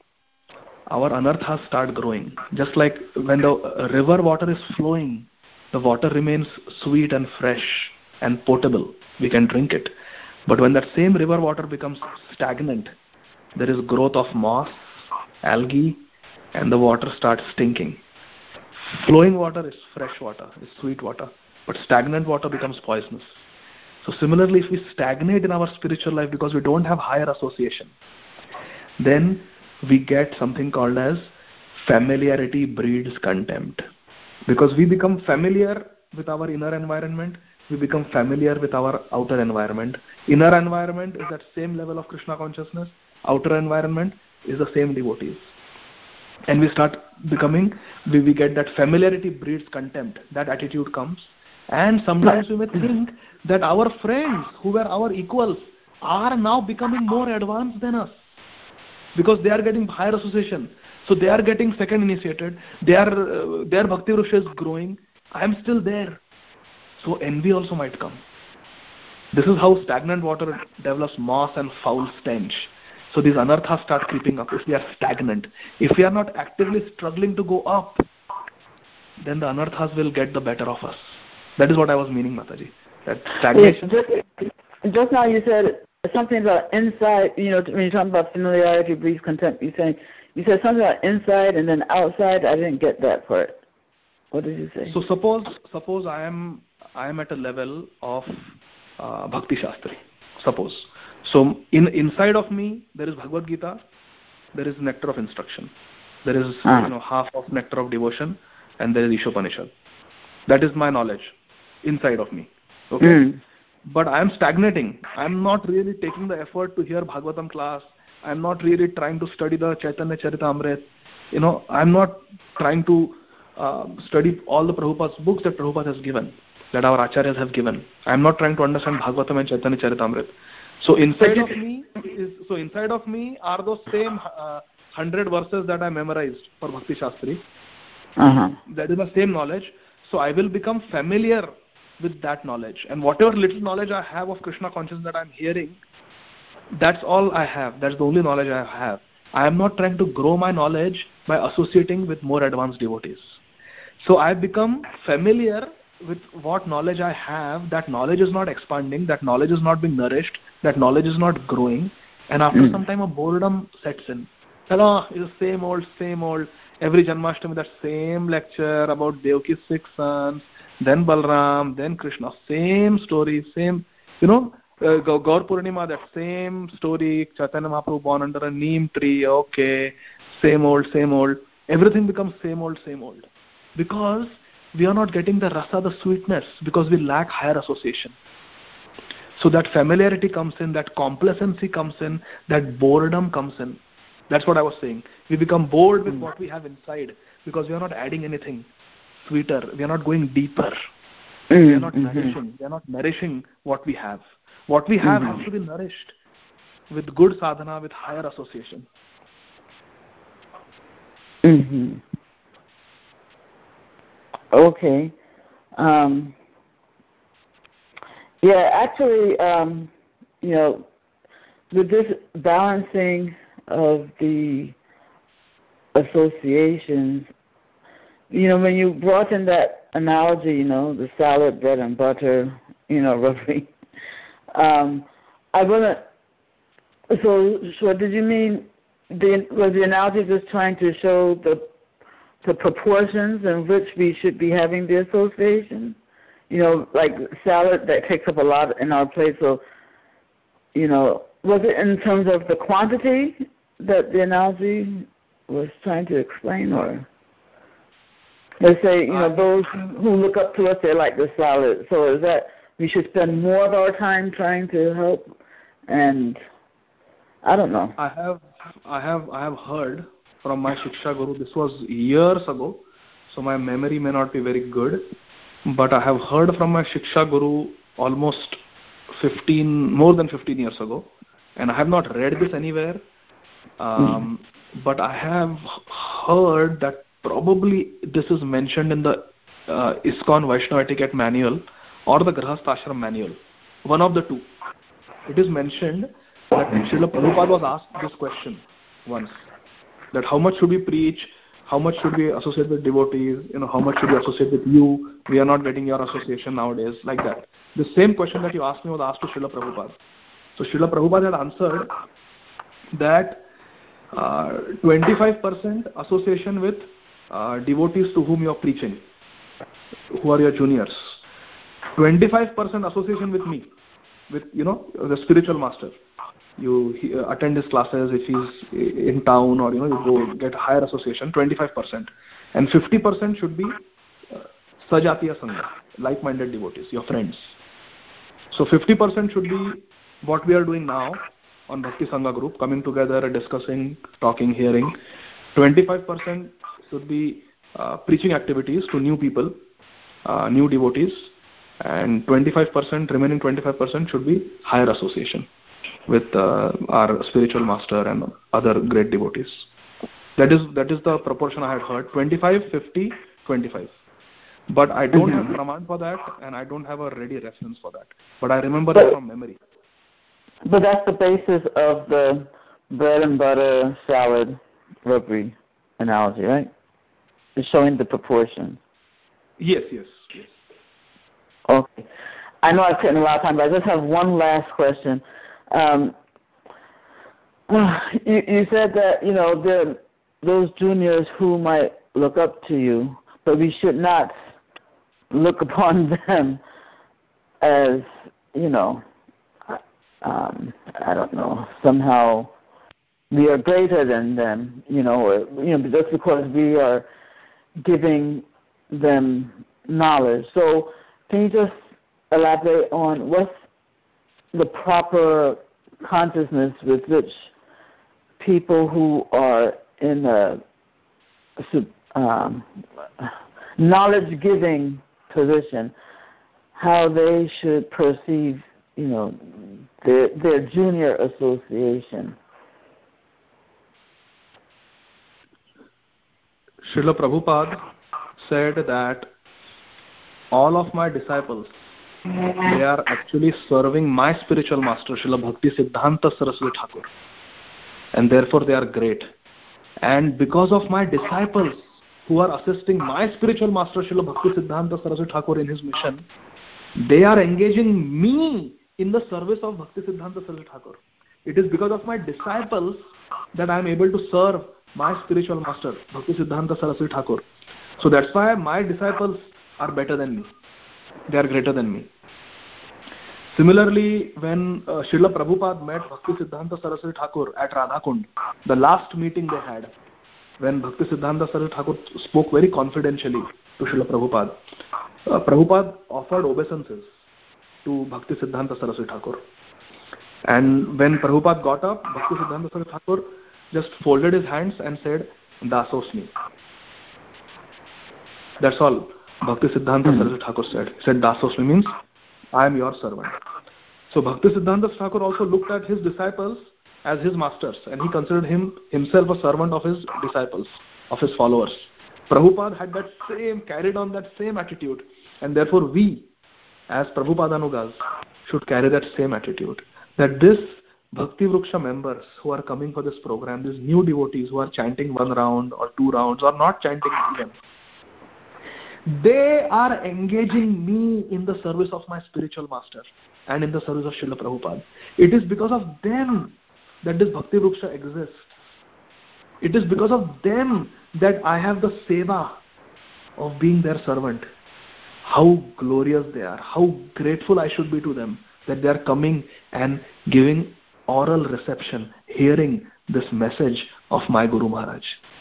our anarthas start growing. Just like when the river water is flowing, the water remains sweet and fresh and potable. We can drink it. But when that same river water becomes stagnant, there is growth of moss, algae, and the water starts stinking. Flowing water is fresh water, is sweet water, but stagnant water becomes poisonous. So similarly, if we stagnate in our spiritual life because we don't have higher association, then we get something called as familiarity breeds contempt. Because we become familiar with our inner environment, we become familiar with our outer environment. Inner environment is that same level of Krishna consciousness, outer environment is the same devotees. And we start becoming, we get that familiarity breeds contempt, that attitude comes. And sometimes we may think that our friends who were our equals are now becoming more advanced than us, because they are getting higher association. So they are getting second initiated, their Bhakti Vrusha is growing, I am still there. So envy also might come. This is how stagnant water develops moss and foul stench. So these anarthas start creeping up if we are stagnant. If we are not actively struggling to go up, then the anarthas will get the better of us. That is what I was meaning, Mataji. That stagnation. Just now you said something about inside, when you're talking about familiarity breeds contempt, you said something about inside and then outside. I didn't get that part. What did you say? So suppose I am at a level of Bhakti Shastri. Suppose. So inside of me there is Bhagavad Gita, there is nectar of instruction, there is half of nectar of devotion, and there is Ishopanishad. That is my knowledge inside of me. Okay. But I am stagnating. I am not really taking the effort to hear Bhagavatam class. I am not really trying to study the Chaitanya Charitamrita. I am not trying to study all the Prabhupada's books that Prabhupada has given, that our acharyas have given. I am not trying to understand Bhagavatam and Chaitanya Charitamrita. So inside of me are those same 100 verses that I memorized for Bhakti Shastri. That is the same knowledge. So I will become familiar with that knowledge, and whatever little knowledge I have of Krishna consciousness that I am hearing, that's all I have. That's the only knowledge I have. I am not trying to grow my knowledge by associating with more advanced devotees. So I become familiar with what knowledge I have. That knowledge is not expanding, that knowledge is not being nourished, that knowledge is not growing, and after some time a boredom sets in. It's the same old. Every Janmashtami, that same lecture about Devaki's 6 sons, then Balram, then Krishna, same story, same, Gaur Purnima, that same story, Chaitanya Mahaprabhu born under a neem tree, okay, same old. Everything becomes same old. Because we are not getting the rasa, the sweetness, because we lack higher association. So that familiarity comes in, that complacency comes in, that boredom comes in. That's what I was saying. We become bored with what we have inside because we are not adding anything sweeter. We are not going deeper. We are not nourishing. We are not nourishing what we have. What we have has to be nourished with good sadhana, with higher association. Mhm. Okay. Yeah, actually, with this balancing of the associations, when you brought in that analogy, the salad, bread and butter, roughly, I want to, so did you mean, was the analogy just trying to show the proportions in which we should be having the association? Like salad that takes up a lot in our plate, so, was it in terms of the quantity that the analogy was trying to explain, or let's say, those who look up to us, they like the salad. So is that we should spend more of our time trying to help? And I don't know. I have heard from my Shiksha Guru. This was years ago, so my memory may not be very good. But I have heard from my Shiksha Guru almost more than 15 years ago, and I have not read this anywhere. But I have heard that probably this is mentioned in the ISKCON Vaishnava Etiquette Manual or the Grahastha Ashram Manual, one of the two. It is mentioned that Srila Prabhupada was asked this question once, that how much should we preach, how much should we associate with devotees, how much should we associate with you, we are not getting your association nowadays, like that. The same question that you asked me was asked to Srila Prabhupada. So Srila Prabhupada had answered that 25% association with devotees to whom you are preaching, who are your juniors. 25% association with me, with the spiritual master. You attend his classes if he's in town, or you go get higher association. 25%, and 50% should be Sajatiya Sangha, like-minded devotees, your friends. So 50% should be what we are doing now on Bhakti Sangha group, coming together, discussing, talking, hearing. 25% should be preaching activities to new people, new devotees, and remaining 25% should be higher association with our spiritual master and other great devotees. That is the proportion I had heard: 25, 50, 25. But I don't have praman for that, and I don't have a ready reference for that. But I remember it from memory. But that's the basis of the bread and butter salad roti analogy, right? It's showing the proportion. Yes. Okay. I know I've taken a lot of time, but I just have one last question. You said that, those juniors who might look up to you, but we should not look upon them as, I don't know, somehow we are greater than them, just because we are giving them knowledge. So can you just elaborate on what's the proper consciousness with which people who are in a knowledge-giving position, how they should perceive, their junior association? Srila Prabhupada said that all of my disciples, they are actually serving my spiritual master, Srila Bhakti Siddhanta Saraswati Thakur, and therefore they are great. And because of my disciples who are assisting my spiritual master, Srila Bhakti Siddhanta Saraswati Thakur, in his mission, they are engaging me in the service of Bhakti Siddhanta Saraswati Thakur. It is because of my disciples that I am able to serve my spiritual master, Bhakti Siddhanta Saraswati Thakur. So that's why my disciples are better than me. They are greater than me. Similarly, when Srila Prabhupada met Bhakti Siddhanta Saraswati Thakur at Radhakund, the last meeting they had, when Bhakti Siddhanta Saraswati Thakur spoke very confidentially to Srila Prabhupada, Prabhupada offered obeisances to Bhakti Siddhanta Saraswati Thakur. And when Prabhupada got up, Bhakti Siddhanta Saraswati Thakur just folded his hands and said, Dasosmi. That's all Bhakti Siddhanta Saraswati Thakur said. He said, Dasosmi means, I am your servant. So Bhakti Siddhanta Thakur also looked at his disciples as his masters, and he considered himself a servant of his disciples. of his followers. Prabhupada had carried on that same attitude, and therefore we, as Prabhupadanugas, should carry that same attitude. That this Bhakti Vriksha members who are coming for this program, these new devotees who are chanting 1 round or 2 rounds or not chanting even, they are engaging me in the service of my spiritual master and in the service of Srila Prabhupada. It is because of them that this Bhakti Vriksha exists. It is because of them that I have the seva of being their servant. How glorious they are. How grateful I should be to them that they are coming and giving oral reception, hearing this message of my Guru Maharaj.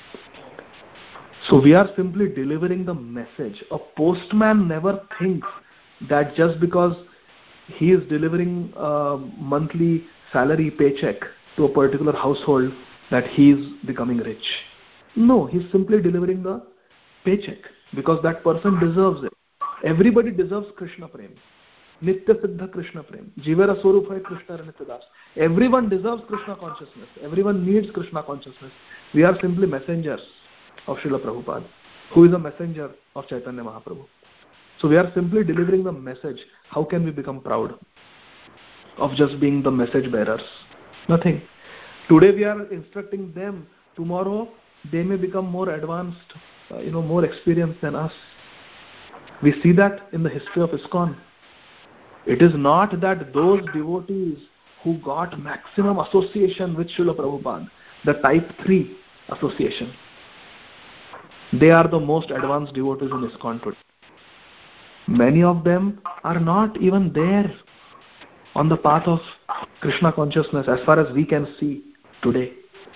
So we are simply delivering the message. A postman never thinks that just because he is delivering a monthly salary paycheck to a particular household that he is becoming rich. No, he is simply delivering the paycheck because that person deserves it. Everybody deserves Krishna Prem. Nitya Siddha Krishna Prem. Jivera Swarupa Krishna Nityadas. Everyone deserves Krishna consciousness. Everyone needs Krishna consciousness. We are simply messengers of Srila Prabhupada, who is a messenger of Chaitanya Mahaprabhu. So we are simply delivering the message. How can we become proud of just being the message bearers? Nothing. Today we are instructing them. Tomorrow they may become more advanced, more experienced than us. We see that in the history of ISKCON. It is not that those devotees who got maximum association with Srila Prabhupada, the type 3 association, they are the most advanced devotees in ISKCON today. Many of them are not even there on the path of Krishna consciousness as far as we can see today.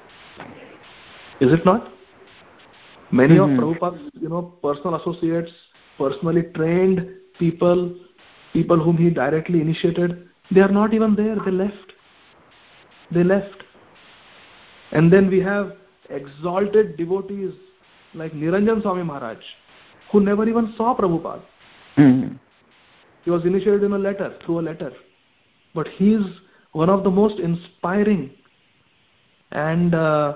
Is it not? Many of Prabhupada's, personal associates, personally trained people whom he directly initiated, they are not even there. They left. And then we have exalted devotees like Niranjan Swami Maharaj, who never even saw Prabhupada. He was initiated through a letter. But he is one of the most inspiring and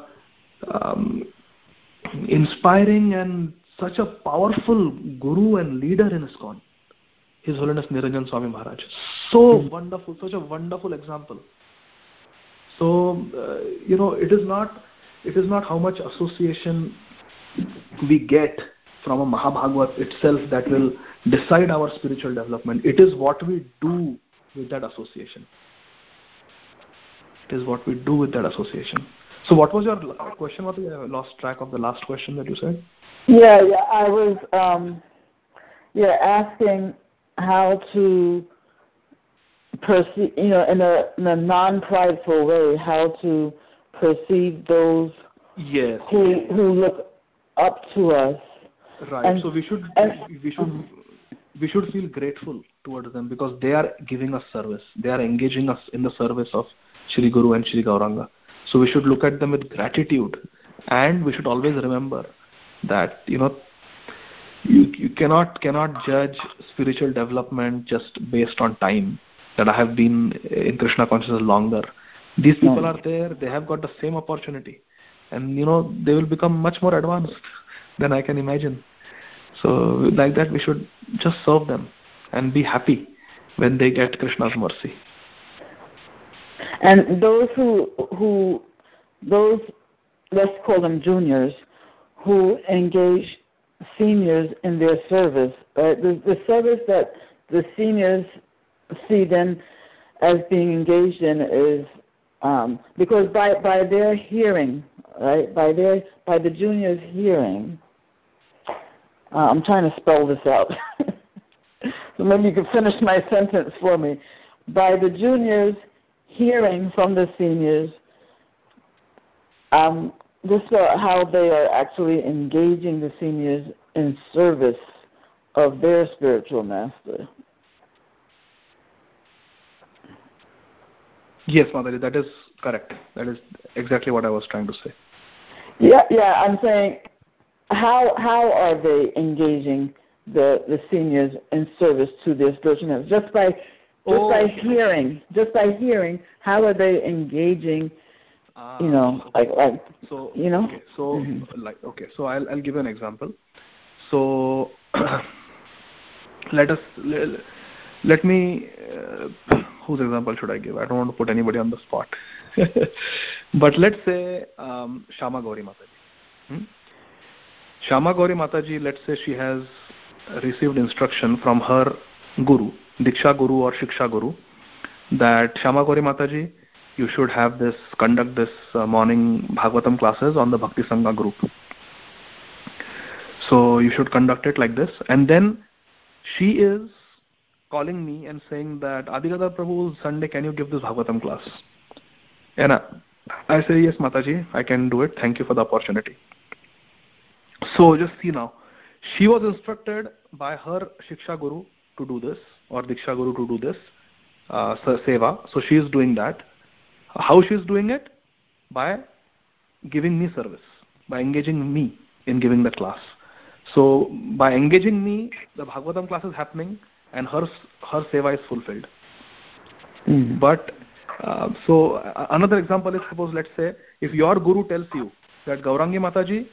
such a powerful guru and leader in ISKCON. His Holiness Niranjan Swami Maharaj. So wonderful, such a wonderful example. So, it is not how much association we get from a Mahabhagavad itself that will decide our spiritual development. It is what we do with that association. So what was your question? I lost track of the last question that you said. Yeah, I was asking how to perceive, in a non-prideful way, how to perceive those who look up to us. Right. And so we should feel grateful towards them because they are giving us service. They are engaging us in the service of Shri Guru and Shri Gauranga. So we should look at them with gratitude, and we should always remember that you cannot judge spiritual development just based on time. That I have been in Krishna consciousness longer. These people are there. They have got the same opportunity, and they will become much more advanced than I can imagine. So like that, we should just serve them and be happy when they get Krishna's mercy. And those let's call them juniors, who engage seniors in their service, right? The service that the seniors see them as being engaged in is because by their hearing, right? By the juniors' hearing. I'm trying to spell this out, so maybe you can finish my sentence for me. By the juniors hearing from the seniors, just how they are actually engaging the seniors in service of their spiritual master. Yes, Mataji, that is correct. That is exactly what I was trying to say. Yeah, I'm saying, how are they engaging the seniors in service to their spiritual master? Just by hearing, how are they engaging like so you know. Okay, so so I'll give you an example. So let me whose example should I give? I don't want to put anybody on the spot. But let's say Shama Gauri Mataji. Shama Gauri Mataji, let's say she has received instruction from her guru, Diksha Guru or Shiksha Guru, that Shama Gauri Mataji, you should conduct this morning Bhagavatam classes on the Bhakti Sangha group. So you should conduct it like this. And then she is calling me and saying that, Adigadar Prabhu, Sunday, can you give this Bhagavatam class? And I say, yes, Mataji, I can do it. Thank you for the opportunity. So just see now, she was instructed by her Shiksha Guru to do this, or Diksha Guru to do this, Seva. So she is doing that. How she is doing it? By giving me service, by engaging me in giving the class. So by engaging me, the Bhagavatam class is happening and her Seva is fulfilled. But so another example is, suppose, let's say, if your Guru tells you that Gaurangi Mataji,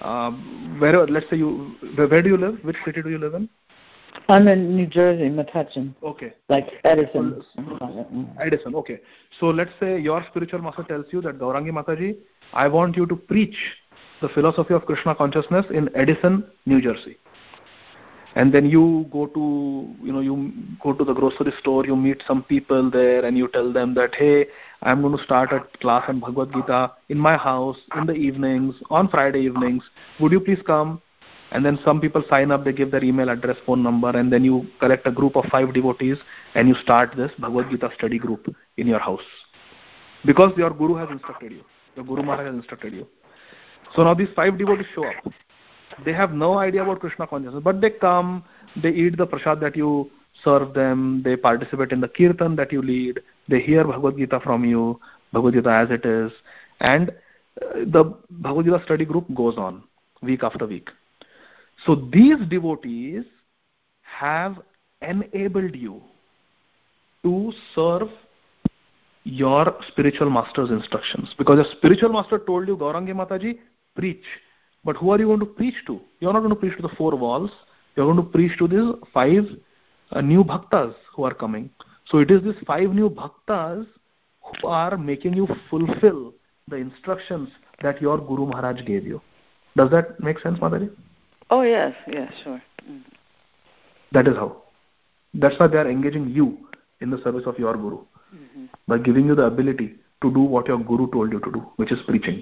where do you live? Which city do you live in? I'm in New Jersey, Metuchen. Okay. Like Edison. Edison, okay. So let's say your spiritual master tells you that Gaurangi Mataji, I want you to preach the philosophy of Krishna consciousness in Edison, New Jersey. And then you go to the grocery store, you meet some people there and you tell them that, hey, I'm going to start a class on Bhagavad Gita in my house in the evenings, on Friday evenings. Would you please come? And then some people sign up, they give their email address, phone number, and then you collect a group of 5 devotees and you start this Bhagavad Gita study group in your house. Because your Guru has instructed you. Your Guru Maharaj has instructed you. So now these 5 devotees show up. They have no idea about Krishna consciousness, but they come, they eat the prasad that you serve them, they participate in the kirtan that you lead, they hear Bhagavad Gita from you, Bhagavad Gita as it is, and the Bhagavad Gita study group goes on week after week. So these devotees have enabled you to serve your spiritual master's instructions. Because your spiritual master told you, Gaurangi Mataji, preach. But who are you going to preach to? You're not going to preach to the 4 walls. You're going to preach to these 5 new bhaktas who are coming. So it is these 5 new bhaktas who are making you fulfill the instructions that your Guru Maharaj gave you. Does that make sense, Mataji? Oh, yes, sure. That is how. That's why they are engaging you in the service of your Guru. By giving you the ability to do what your Guru told you to do, which is preaching.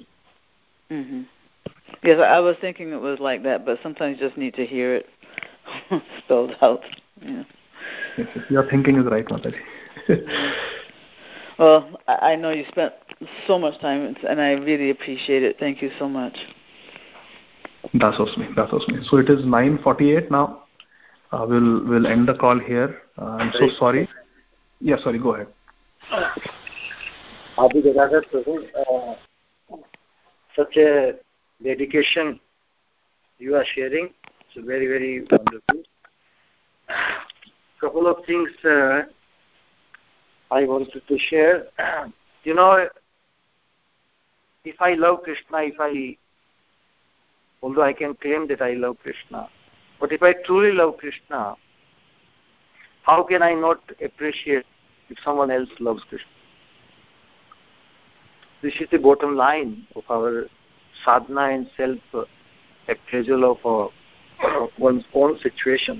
Yes, I was thinking it was like that, but sometimes you just need to hear it spelled out. Yeah. Yes, your thinking is right, Mataji. Well, I know you spent so much time, and I really appreciate it. Thank you so much. Dasosmi. So it is 9:48 now. We'll end the call here. I'm so sorry. Yeah, sorry, go ahead. Such a dedication you are sharing. It's very, very wonderful. Couple of things I wanted to share. If I love Krishna, although I can claim that I love Krishna, but if I truly love Krishna, how can I not appreciate if someone else loves Krishna? This is the bottom line of our sadhana and self-appraisal of one's own situation.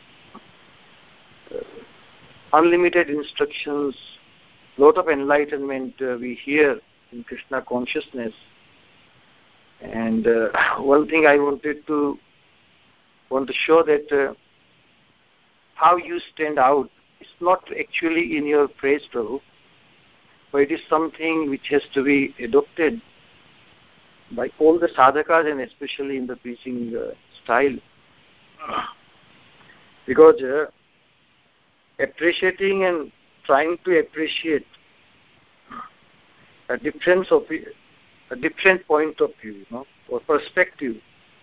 Unlimited instructions, lot of enlightenment we hear in Krishna consciousness. And one thing I want to show that how you stand out. It's not actually in your praise, Prabhu, but it is something which has to be adopted by all the sadhakas and especially in the preaching style. Because appreciating and trying to appreciate a different point of view, or perspective,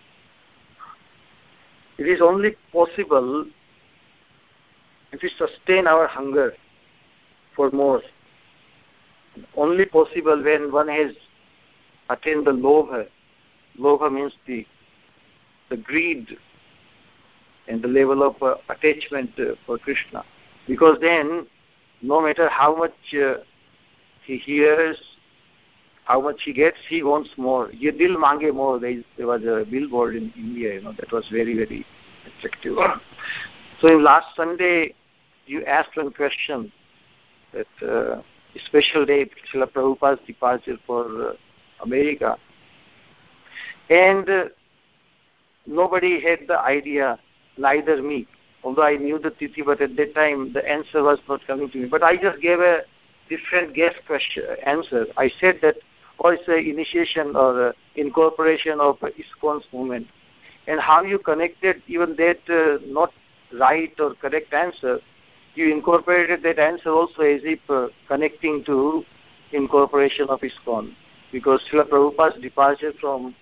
it is only possible if we sustain our hunger for more. only possible when one has attained the lobha. Lobha means the greed and the level of attachment for Krishna. Because then, no matter how much he hears, how much he gets, he wants more. Ye dil mange more. There was a billboard in India, that was very, very attractive. So in last Sunday, you asked one question that special day, Srila Prabhupada's departure for America. And nobody had the idea, neither me. Although I knew the tithi, but at that time the answer was not coming to me. But I just gave a different guess answer. I said that it's an initiation or incorporation of ISKCON's movement. And how you connected even that not right or correct answer, you incorporated that answer also as if connecting to incorporation of ISKCON. Because Srila Prabhupada's departure from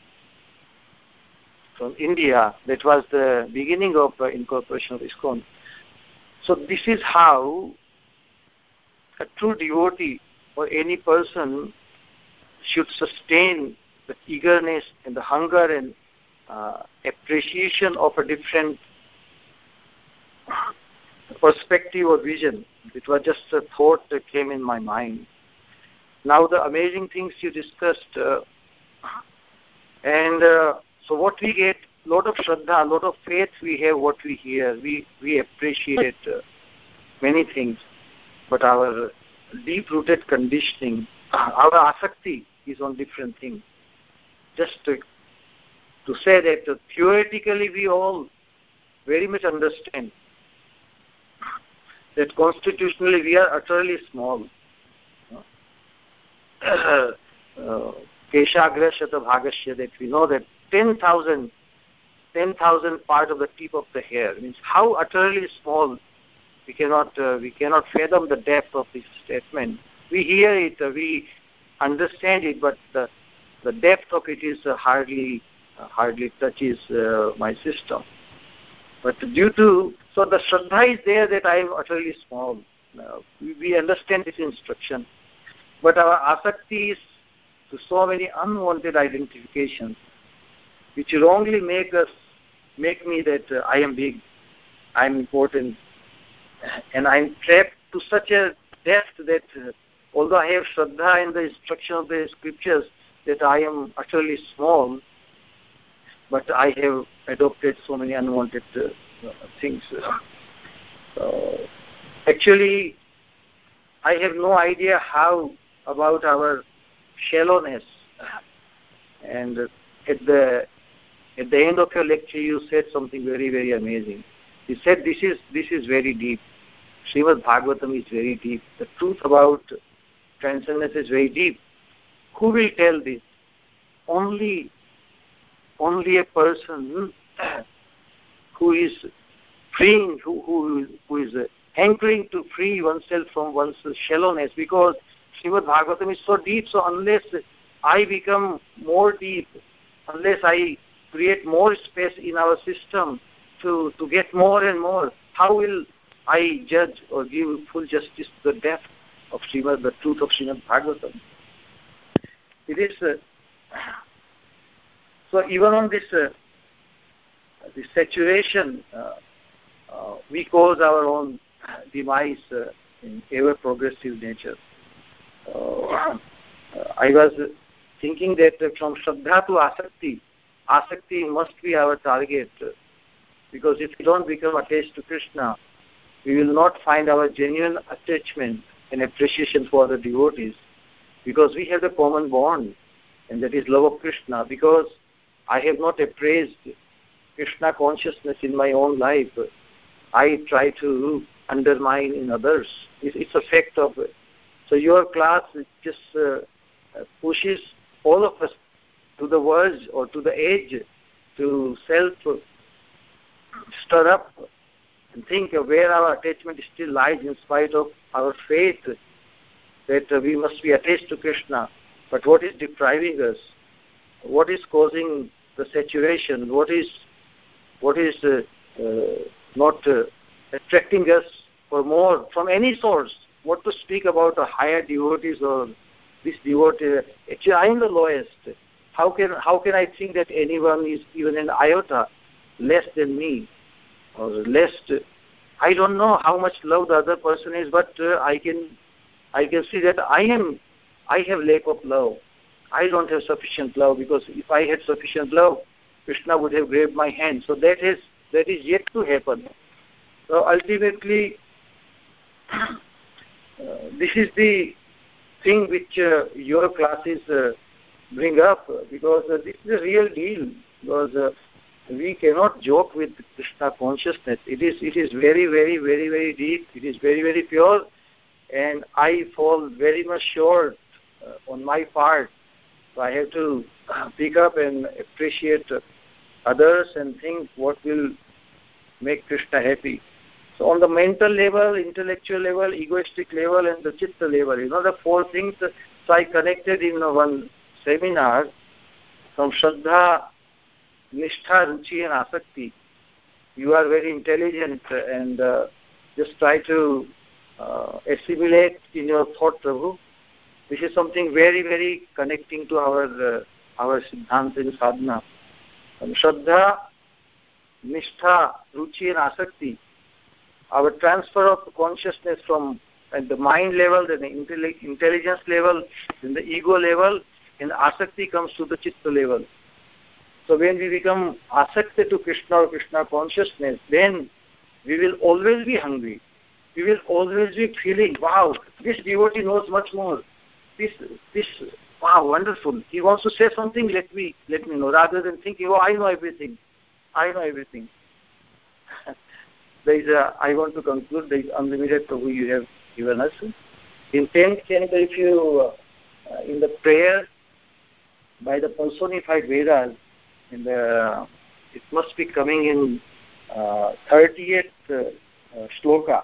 India, that was the beginning of incorporation of ISKCON. So this is how a true devotee or any person should sustain the eagerness and the hunger and appreciation of a different perspective or vision. It was just a thought that came in my mind. Now the amazing things you discussed, so what we get, lot of shraddha, lot of faith we have, what we hear, we appreciate many things, but our deep-rooted conditioning, our asakti is on different things. Just to say that theoretically we all very much understand that constitutionally we are utterly small. Keshagra Shata Bhagasya, that we know that 10,000 part of the tip of the hair means how utterly small. We cannot fathom the depth of this statement. We hear it, we understand it, but the depth of it is hardly touches my system. But so the shraddha is there that I am utterly small. We understand this instruction, but our asakti is to so many unwanted identifications, which wrongly make me that I am big, I am important, and I am trapped to such a depth that although I have shraddha in the instruction of the scriptures that I am utterly small, but I have adopted so many unwanted things. Actually, I have no idea how about our shallowness. And at the end of your lecture, you said something very, very amazing. You said this is very deep. Srimad Bhagavatam is very deep. The truth about transcendence is very deep. Who will tell this? Only a person who is freeing, who is hankering to free oneself from one's shallowness, because Srimad Bhagavatam is so deep. So unless I become more deep, unless I create more space in our system to get more and more, how will I judge or give full justice to the depth of the truth of Srimad Bhagavatam? It is so even on this saturation, we cause our own demise in ever progressive nature. I was thinking that from Shraddha to Asakti must be our target, because if we don't become attached to Krishna, we will not find our genuine attachment and appreciation for the devotees, because we have the common bond, and that is love of Krishna. Because I have not appraised Krishna consciousness in my own life, I try to undermine in others. It's a fact of it. So your class just pushes all of us to the verge or to the edge to stir up and think of where our attachment still lies, in spite of our faith that we must be attached to Krishna. But what is depriving us? What is causing the saturation? What is not attracting us for more from any source? what to speak about the higher devotees or this devotee. Actually, I am the lowest. How can I think that anyone is even an iota less than me or less? I don't know how much love the other person is, but I can see that I have lack of love. I don't have sufficient love, because if I had sufficient love, Krishna would have grabbed my hand. So that is yet to happen. So ultimately, this is the thing which your classes bring up, because this is a real deal. Because we cannot joke with Krishna consciousness. It is very, very, very, very deep. It is very, very pure, and I fall very much short on my part. So I have to pick up and appreciate others and think what will make Krishna happy. So on the mental level, intellectual level, egoistic level, and the chitta level, the four things. So I connected in one seminar from Shraddha, Nishtha, Ruchi, and Asakti. You are very intelligent, and just try to assimilate in your thought, Prabhu. This is something very, very connecting to our Siddhanta in sadhana. Shraddha, Nishtha, Ruchi, and Asakti. Our transfer of consciousness from at the mind level, then the intelligence level, then the ego level, and Asakti comes to the chitta level. So when we become asakti to Krishna or Krishna consciousness, then we will always be hungry. We will always be feeling, wow, this devotee knows much more. This, wow, wonderful. He wants to say something, let me know, rather than thinking, oh, I know everything. I know everything. I want to conclude, there is unlimited Prabhu you have given us. In 10th canto, if you, in the prayer by the personified Vedas, it must be coming in 30th shloka,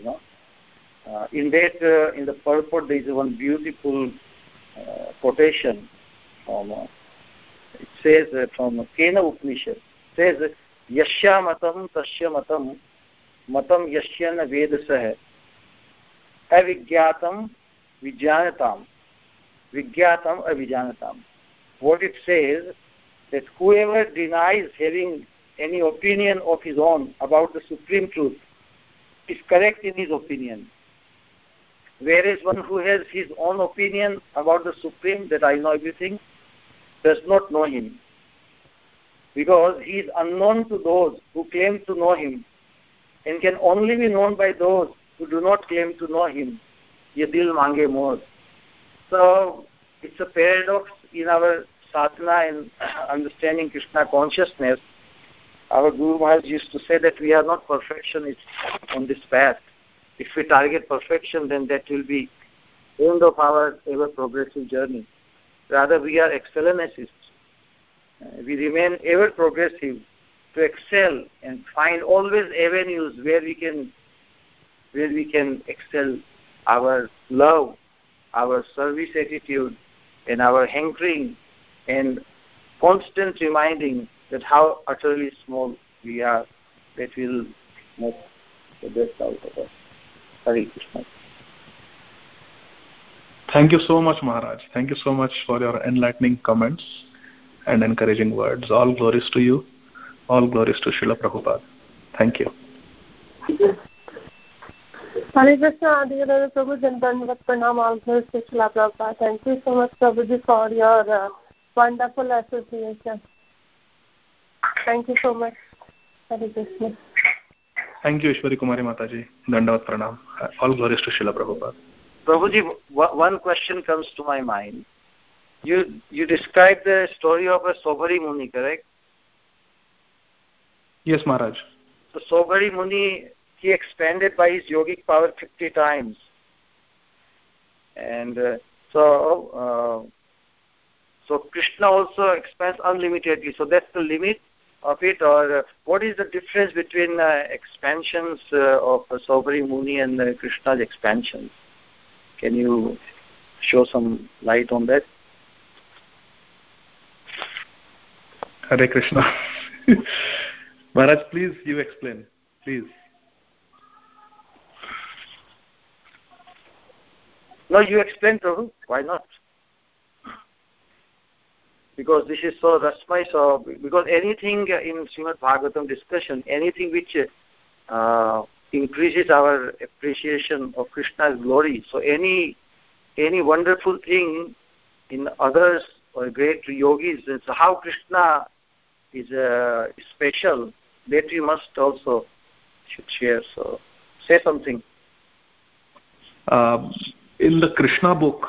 in that, in the purport, there is one beautiful quotation from, it says from Kena Upanishad, it says, Yashya matam tasya matam, matam yashya na vedasah, avigyatam vijanatam, vigyatam avijanatam. What it says, that whoever denies having any opinion of his own about the supreme truth is correct in his opinion. Whereas one who has his own opinion about the supreme, that I know everything, does not know him. Because he is unknown to those who claim to know him, and can only be known by those who do not claim to know him. Ye dil mange more. So it's a paradox in our sadhana and understanding Krishna consciousness. Our Guru Maharaj used to say that we are not perfectionists on this path. If we target perfection, then that will be end of our ever-progressive journey. Rather, we are excellencists. We remain ever-progressive to excel and find always avenues where we can excel our love, our service attitude, and our hankering, and constant reminding that how utterly small we are, that will make the best out of us. Hare Krishna. Thank you so much, Maharaj. Thank you so much for your enlightening comments and encouraging words. All glories to you. All glories to Srila Prabhupada. Thank you. Hare Krishna, Adhikar Prabhu, Dandavat Pranam, all glories to Srila Prabhupada. Thank you so much, Prabhuji, for your wonderful association. Thank you so much. Hare Krishna. Thank you, Ishwari Kumari Mataji. Dandavat Pranam. All glories to Srila Prabhupada. Prabhuji, one question comes to my mind. You described the story of a Sobhari Muni, correct? Yes, Maharaj. So Sobhari Muni, he expanded by his yogic power 50 times. And so Krishna also expands unlimitedly. So that's the limit of it, or what is the difference between expansions of Sobhari Muni and Krishna's expansions? Can you show some light on that? Hare Krishna. Maharaj, please, you explain. Please. No, you explain, Prabhu. Why not? Because this is so rasmai, so because anything in Srimad Bhagavatam discussion, anything which increases our appreciation of Krishna's glory. So any wonderful thing in others or great yogis, so how Krishna is special, that we must also should share. So say something. In the Krishna book,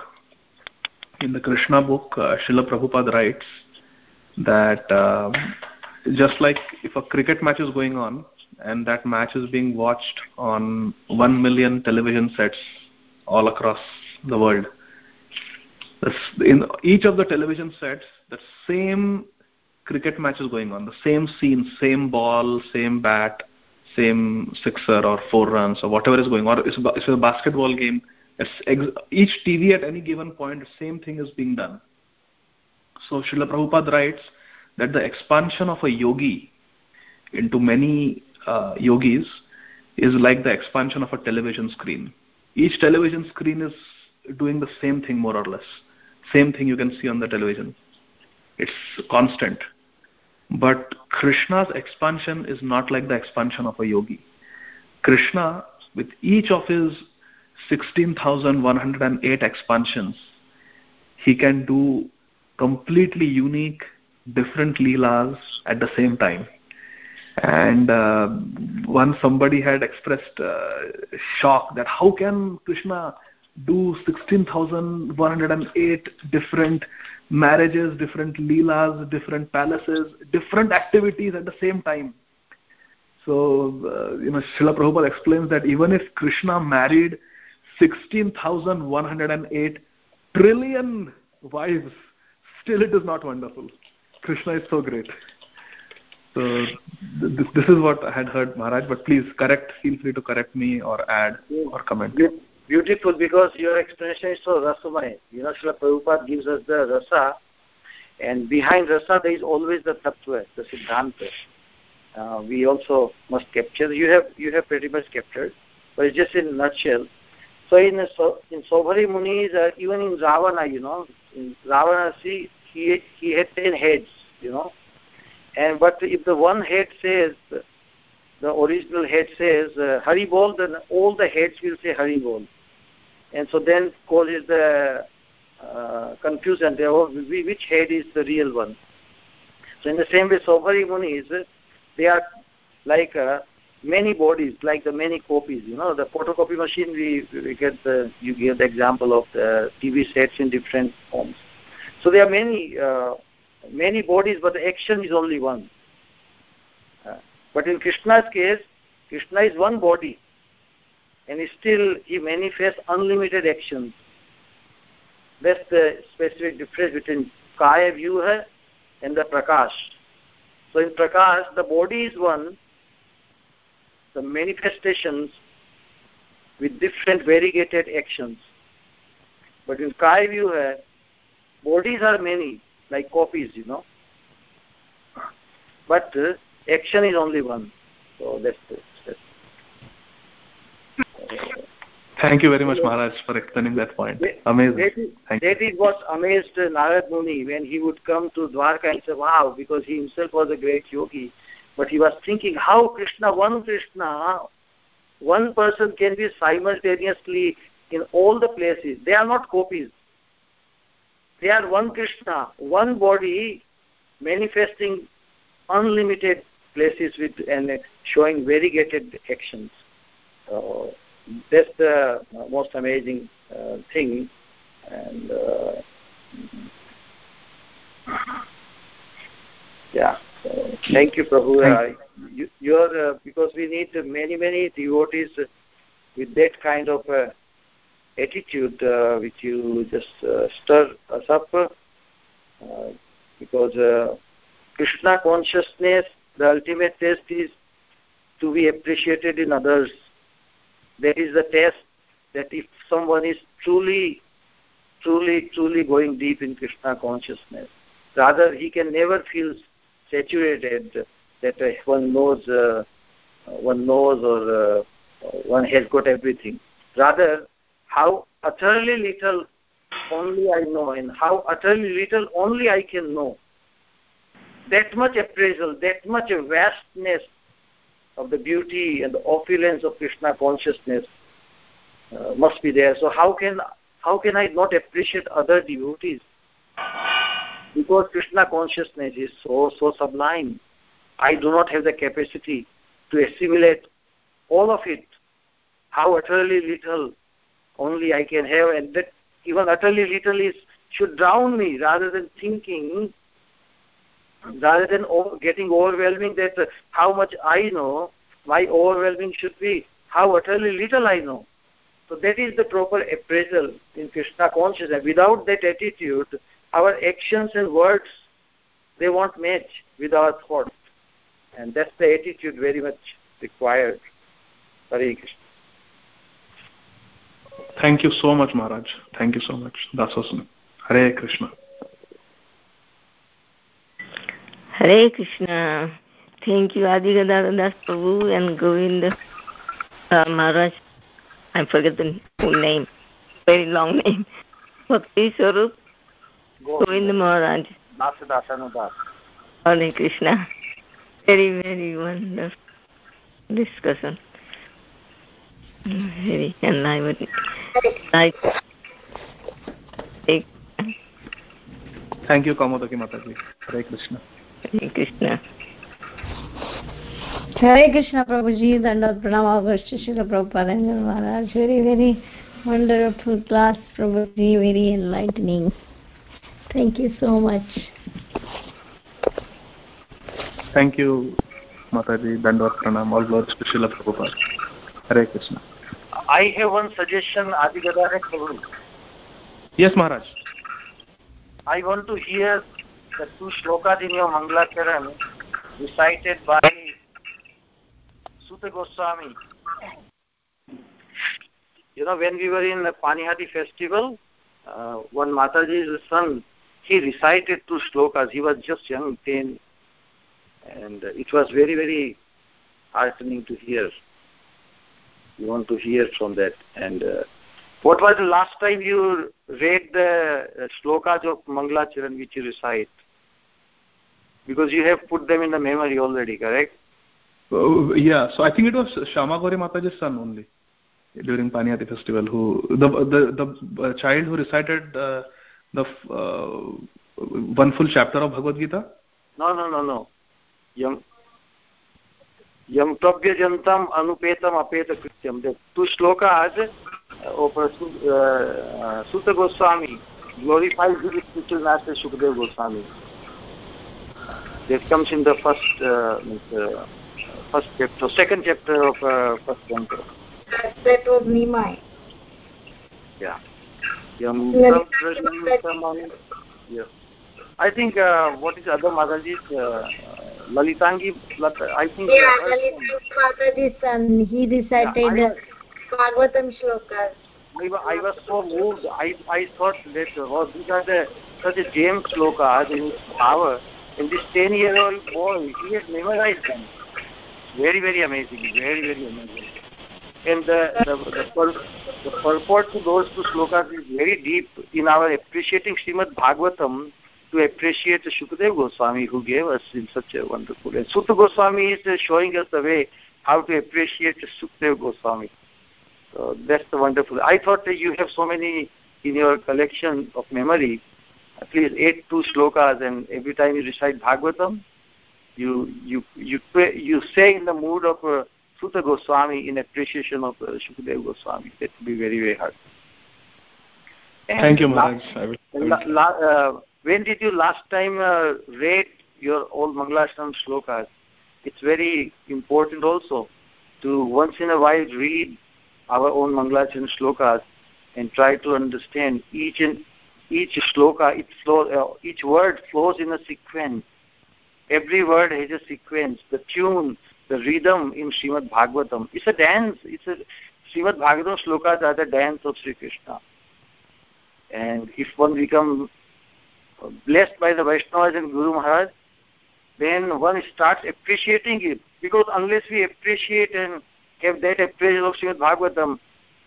Srila Prabhupada writes that just like if a cricket match is going on and that match is being watched on 1 million television sets all across the world, in each of the television sets, the same cricket match is going on, the same scene, same ball, same bat, same sixer or 4 runs or whatever is going on. Or it's a basketball game. Each TV at any given point, the same thing is being done. So Srila Prabhupada writes that the expansion of a yogi into many yogis is like the expansion of a television screen. Each television screen is doing the same thing more or less. Same thing you can see on the television. It's constant. But Krishna's expansion is not like the expansion of a yogi. Krishna, with each of his 16,108 expansions, he can do completely unique, different leelas at the same time. And once somebody had expressed shock that how can Krishna do 16,108 different marriages, different leelas, different palaces, different activities at the same time. So, Srila Prabhupada explains that even if Krishna married 16,108 trillion wives, still it is not wonderful. Krishna is so great. So this is what I had heard, Maharaj, but please feel free to correct me or add or comment. Beautiful, because your explanation is so rasamay. Srila Prabhupada gives us the rasa, and behind rasa there is always the tattva, the siddhanta. We also must capture. You have pretty much captured, but it's just in a nutshell. So in Saubhari Muni's, even in Ravana, in Ravana, see, he had 10 heads, but if the one head says, the original head says Hari Bol, then all the heads will say Hari Bol. And so then causes the confusion there, which head is the real one. So in the same way, Saubhari Munis, they are like many bodies, like the many copies. The photocopy machine, you gave the example of the TV sets in different forms. So there are many bodies, but the action is only one. But in Krishna's case, Krishna is one body, and still he manifests unlimited actions. That's the specific difference between Kaya Vyuha and the Prakash. So in Prakash, the body is one, the manifestations with different variegated actions. But in Kaya Vyuha, bodies are many, like copies, But action is only one. So that's it. Thank you very much, Maharaj, for explaining that point. Amazing. That is what amazed Narad Muni when he would come to Dwarka and say, wow, because he himself was a great yogi. But he was thinking, how one person can be simultaneously in all the places. They are not copies. They are one Krishna, one body manifesting unlimited places and showing variegated actions. That's the most amazing thing. And thank you, Prabhu. You're because we need many devotees with that kind of attitude, which you just stir us up, because Krishna consciousness, the ultimate test is to be appreciated in others. That is the test, that if someone is truly going deep in Krishna consciousness, rather he can never feel saturated that one knows or one has got everything. Rather, how utterly little only I know, and how utterly little only I can know. That much appraisal, that much vastness of the beauty and the opulence of Krishna consciousness must be there. So how can I not appreciate other devotees? Because Krishna consciousness is so sublime. I do not have the capacity to assimilate all of it. How utterly little only I can have, and that even utterly little should drown me rather than thinking, rather than getting overwhelming that how much I know. My overwhelming should be how utterly little I know. So that is the proper appraisal in Krishna consciousness. Without that attitude, our actions and words, they won't match with our thoughts. And that's the attitude very much required. Hare Krishna. Thank you so much, Maharaj. Thank you so much. That's awesome. Hare Krishna. Hare Krishna. Thank you, Adi Gadadhar Das Prabhu and Govinda Maharaj. I forget the full name. Very long name. Bhakti Swarup Govinda Maharaj. Hare Krishna. Very, very wonderful discussion. Very enlivening. Thank you, Kamodaki Mataji. Hare Krishna. Hare Krishna. Hare Krishna Prabhuji, Dandavat Pranam Srila Prabhupada Maharaj. Very, very wonderful class, Prabhuji, very enlightening. Thank you so much. Thank you, Mataji. Dandavat Pranam. All glories to Srila Prabhupada. Hare Krishna. I have one suggestion, Adi Gadadhar Prabhu. Yes, Maharaj. I want to hear the 2 shlokas in your Mangalacharan recited by Suta Goswami. You know, when we were in the Panihati festival, one Mataji's son, he recited 2 shlokas. He was just young, 10. And it was very, very heartening to hear. We want to hear from that. And what was the last time you read the shlokas of Mangalacharan which you recite? Because you have put them in the memory already, correct? Yeah, so I think it was Shamagori Mataji's son only during Panihati festival, who the child who recited the one full chapter of Bhagavad Gita. No. Yam Tabhya Jantam Anupetam Apeta Krityam. The 2 shlokas of Suta Goswami glorifies the spiritual master Shukadeva Goswami. That comes in the first chapter, second chapter of first canto. That was Nimai. Yeah. Yeah. I think what is other Mataji's Lalitangi? I think. Yeah, Lalitangi Mataji's son. He recited Bhagavatam shlokas. I was so moved. I thought that these are such a gem shlokas in its power. And this 10-year-old boy, he has memorized them. Very, very amazing. Very, very amazing. And the purport to those 2 shlokas is very deep in our appreciating Srimad Bhagavatam, to appreciate Shukadeva Goswami who gave us in such a wonderful. And Suta Goswami is showing us the way how to appreciate Shukadeva Goswami. So that's the wonderful. I thought that you have so many in your collection of memory, at least 8 shlokas, and every time you recite Bhagavatam, you say in the mood of Suta Goswami in appreciation of Shukadeva Goswami. That would be very, very hard. And thank you, Maharaj. When did you last time read your old Mangalasharam shlokas? It's very important also to once in a while read our own Mangalasharam shlokas and try to understand each shloka. Each word flows in a sequence. Every word has a sequence. The tune, the rhythm in Srimad Bhagavatam. It's a dance. Srimad Bhagavatam shlokas are the dance of Sri Krishna. And if one becomes blessed by the Vaishnavas and Guru Maharaj, then one starts appreciating it. Because unless we appreciate and have that appraisal of Srimad Bhagavatam,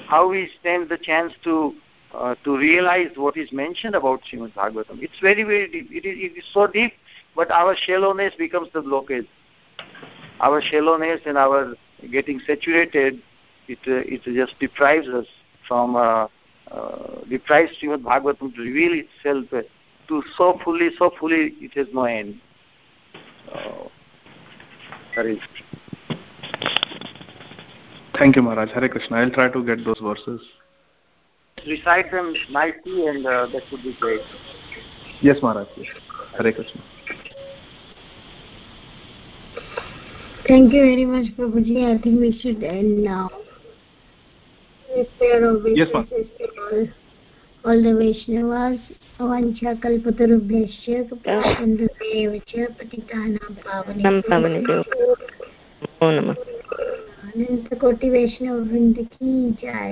how we stand the chance to realize what is mentioned about Srimad Bhagavatam. It's very, very deep. It is so deep, but our shallowness becomes the blockage. Our shallowness and our getting saturated, it just deprives us from, deprives Srimad Bhagavatam to reveal itself to so fully, it has no end. Thank you, Maharaj. Hare Krishna. I'll try to get those verses. Recite them nicely, and that would be great. Yes, Maharaj. Yes. Hare Krishna. Thank you very much, Prabhuji. I think we should end now. Yes, ma'am. All the Vaishnavas, Vancha Kalpatarubhyascha, Kapasandhaveva Patitanam Pavanebhyo. Ananta Koti Vaishnava Vrinda ki jai.